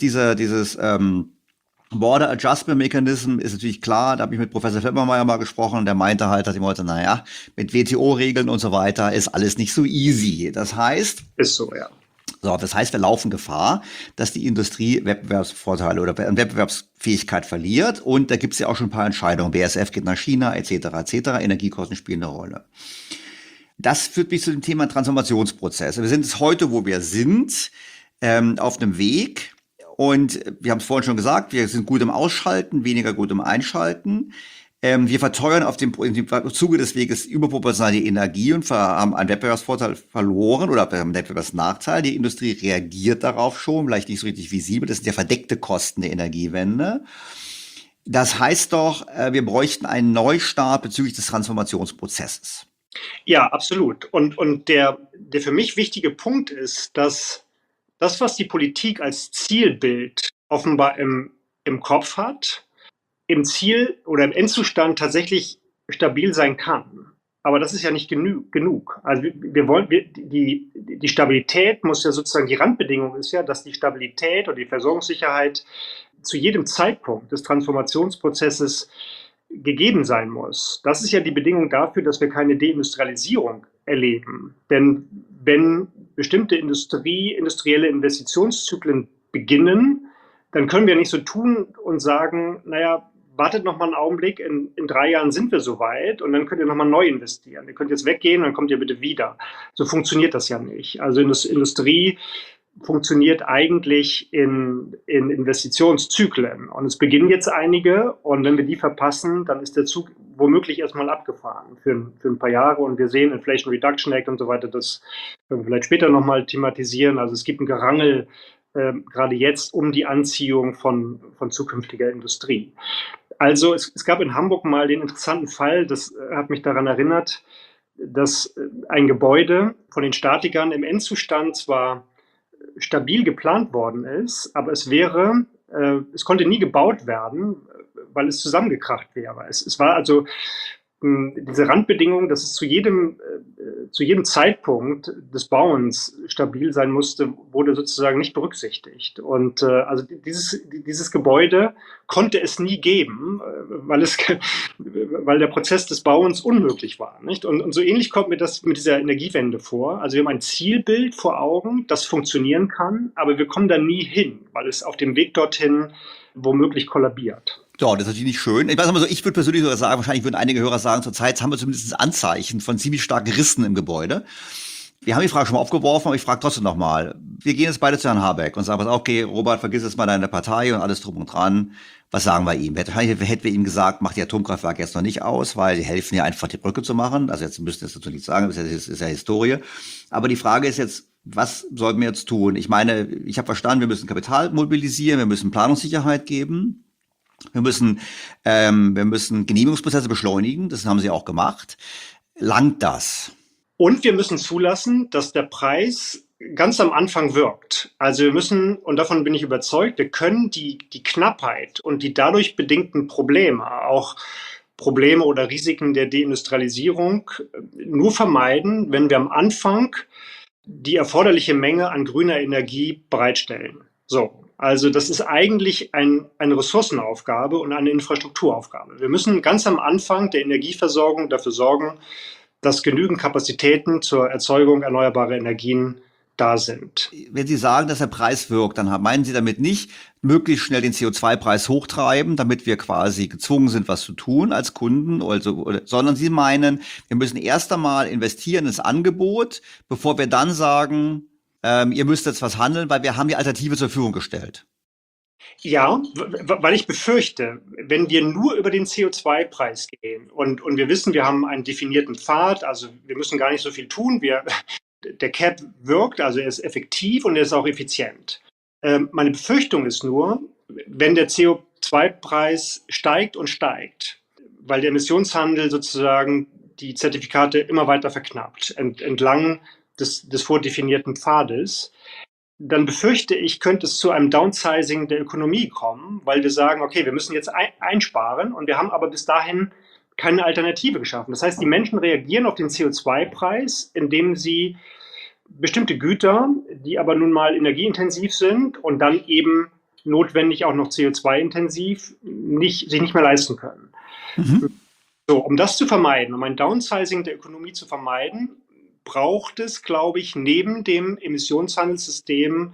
Border Adjustment Mechanism ist natürlich klar, da habe ich mit Professor Feldmann mal gesprochen und der meinte halt, dass ich wollte, naja, mit WTO-Regeln und so weiter ist alles nicht so easy. Das heißt... Ist so, ja. So, das heißt, wir laufen Gefahr, dass die Industrie Wettbewerbsvorteile oder Wettbewerbsfähigkeit verliert. Und da gibt es ja auch schon ein paar Entscheidungen. BASF geht nach China, etc., etc. Energiekosten spielen eine Rolle. Das führt mich zu dem Thema Transformationsprozesse. Wir sind jetzt heute, wo wir sind, auf einem Weg. Und wir haben es vorhin schon gesagt, wir sind gut im Ausschalten, weniger gut im Einschalten. Wir verteuern im Zuge des Weges überproportional die Energie und haben einen Wettbewerbsvorteil verloren oder einen Wettbewerbsnachteil. Die Industrie reagiert darauf schon, vielleicht nicht so richtig visibel. Das sind ja verdeckte Kosten der Energiewende. Das heißt doch, wir bräuchten einen Neustart bezüglich des Transformationsprozesses. Ja, absolut. Und der für mich wichtige Punkt ist, dass das, was die Politik als Zielbild offenbar im Kopf hat, im Ziel oder im Endzustand tatsächlich stabil sein kann. Aber das ist ja nicht genug. Also die Stabilität muss ja sozusagen, die Randbedingung ist ja, dass die Stabilität oder die Versorgungssicherheit zu jedem Zeitpunkt des Transformationsprozesses gegeben sein muss. Das ist ja die Bedingung dafür, dass wir keine Deindustrialisierung erleben. Denn wenn bestimmte industrielle Investitionszyklen beginnen, dann können wir nicht so tun und sagen, naja, wartet noch mal einen Augenblick, in 3 Jahren sind wir soweit und dann könnt ihr noch mal neu investieren. Ihr könnt jetzt weggehen und dann kommt ihr bitte wieder. So funktioniert das ja nicht. Also Industrie funktioniert eigentlich in Investitionszyklen. Und es beginnen jetzt einige und wenn wir die verpassen, dann ist der Zug womöglich erstmal abgefahren für ein paar Jahre. Und wir sehen Inflation Reduction Act und so weiter, das können wir vielleicht später nochmal thematisieren. Also es gibt ein Gerangel gerade jetzt um die Anziehung von zukünftiger Industrie. Also es gab in Hamburg mal den interessanten Fall, das hat mich daran erinnert, dass ein Gebäude von den Statikern im Endzustand zwar stabil geplant worden ist, aber es konnte nie gebaut werden, weil es zusammengekracht wäre. Es war also diese Randbedingung, dass es zu jedem Zeitpunkt des Bauens stabil sein musste, wurde sozusagen nicht berücksichtigt. Und also dieses Gebäude konnte es nie geben, weil der Prozess des Bauens unmöglich war. Nicht? Und so ähnlich kommt mir das mit dieser Energiewende vor. Also wir haben ein Zielbild vor Augen, das funktionieren kann, aber wir kommen da nie hin, weil es auf dem Weg dorthin womöglich kollabiert. Ja, das ist natürlich nicht schön. Ich weiß mal so, ich würde persönlich sogar sagen, wahrscheinlich würden einige Hörer sagen, zurzeit haben wir zumindest Anzeichen von ziemlich starken Rissen im Gebäude. Wir haben die Frage schon mal aufgeworfen, aber ich frage trotzdem nochmal. Wir gehen jetzt beide zu Herrn Habeck und sagen, okay, Robert, vergiss jetzt mal deine Partei und alles drum und dran. Was sagen wir ihm? Wahrscheinlich hätten wir ihm gesagt, mach die Atomkraftwerke jetzt noch nicht aus, weil die helfen ja einfach, die Brücke zu machen. Also jetzt müsst ihr das dazu nicht sagen, das ist ja Historie. Aber die Frage ist jetzt, was sollten wir jetzt tun? Ich meine, ich habe verstanden, wir müssen Kapital mobilisieren, wir müssen Planungssicherheit geben. Wir müssen Genehmigungsprozesse beschleunigen, das haben sie auch gemacht. Langt das? Und wir müssen zulassen, dass der Preis ganz am Anfang wirkt. Also wir müssen, und davon bin ich überzeugt, wir können die Knappheit und die dadurch bedingten Probleme, auch Probleme oder Risiken der Deindustrialisierung, nur vermeiden, wenn wir am Anfang die erforderliche Menge an grüner Energie bereitstellen. So. Also das ist eigentlich eine Ressourcenaufgabe und eine Infrastrukturaufgabe. Wir müssen ganz am Anfang der Energieversorgung dafür sorgen, dass genügend Kapazitäten zur Erzeugung erneuerbarer Energien da sind. Wenn Sie sagen, dass der Preis wirkt, dann meinen Sie damit nicht möglichst schnell den CO2-Preis hochtreiben, damit wir quasi gezwungen sind, was zu tun als Kunden, sondern Sie meinen, wir müssen erst einmal investieren ins Angebot, bevor wir dann sagen, ihr müsst jetzt was handeln, weil wir haben die Alternative zur Verfügung gestellt. Ja, weil ich befürchte, wenn wir nur über den CO2-Preis gehen und wir wissen, wir haben einen definierten Pfad, also wir müssen gar nicht so viel tun, der Cap wirkt, also er ist effektiv und er ist auch effizient. Meine Befürchtung ist nur, wenn der CO2-Preis steigt und steigt, weil der Emissionshandel sozusagen die Zertifikate immer weiter verknappt, entlang des vordefinierten Pfades, dann befürchte ich, könnte es zu einem Downsizing der Ökonomie kommen, weil wir sagen, okay, wir müssen jetzt einsparen und wir haben aber bis dahin keine Alternative geschaffen. Das heißt, die Menschen reagieren auf den CO2-Preis, indem sie bestimmte Güter, die aber nun mal energieintensiv sind und dann eben notwendig auch noch CO2-intensiv, sich nicht mehr leisten können. So, um das zu vermeiden, um ein Downsizing der Ökonomie zu vermeiden, braucht es, glaube ich, neben dem Emissionshandelssystem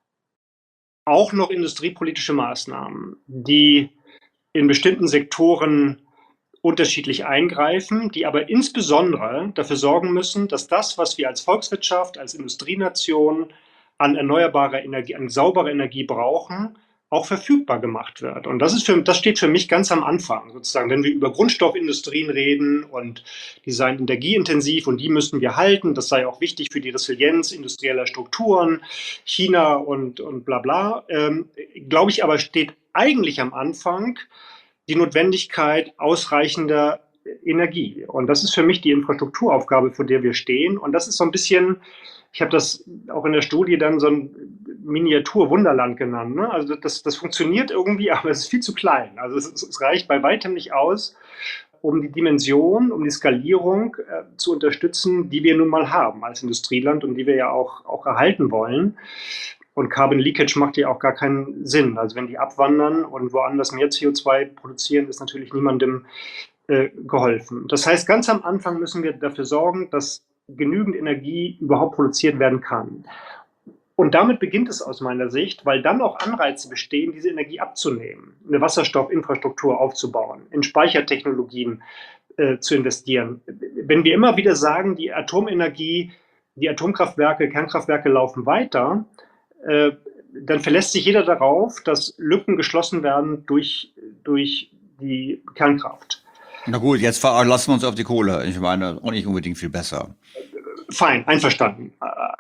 auch noch industriepolitische Maßnahmen, die in bestimmten Sektoren unterschiedlich eingreifen, die aber insbesondere dafür sorgen müssen, dass das, was wir als Volkswirtschaft, als Industrienation an erneuerbarer Energie, an sauberer Energie brauchen, auch verfügbar gemacht wird. Und das steht für mich ganz am Anfang, sozusagen, wenn wir über Grundstoffindustrien reden und die seien energieintensiv und die müssen wir halten, das sei auch wichtig für die Resilienz industrieller Strukturen, China und bla bla, glaube ich aber steht eigentlich am Anfang die Notwendigkeit ausreichender Energie. Und das ist für mich die Infrastrukturaufgabe, vor der wir stehen. Und das ist so ein bisschen, ich habe das auch in der Studie dann so ein Miniatur-Wunderland genannt. Ne? Also das funktioniert irgendwie, aber es ist viel zu klein. Also es reicht bei weitem nicht aus, um die Dimension, um die Skalierung zu unterstützen, die wir nun mal haben als Industrieland und die wir ja auch erhalten wollen. Und Carbon Leakage macht ja auch gar keinen Sinn. Also wenn die abwandern und woanders mehr CO2 produzieren, ist natürlich niemandem geholfen. Das heißt, ganz am Anfang müssen wir dafür sorgen, dass genügend Energie überhaupt produziert werden kann. Und damit beginnt es aus meiner Sicht, weil dann auch Anreize bestehen, diese Energie abzunehmen, eine Wasserstoffinfrastruktur aufzubauen, in Speichertechnologien zu investieren. Wenn wir immer wieder sagen, die Atomenergie, die Atomkraftwerke, Kernkraftwerke laufen weiter, dann verlässt sich jeder darauf, dass Lücken geschlossen werden durch die Kernkraft. Na gut, jetzt verlassen wir uns auf die Kohle. Ich meine, auch nicht unbedingt viel besser. Fein, einverstanden.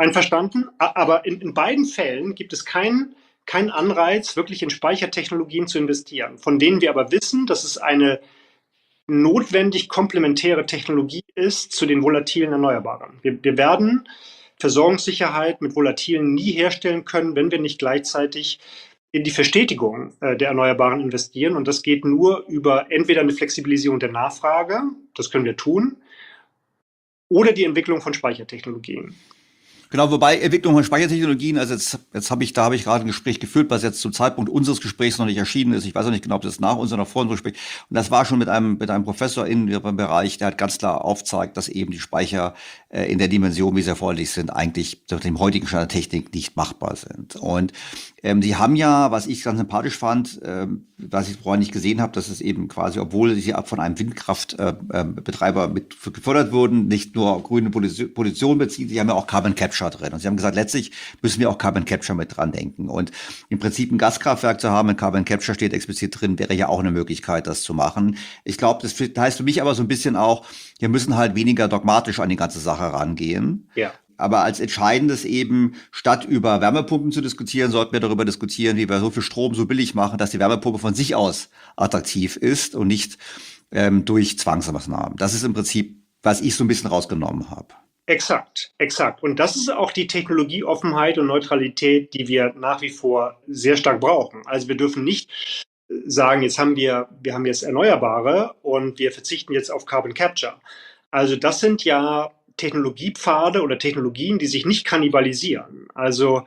Aber in beiden Fällen gibt es keinen Anreiz, wirklich in Speichertechnologien zu investieren, von denen wir aber wissen, dass es eine notwendig komplementäre Technologie ist zu den volatilen Erneuerbaren. Wir werden Versorgungssicherheit mit Volatilen nie herstellen können, wenn wir nicht gleichzeitig in die Verstetigung der Erneuerbaren investieren. Und das geht nur über entweder eine Flexibilisierung der Nachfrage, das können wir tun, oder die Entwicklung von Speichertechnologien. Genau, wobei Entwicklung von Speichertechnologien, also jetzt habe ich gerade ein Gespräch geführt, was jetzt zum Zeitpunkt unseres Gesprächs noch nicht erschienen ist. Ich weiß auch nicht genau, ob das nach uns oder vor unserem Gespräch. Und das war schon mit einem Professor in ihrem Bereich, der halt ganz klar aufzeigt, dass eben die Speicher in der Dimension, wie sie erforderlich sind, eigentlich mit dem heutigen Stand der Technik nicht machbar sind. Und sie haben ja, was ich ganz sympathisch fand, was ich vorher nicht gesehen habe, dass es eben quasi, obwohl sie von einem Windkraftbetreiber mit gefördert wurden, nicht nur grüne Position beziehen, sie haben ja auch Carbon Capture drin. Und sie haben gesagt, letztlich müssen wir auch Carbon Capture mit dran denken. Und im Prinzip ein Gaskraftwerk zu haben, in Carbon Capture steht explizit drin, wäre ja auch eine Möglichkeit, das zu machen. Ich glaube, das heißt für mich aber so ein bisschen auch, wir müssen halt weniger dogmatisch an die ganze Sache rangehen. Ja. Aber als Entscheidendes eben, statt über Wärmepumpen zu diskutieren, sollten wir darüber diskutieren, wie wir so viel Strom so billig machen, dass die Wärmepumpe von sich aus attraktiv ist und nicht durch Zwangsmaßnahmen. Das ist im Prinzip, was ich so ein bisschen rausgenommen habe. Exakt. Und das ist auch die Technologieoffenheit und Neutralität, die wir nach wie vor sehr stark brauchen. Also wir dürfen nicht sagen, wir haben jetzt Erneuerbare und wir verzichten jetzt auf Carbon Capture. Also das sind ja Technologiepfade oder Technologien, die sich nicht kannibalisieren. Also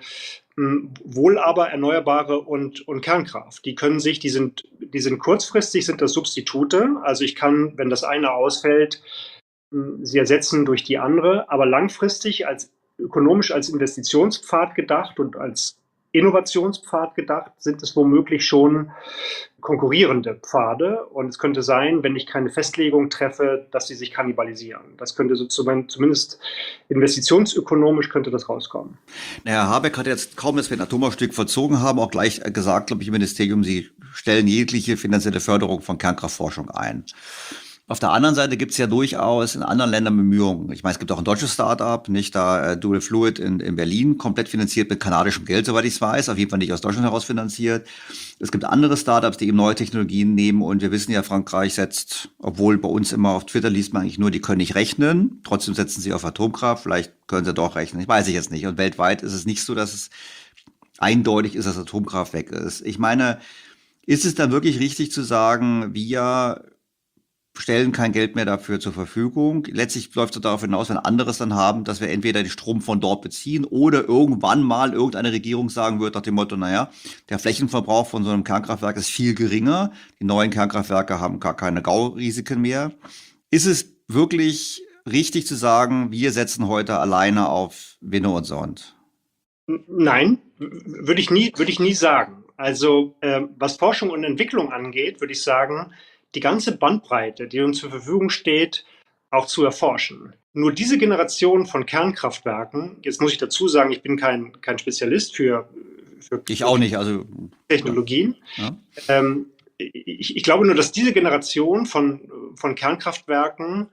wohl aber Erneuerbare und Kernkraft. Die sind kurzfristig, sind das Substitute. Also ich kann, wenn das eine ausfällt, sie ersetzen durch die andere, aber langfristig ökonomisch als Investitionspfad gedacht und als Innovationspfad gedacht, sind es womöglich schon konkurrierende Pfade. Und es könnte sein, wenn ich keine Festlegung treffe, dass sie sich kannibalisieren. Das könnte zumindest investitionsökonomisch könnte das rauskommen. Herr Habeck hat jetzt kaum, dass wir ein Atomausstieg vollzogen haben, auch gleich gesagt, glaube ich, im Ministerium, Sie stellen jegliche finanzielle Förderung von Kernkraftforschung ein. Auf der anderen Seite gibt es ja durchaus in anderen Ländern Bemühungen. Ich meine, es gibt auch ein deutsches Start-up, nicht da Dual Fluid in Berlin, komplett finanziert mit kanadischem Geld, soweit ich es weiß, auf jeden Fall nicht aus Deutschland heraus finanziert. Es gibt andere Startups, die eben neue Technologien nehmen und wir wissen ja, Frankreich setzt, obwohl bei uns immer auf Twitter liest man eigentlich nur, die können nicht rechnen, trotzdem setzen sie auf Atomkraft, vielleicht können sie doch rechnen, ich weiß jetzt nicht. Und weltweit ist es nicht so, dass es eindeutig ist, dass Atomkraft weg ist. Ich meine, ist es dann wirklich richtig zu sagen, wir stellen kein Geld mehr dafür zur Verfügung. Letztlich läuft es darauf hinaus, wenn andere es dann haben, dass wir entweder den Strom von dort beziehen oder irgendwann mal irgendeine Regierung sagen wird nach dem Motto, naja, der Flächenverbrauch von so einem Kernkraftwerk ist viel geringer. Die neuen Kernkraftwerke haben gar keine GAU-Risiken mehr. Ist es wirklich richtig zu sagen, wir setzen heute alleine auf Winne und Sond? Nein, würde ich nie sagen. Also was Forschung und Entwicklung angeht, würde ich sagen, die ganze Bandbreite, die uns zur Verfügung steht, auch zu erforschen. Nur diese Generation von Kernkraftwerken, jetzt muss ich dazu sagen, ich bin kein Spezialist für ich auch nicht, also Technologien. Ja. Ich glaube nur, dass diese Generation von Kernkraftwerken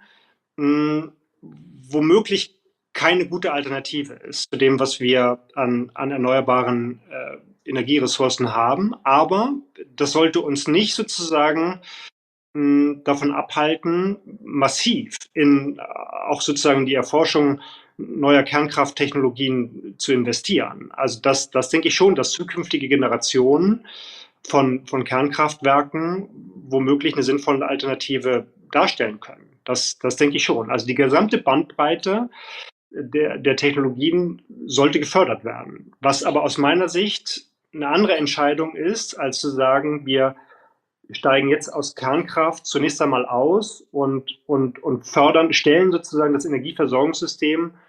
womöglich keine gute Alternative ist zu dem, was wir an erneuerbaren Energieressourcen haben. Aber das sollte uns nicht sozusagen davon abhalten, massiv in auch sozusagen die Erforschung neuer Kernkrafttechnologien zu investieren. Also das denke ich schon, dass zukünftige Generationen von Kernkraftwerken womöglich eine sinnvolle Alternative darstellen können. Das denke ich schon. Also die gesamte Bandbreite der Technologien sollte gefördert werden. Was aber aus meiner Sicht eine andere Entscheidung ist, als zu sagen, wir steigen jetzt aus Kernkraft zunächst einmal aus und stellen sozusagen das Energieversorgungssystem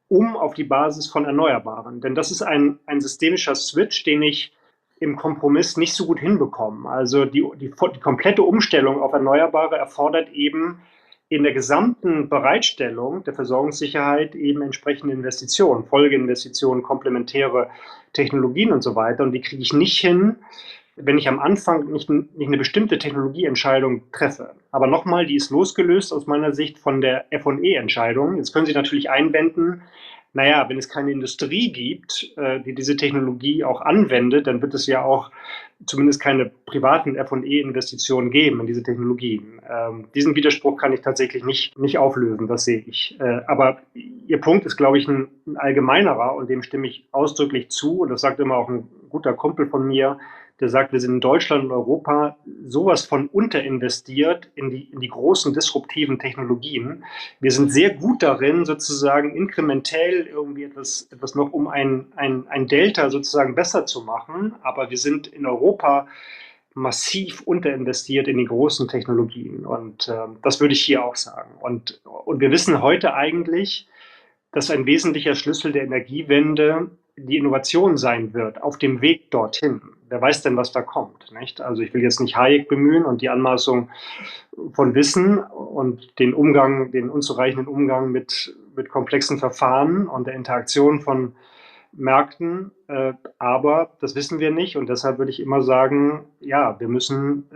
auf die Basis von Erneuerbaren. Denn das ist ein systemischer Switch, den ich im Kompromiss nicht so gut hinbekomme. Also die komplette Umstellung auf Erneuerbare erfordert eben in der gesamten Bereitstellung der Versorgungssicherheit eben entsprechende Investitionen, Folgeinvestitionen, komplementäre Technologien und so weiter. Und die kriege ich nicht hin, wenn ich am Anfang nicht eine bestimmte Technologieentscheidung treffe. Aber nochmal, die ist losgelöst aus meiner Sicht von der F&E-Entscheidung. Jetzt können Sie natürlich einwenden, naja, wenn es keine Industrie gibt, die diese Technologie auch anwendet, dann wird es ja auch zumindest keine privaten F&E-Investitionen geben in diese Technologien. Diesen Widerspruch kann ich tatsächlich nicht auflösen, das sehe ich. Aber Ihr Punkt ist, glaube ich, ein allgemeinerer und dem stimme ich ausdrücklich zu. Und das sagt immer auch ein guter Kumpel von mir, der sagt, wir sind in Deutschland und Europa sowas von unterinvestiert in die großen disruptiven Technologien. Wir sind sehr gut darin, sozusagen inkrementell irgendwie etwas noch um ein Delta sozusagen besser zu machen. Aber wir sind in Europa massiv unterinvestiert in die großen Technologien. Und das würde ich hier auch sagen. Und wir wissen heute eigentlich, dass ein wesentlicher Schlüssel der Energiewende die Innovation sein wird auf dem Weg dorthin. Wer weiß denn, was da kommt, nicht? Also ich will jetzt nicht Hayek bemühen und die Anmaßung von Wissen und den unzureichenden Umgang mit komplexen Verfahren und der Interaktion von Märkten, aber das wissen wir nicht und deshalb würde ich immer sagen, ja, wir müssen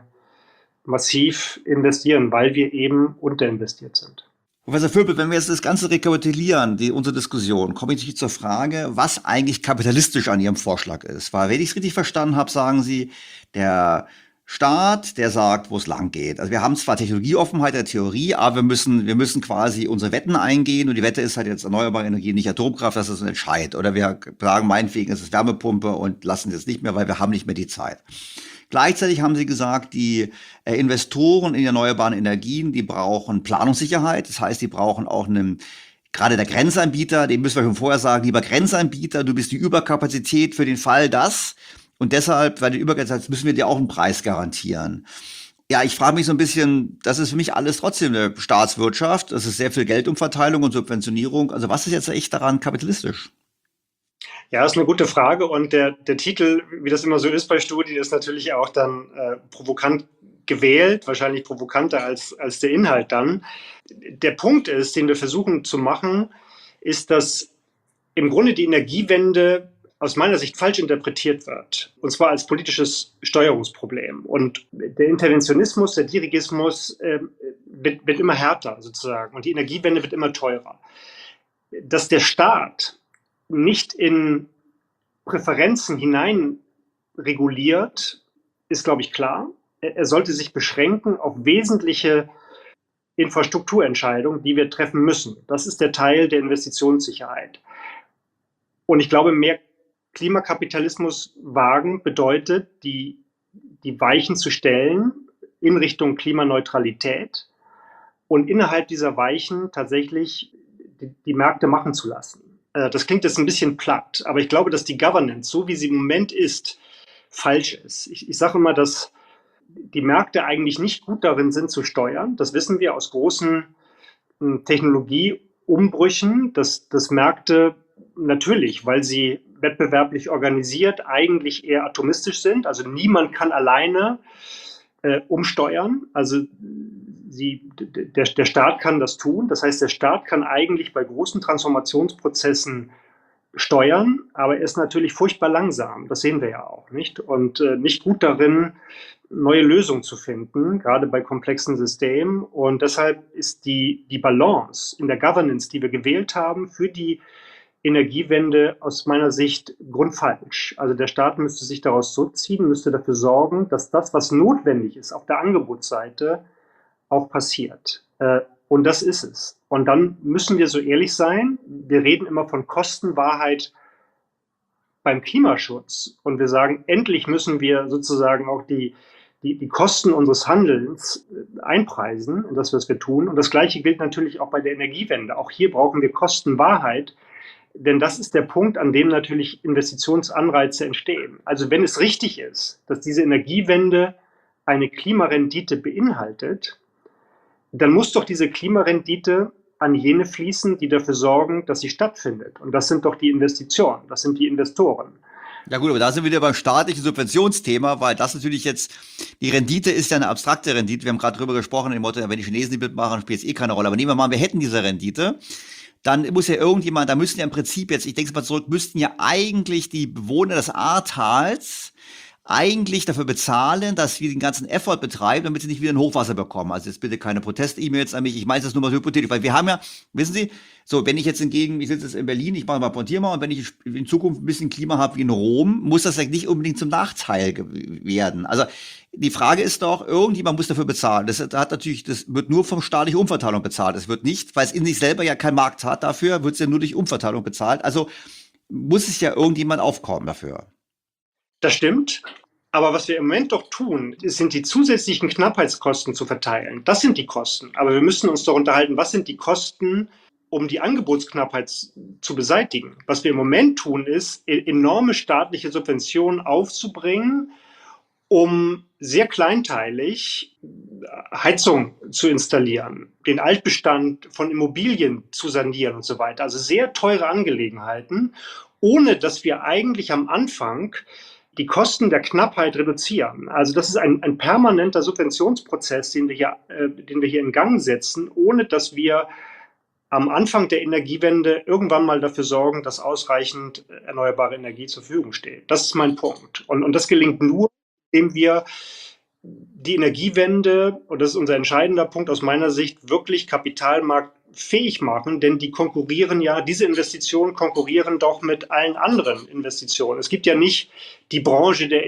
massiv investieren, weil wir eben unterinvestiert sind. Professor Vöbel, wenn wir jetzt das Ganze rekapitulieren, unsere Diskussion, komme ich zur Frage, was eigentlich kapitalistisch an Ihrem Vorschlag ist. Weil, wenn ich es richtig verstanden habe, sagen Sie, der Staat, der sagt, wo es lang geht. Also wir haben zwar Technologieoffenheit der Theorie, aber wir müssen quasi unsere Wetten eingehen und die Wette ist halt jetzt erneuerbare Energie, nicht Atomkraft, das ist ein Entscheid. Oder wir sagen, meinetwegen ist es Wärmepumpe und lassen es nicht mehr, weil wir haben nicht mehr die Zeit. Gleichzeitig haben Sie gesagt, die Investoren in erneuerbaren Energien, die brauchen Planungssicherheit. Das heißt, die brauchen auch gerade der Grenzanbieter, dem müssen wir schon vorher sagen, lieber Grenzanbieter, du bist die Überkapazität für den Fall das. Und deshalb, weil die Überkapazität, müssen wir dir auch einen Preis garantieren. Ja, ich frage mich so ein bisschen, das ist für mich alles trotzdem eine Staatswirtschaft. Das ist sehr viel Geldumverteilung und Subventionierung. Also was ist jetzt echt daran kapitalistisch? Ja, das ist eine gute Frage und der Titel, wie das immer so ist bei Studien, ist natürlich auch dann provokant gewählt, wahrscheinlich provokanter als der Inhalt dann. Der Punkt ist, den wir versuchen zu machen, ist, dass im Grunde die Energiewende aus meiner Sicht falsch interpretiert wird, und zwar als politisches Steuerungsproblem. Und der Interventionismus, der Dirigismus wird immer härter sozusagen und die Energiewende wird immer teurer. Dass der Staat nicht in Präferenzen hinein reguliert, ist, glaube ich, klar. Er sollte sich beschränken auf wesentliche Infrastrukturentscheidungen, die wir treffen müssen. Das ist der Teil der Investitionssicherheit. Und ich glaube, mehr Klimakapitalismus wagen bedeutet, die Weichen zu stellen in Richtung Klimaneutralität und innerhalb dieser Weichen tatsächlich die Märkte machen zu lassen. Das klingt jetzt ein bisschen platt, aber ich glaube, dass die Governance, so wie sie im Moment ist, falsch ist. Ich sage immer, dass die Märkte eigentlich nicht gut darin sind zu steuern. Das wissen wir aus großen Technologieumbrüchen, dass Märkte natürlich, weil sie wettbewerblich organisiert, eigentlich eher atomistisch sind. Also niemand kann alleine umsteuern. Also der Staat kann das tun. Das heißt, der Staat kann eigentlich bei großen Transformationsprozessen steuern, aber er ist natürlich furchtbar langsam. Das sehen wir ja auch, nicht? Und nicht gut darin, neue Lösungen zu finden, gerade bei komplexen Systemen. Und deshalb ist die Balance in der Governance, die wir gewählt haben, für die Energiewende aus meiner Sicht grundfalsch. Also der Staat müsste sich daraus zurückziehen, müsste dafür sorgen, dass das, was notwendig ist auf der Angebotsseite, auch passiert. Und das ist es. Und dann müssen wir so ehrlich sein, wir reden immer von Kostenwahrheit beim Klimaschutz. Und wir sagen, endlich müssen wir sozusagen auch die Kosten unseres Handelns einpreisen in das, was wir tun. Und das Gleiche gilt natürlich auch bei der Energiewende. Auch hier brauchen wir Kostenwahrheit, denn das ist der Punkt, an dem natürlich Investitionsanreize entstehen. Also wenn es richtig ist, dass diese Energiewende eine Klimarendite beinhaltet, dann muss doch diese Klimarendite an jene fließen, die dafür sorgen, dass sie stattfindet. Und das sind doch die Investitionen, das sind die Investoren. Ja gut, aber da sind wir wieder beim staatlichen Subventionsthema, weil das natürlich jetzt, die Rendite ist ja eine abstrakte Rendite. Wir haben gerade drüber gesprochen, im Motto, wenn die Chinesen die mitmachen, spielt es eh keine Rolle. Aber nehmen wir mal, wir hätten diese Rendite. Dann muss ja irgendjemand, da müssten ja im Prinzip jetzt, ich denke mal zurück, müssten ja eigentlich die Bewohner des Ahrtals eigentlich dafür bezahlen, dass wir den ganzen Effort betreiben, damit sie nicht wieder ein Hochwasser bekommen. Also jetzt bitte keine Protest-E-Mails an mich. Ich meine das nur mal so hypothetisch, weil wir haben ja, wissen Sie, so, wenn ich jetzt ich sitze jetzt in Berlin, ich mache mal Pontier mal, und wenn ich in Zukunft ein bisschen Klima habe wie in Rom, muss das ja nicht unbedingt zum Nachteil werden. Also die Frage ist doch, irgendjemand muss dafür bezahlen. Das wird nur vom staatlichen Umverteilung bezahlt. Es wird nicht, weil es in sich selber ja keinen Markt hat dafür, wird es ja nur durch Umverteilung bezahlt. Also muss es ja irgendjemand aufkommen dafür. Das stimmt. Aber was wir im Moment doch tun, sind die zusätzlichen Knappheitskosten zu verteilen. Das sind die Kosten. Aber wir müssen uns doch unterhalten, was sind die Kosten, um die Angebotsknappheit zu beseitigen. Was wir im Moment tun, ist, enorme staatliche Subventionen aufzubringen, um sehr kleinteilig Heizung zu installieren, den Altbestand von Immobilien zu sanieren und so weiter. Also sehr teure Angelegenheiten, ohne dass wir eigentlich am Anfang die Kosten der Knappheit reduzieren. Also das ist ein permanenter Subventionsprozess, den wir hier in Gang setzen, ohne dass wir am Anfang der Energiewende irgendwann mal dafür sorgen, dass ausreichend erneuerbare Energie zur Verfügung steht. Das ist mein Punkt. Und das gelingt nur, indem wir die Energiewende, und das ist unser entscheidender Punkt aus meiner Sicht, wirklich kapitalmarktfähig machen, denn diese Investitionen konkurrieren doch mit allen anderen Investitionen. Es gibt ja nicht die Branche der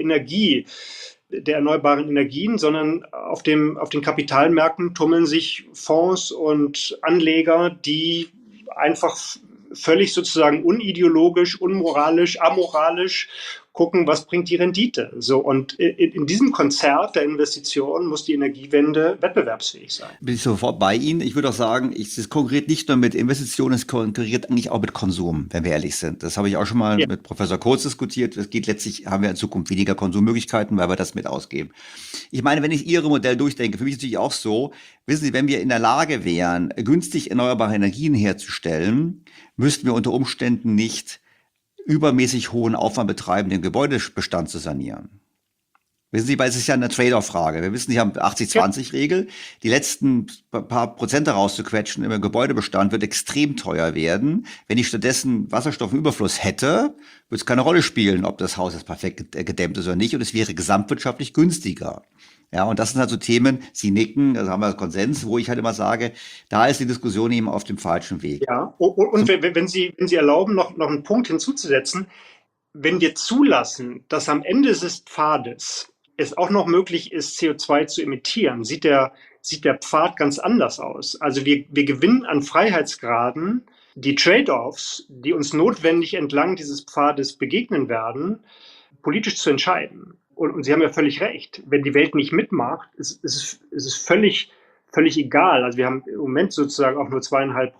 erneuerbaren Energien, sondern auf den Kapitalmärkten tummeln sich Fonds und Anleger, die einfach völlig sozusagen unideologisch, unmoralisch, amoralisch gucken, was bringt die Rendite. So, und in diesem Konzert der Investitionen muss die Energiewende wettbewerbsfähig sein. Bin ich sofort bei Ihnen. Ich würde auch sagen, es konkurriert nicht nur mit Investitionen, es konkurriert eigentlich auch mit Konsum, wenn wir ehrlich sind. Das habe ich auch schon mal mit Professor Kurz diskutiert. Es geht letztlich, haben wir in Zukunft weniger Konsummöglichkeiten, weil wir das mit ausgeben. Ich meine, wenn ich Ihre Modell durchdenke, für mich ist es natürlich auch so, wissen Sie, wenn wir in der Lage wären, günstig erneuerbare Energien herzustellen, müssten wir unter Umständen nicht übermäßig hohen Aufwand betreiben, den Gebäudebestand zu sanieren. Wissen Sie, weil es ist ja eine Trade-off-Frage. Wir wissen, Sie haben 80-20-Regel. Die letzten paar Prozent rauszuquetschen im Gebäudebestand wird extrem teuer werden. Wenn ich stattdessen Wasserstoffüberfluss hätte, würde es keine Rolle spielen, ob das Haus jetzt perfekt gedämmt ist oder nicht. Und es wäre gesamtwirtschaftlich günstiger. Ja, und das sind halt so Themen, Sie nicken, da haben wir Konsens, wo ich halt immer sage, da ist die Diskussion eben auf dem falschen Weg. Ja, und wenn Sie erlauben, noch einen Punkt hinzuzusetzen, wenn wir zulassen, dass am Ende des Pfades es auch noch möglich ist, CO2 zu emittieren, sieht der Pfad ganz anders aus. Also wir gewinnen an Freiheitsgraden, die Trade-offs, die uns notwendig entlang dieses Pfades begegnen werden, politisch zu entscheiden. Und Sie haben ja völlig recht, wenn die Welt nicht mitmacht, ist es völlig egal. Also wir haben im Moment sozusagen auch nur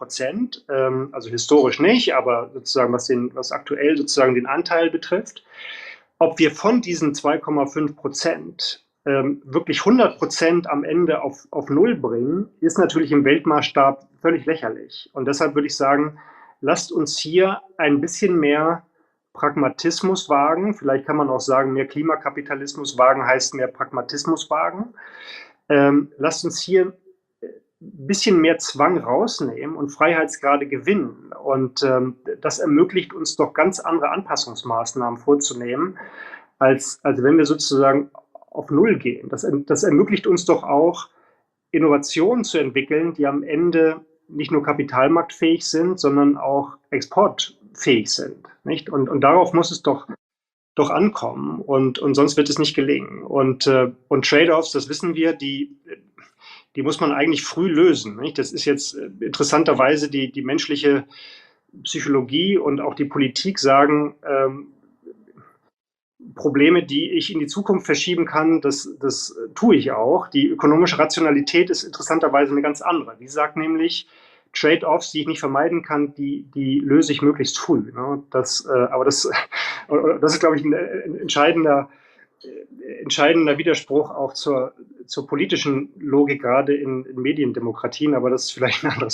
2,5%, also historisch nicht, aber sozusagen was aktuell sozusagen den Anteil betrifft. Ob wir von diesen 2,5% wirklich 100% am Ende auf Null bringen, ist natürlich im Weltmaßstab völlig lächerlich. Und deshalb würde ich sagen, lasst uns hier ein bisschen mehr Pragmatismus wagen. Vielleicht kann man auch sagen, mehr Klimakapitalismus wagen heißt mehr Pragmatismus wagen. Lasst uns hier ein bisschen mehr Zwang rausnehmen und Freiheitsgrade gewinnen. Und das ermöglicht uns doch ganz andere Anpassungsmaßnahmen vorzunehmen, als wenn wir sozusagen auf Null gehen. Das ermöglicht uns doch auch, Innovationen zu entwickeln, die am Ende nicht nur kapitalmarktfähig sind, sondern auch exportfähig sind. Nicht? Und darauf muss es doch ankommen und sonst wird es nicht gelingen. Und Trade-offs, das wissen wir, die muss man eigentlich früh lösen. Nicht? Das ist jetzt interessanterweise die menschliche Psychologie und auch die Politik sagen, Probleme, die ich in die Zukunft verschieben kann, das tue ich auch. Die ökonomische Rationalität ist interessanterweise eine ganz andere. Die sagt nämlich, Trade-offs, die ich nicht vermeiden kann, die löse ich möglichst früh. Ne? Aber das ist, glaube ich, ein entscheidender Widerspruch auch zur politischen Logik, gerade in Mediendemokratien, aber das ist vielleicht ein anderes Thema.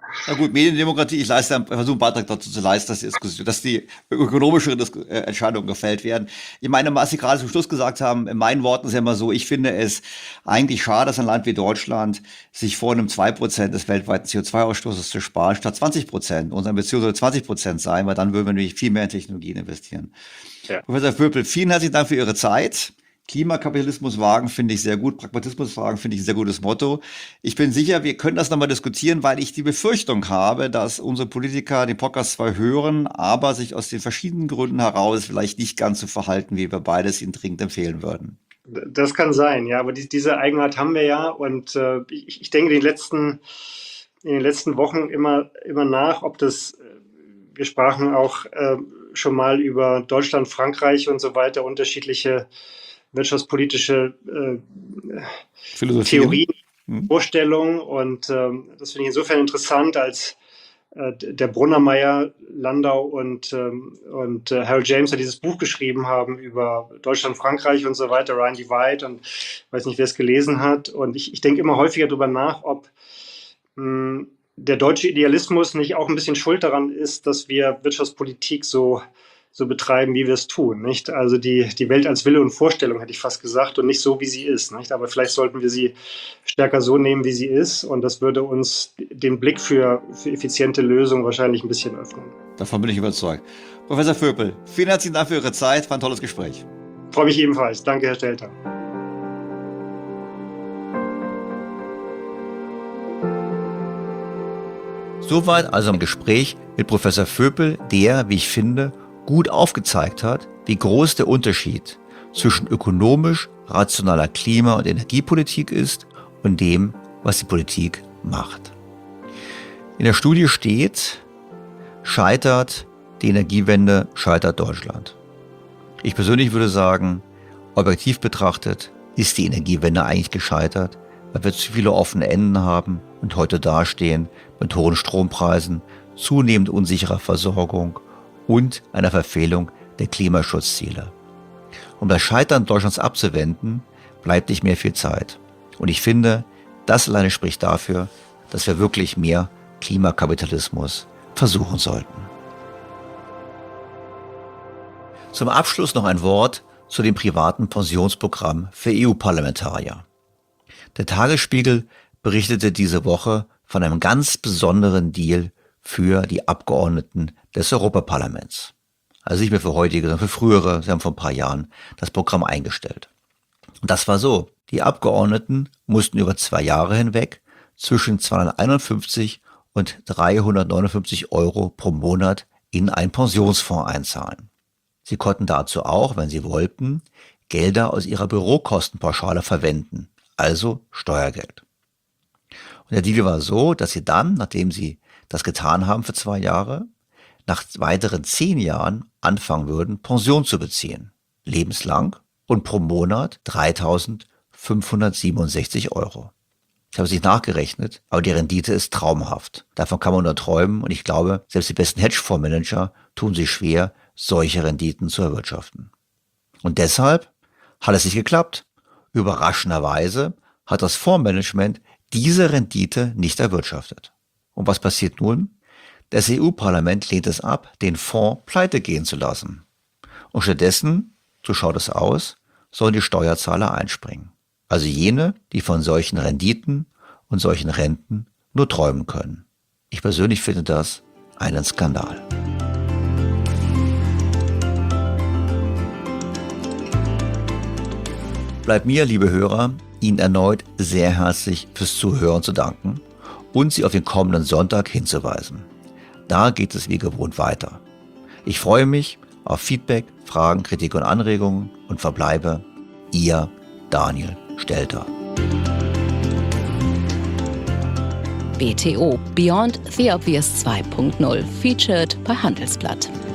Na gut, Mediendemokratie, ich versuche einen Beitrag dazu zu leisten, dass die ökonomischeren Entscheidungen gefällt werden. Ich meine, was Sie gerade zum Schluss gesagt haben, in meinen Worten ist ja immer so, ich finde es eigentlich schade, dass ein Land wie Deutschland sich vornimmt, 2% des weltweiten CO2-Ausstoßes zu sparen, statt 20%. Unsere Ambition soll 20% sein, weil dann würden wir nämlich viel mehr in Technologien investieren. Ja. Professor Vöpel, vielen herzlichen Dank für Ihre Zeit. Klimakapitalismus wagen finde ich sehr gut, Pragmatismus wagen finde ich ein sehr gutes Motto. Ich bin sicher, wir können das nochmal diskutieren, weil ich die Befürchtung habe, dass unsere Politiker den Podcast zwar hören, aber sich aus den verschiedenen Gründen heraus vielleicht nicht ganz so verhalten, wie wir beides ihnen dringend empfehlen würden. Das kann sein, ja, aber diese Eigenart haben wir ja und ich denke in den letzten Wochen immer nach, ob das, wir sprachen auch schon mal über Deutschland, Frankreich und so weiter, unterschiedliche wirtschaftspolitische Theorien, Vorstellungen und das finde ich insofern interessant, als der Brunnermeier, Landau und Harold James ja dieses Buch geschrieben haben über Deutschland, Frankreich und so weiter, Rhine Divide, und ich weiß nicht, wer es gelesen hat, und ich denke immer häufiger darüber nach, ob der deutsche Idealismus nicht auch ein bisschen schuld daran ist, dass wir Wirtschaftspolitik so betreiben, wie wir es tun, nicht? Also die Welt als Wille und Vorstellung, hätte ich fast gesagt, und nicht so, wie sie ist, nicht? Aber vielleicht sollten wir sie stärker so nehmen, wie sie ist, und das würde uns den Blick für effiziente Lösungen wahrscheinlich ein bisschen öffnen. Davon bin ich überzeugt. Professor Vöpel, vielen herzlichen Dank für Ihre Zeit, war ein tolles Gespräch. Freue mich ebenfalls. Danke, Herr Stelter. Soweit also ein Gespräch mit Professor Vöpel, der, wie ich finde, gut aufgezeigt hat, wie groß der Unterschied zwischen ökonomisch rationaler Klima- und Energiepolitik ist und dem, was die Politik macht. In der Studie steht, scheitert die Energiewende, scheitert Deutschland. Ich persönlich würde sagen, objektiv betrachtet ist die Energiewende eigentlich gescheitert, weil wir zu viele offene Enden haben und heute dastehen mit hohen Strompreisen, zunehmend unsicherer Versorgung und einer Verfehlung der Klimaschutzziele. Um das Scheitern Deutschlands abzuwenden, bleibt nicht mehr viel Zeit. Und ich finde, das alleine spricht dafür, dass wir wirklich mehr Klimakapitalismus versuchen sollten. Zum Abschluss noch ein Wort zu dem privaten Pensionsprogramm für EU-Parlamentarier. Der Tagesspiegel berichtete diese Woche von einem ganz besonderen Deal für die Abgeordneten des Europaparlaments. Also nicht mehr für heutige, sondern für frühere. Sie haben vor ein paar Jahren das Programm eingestellt. Und das war so. Die Abgeordneten mussten über 2 Jahre hinweg zwischen 251 und 359 Euro pro Monat in einen Pensionsfonds einzahlen. Sie konnten dazu auch, wenn sie wollten, Gelder aus ihrer Bürokostenpauschale verwenden, also Steuergeld. Und der Deal war so, dass sie dann, nachdem sie das getan haben für 2 Jahre, nach weiteren 10 Jahren anfangen würden, Pension zu beziehen. Lebenslang und pro Monat 3.567 Euro. Ich habe es nicht nachgerechnet, aber die Rendite ist traumhaft. Davon kann man nur träumen und ich glaube, selbst die besten Hedgefondsmanager tun sich schwer, solche Renditen zu erwirtschaften. Und deshalb hat es nicht geklappt. Überraschenderweise hat das Fondsmanagement diese Rendite nicht erwirtschaftet. Und was passiert nun? Das EU-Parlament lehnt es ab, den Fonds pleite gehen zu lassen. Und stattdessen, so schaut es aus, sollen die Steuerzahler einspringen. Also jene, die von solchen Renditen und solchen Renten nur träumen können. Ich persönlich finde das einen Skandal. Bleibt mir, liebe Hörer, Ihnen erneut sehr herzlich fürs Zuhören zu danken und Sie auf den kommenden Sonntag hinzuweisen. Da geht es wie gewohnt weiter. Ich freue mich auf Feedback, Fragen, Kritik und Anregungen und verbleibe Ihr Daniel Stelter. BTO Beyond the Obvious 2.0 featured bei Handelsblatt.